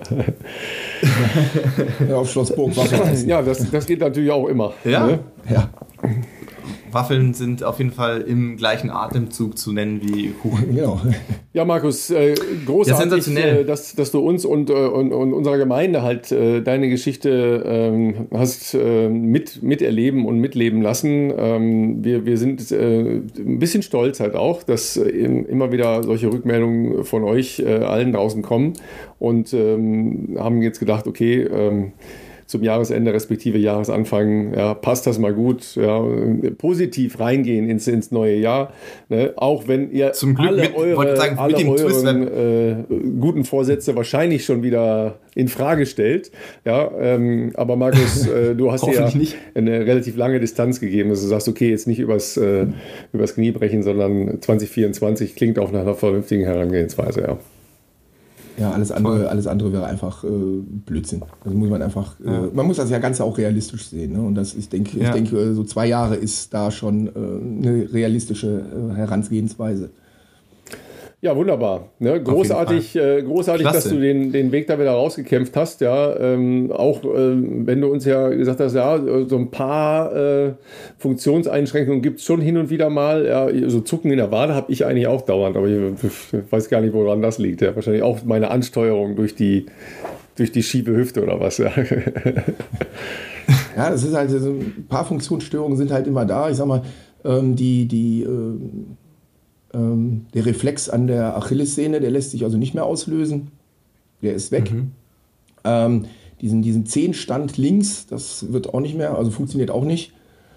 Ja, auf Schlossburg Waffeln. Ja, das, das geht natürlich auch immer. Ja? Ne? Ja. Waffeln sind auf jeden Fall im gleichen Atemzug zu nennen wie Kuchen. Genau. Ja, Markus, äh, großartig, äh, dass, dass du uns und, äh, und, und unserer Gemeinde halt äh, deine Geschichte ähm, hast äh, mit, miterleben und mitleben lassen. Ähm, wir, wir sind äh, ein bisschen stolz halt auch, dass äh, immer wieder solche Rückmeldungen von euch äh, allen draußen kommen und ähm, haben jetzt gedacht, okay, ähm, zum Jahresende respektive Jahresanfang, ja, passt das mal gut, ja, positiv reingehen ins, ins neue Jahr, ne? Auch wenn ihr zum Glück alle mit, eure, sagen, alle mit dem euren äh, guten Vorsätze wahrscheinlich schon wieder in Frage stellt, ja, ähm, aber Markus, äh, du hast dir ja nicht. eine relativ lange Distanz gegeben, dass du sagst, okay, jetzt nicht übers, äh, übers Knie brechen, sondern zwanzig vierundzwanzig klingt auch nach einer vernünftigen Herangehensweise, ja. Ja, alles andere, alles andere wäre einfach äh, Blödsinn. Das muss man einfach, ja. äh, man muss das ja Ganze auch realistisch sehen. Ne? Und das, ich denke, ja. ich denke, so zwei Jahre ist da schon äh, eine realistische äh, Herangehensweise. Ja, wunderbar. Ne? Großartig, äh, großartig dass du den, den Weg da wieder rausgekämpft hast. Ja, ähm, auch äh, wenn du uns ja gesagt hast, ja, so ein paar äh, Funktionseinschränkungen gibt es schon hin und wieder mal. Ja, so Zucken in der Wade habe ich eigentlich auch dauernd, aber ich, ich weiß gar nicht, woran das liegt. Ja, wahrscheinlich auch meine Ansteuerung durch die, durch die schiefe Hüfte oder was. Ja. Ja, das ist halt, so ein paar Funktionsstörungen sind halt immer da. Ich sag mal, ähm, die, die, äh, ähm, der Reflex an der Achillessehne, der lässt sich also nicht mehr auslösen. Der ist weg. Mhm. Ähm, diesen, diesen Zehenstand links, das wird auch nicht mehr, also funktioniert auch nicht.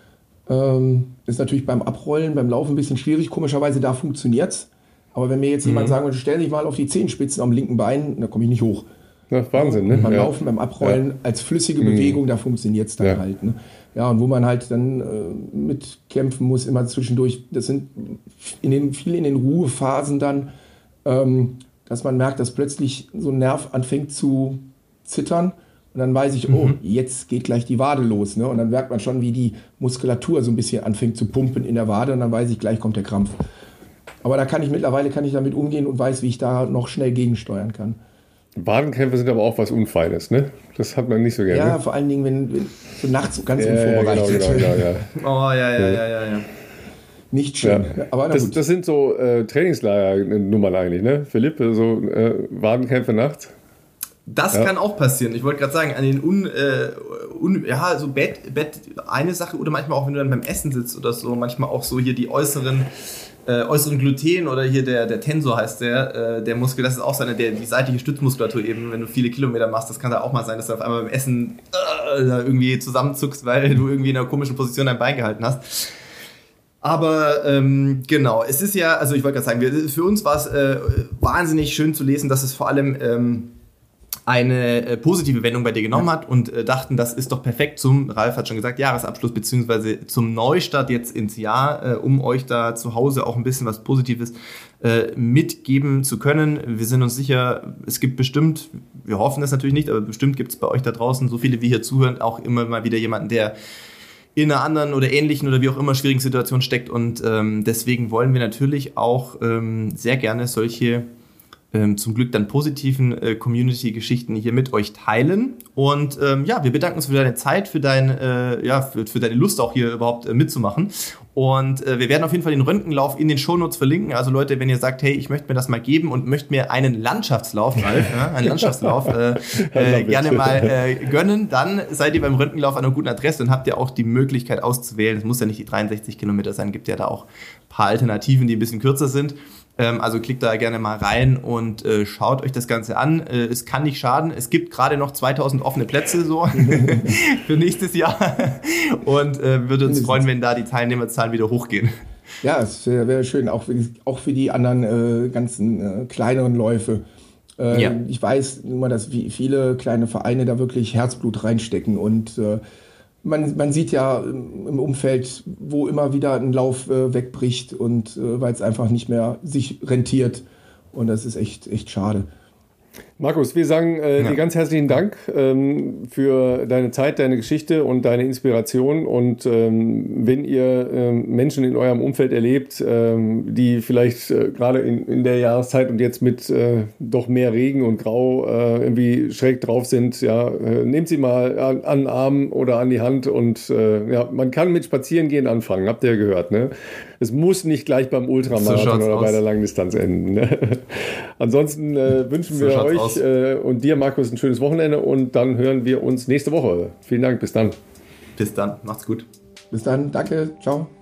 Ähm, ist natürlich beim Abrollen, beim Laufen ein bisschen schwierig. Komischerweise, da funktioniert es. Aber wenn mir jetzt mhm. jemand sagen würde, stell dich mal auf die Zehenspitzen am linken Bein, da komme ich nicht hoch. Ja, Wahnsinn, ne? Beim ja. Laufen, beim Abrollen, ja. als flüssige Bewegung, mhm. da funktioniert es dann ja. halt. Ne? Ja, und wo man halt dann äh, mitkämpfen muss, immer zwischendurch, das sind in den, viel in den Ruhephasen dann, ähm, dass man merkt, dass plötzlich so ein Nerv anfängt zu zittern. Und dann weiß ich, oh, mhm. jetzt geht gleich die Wade los. Ne? Und dann merkt man schon, wie die Muskulatur so ein bisschen anfängt zu pumpen in der Wade. Und dann weiß ich, gleich kommt der Krampf. Aber da kann ich mittlerweile kann ich damit umgehen und weiß, wie ich da noch schnell gegensteuern kann. Wadenkrämpfe sind aber auch was Unfeines, ne? Das hat man nicht so gerne. Ja, vor allen Dingen, wenn, wenn so nachts so ganz ja, unvorbereitet. Ja, genau, genau, ja, ja. Oh, ja, ja, ja, ja, ja. Nicht schön. Ja. Aber na das, gut. das sind so äh, Trainingslager-Nummern eigentlich, ne? Philipp, so äh, Wadenkrämpfe nachts? Das ja. kann auch passieren. Ich wollte gerade sagen, an den un, äh, un, ja, so Bett, Bett eine Sache oder manchmal auch, wenn du dann beim Essen sitzt oder so, manchmal auch so hier die äußeren, äh, äußeren Gluten oder hier der, der Tensor heißt der, äh, der Muskel, das ist auch seine, der, die seitliche Stützmuskulatur eben, wenn du viele Kilometer machst, das kann da auch mal sein, dass du auf einmal beim Essen äh, da irgendwie zusammenzuckst, weil du irgendwie in einer komischen Position dein Bein gehalten hast. Aber ähm, genau, es ist ja, also ich wollte gerade sagen, wir, für uns war es äh, wahnsinnig schön zu lesen, dass es vor allem ähm, eine äh, positive Wendung bei dir genommen hat und äh, dachten, das ist doch perfekt zum, Ralf hat schon gesagt, Jahresabschluss beziehungsweise zum Neustart jetzt ins Jahr, äh, um euch da zu Hause auch ein bisschen was Positives äh, mitgeben zu können. Wir sind uns sicher, es gibt bestimmt, wir hoffen das natürlich nicht, aber bestimmt gibt es bei euch da draußen, so viele wie hier zuhören, auch immer mal wieder jemanden, der in einer anderen oder ähnlichen oder wie auch immer schwierigen Situation steckt und ähm, deswegen wollen wir natürlich auch ähm, sehr gerne solche Ähm, zum Glück dann positiven äh, Community-Geschichten hier mit euch teilen. Und ähm, ja, wir bedanken uns für deine Zeit, für, dein, äh, ja, für, für deine Lust auch hier überhaupt äh, mitzumachen. Und äh, wir werden auf jeden Fall den Röntgenlauf in den Shownotes verlinken. Also Leute, wenn ihr sagt, hey, ich möchte mir das mal geben und möchte mir einen Landschaftslauf, Ralf, ja, einen Landschaftslauf äh, äh, gerne mal äh, gönnen, dann seid ihr beim Röntgenlauf an einer guten Adresse und habt ihr auch die Möglichkeit auszuwählen. Es muss ja nicht die dreiundsechzig Kilometer sein, gibt ja da auch ein paar Alternativen, die ein bisschen kürzer sind. Also klickt da gerne mal rein und äh, schaut euch das Ganze an. Äh, es kann nicht schaden. Es gibt gerade noch zweitausend offene Plätze so für nächstes Jahr. Und äh, würde uns freuen, wenn da die Teilnehmerzahlen wieder hochgehen. Ja, es wäre wär schön, auch für, auch für die anderen äh, ganzen äh, kleineren Läufe. Äh, ja. Ich weiß immer, dass viele kleine Vereine da wirklich Herzblut reinstecken und äh, Man, man sieht ja im Umfeld, wo immer wieder ein Lauf äh, wegbricht und äh, weil es einfach nicht mehr sich rentiert. Und das ist echt, echt schade. Markus, wir sagen äh, ja. dir ganz herzlichen Dank ähm, für deine Zeit, deine Geschichte und deine Inspiration. Und ähm, wenn ihr ähm, Menschen in eurem Umfeld erlebt, ähm, die vielleicht äh, gerade in, in der Jahreszeit und jetzt mit äh, doch mehr Regen und Grau äh, irgendwie schräg drauf sind, ja, äh, nehmt sie mal an, an den Arm oder an die Hand und äh, ja, man kann mit Spazierengehen anfangen, habt ihr ja gehört, ne? Es muss nicht gleich beim Ultramarathon so oder aus. bei der Langdistanz enden. Ne? Ansonsten äh, wünschen so wir euch äh, und dir, Markus, ein schönes Wochenende und dann hören wir uns nächste Woche. Vielen Dank, bis dann. Bis dann, macht's gut. Bis dann, danke, ciao.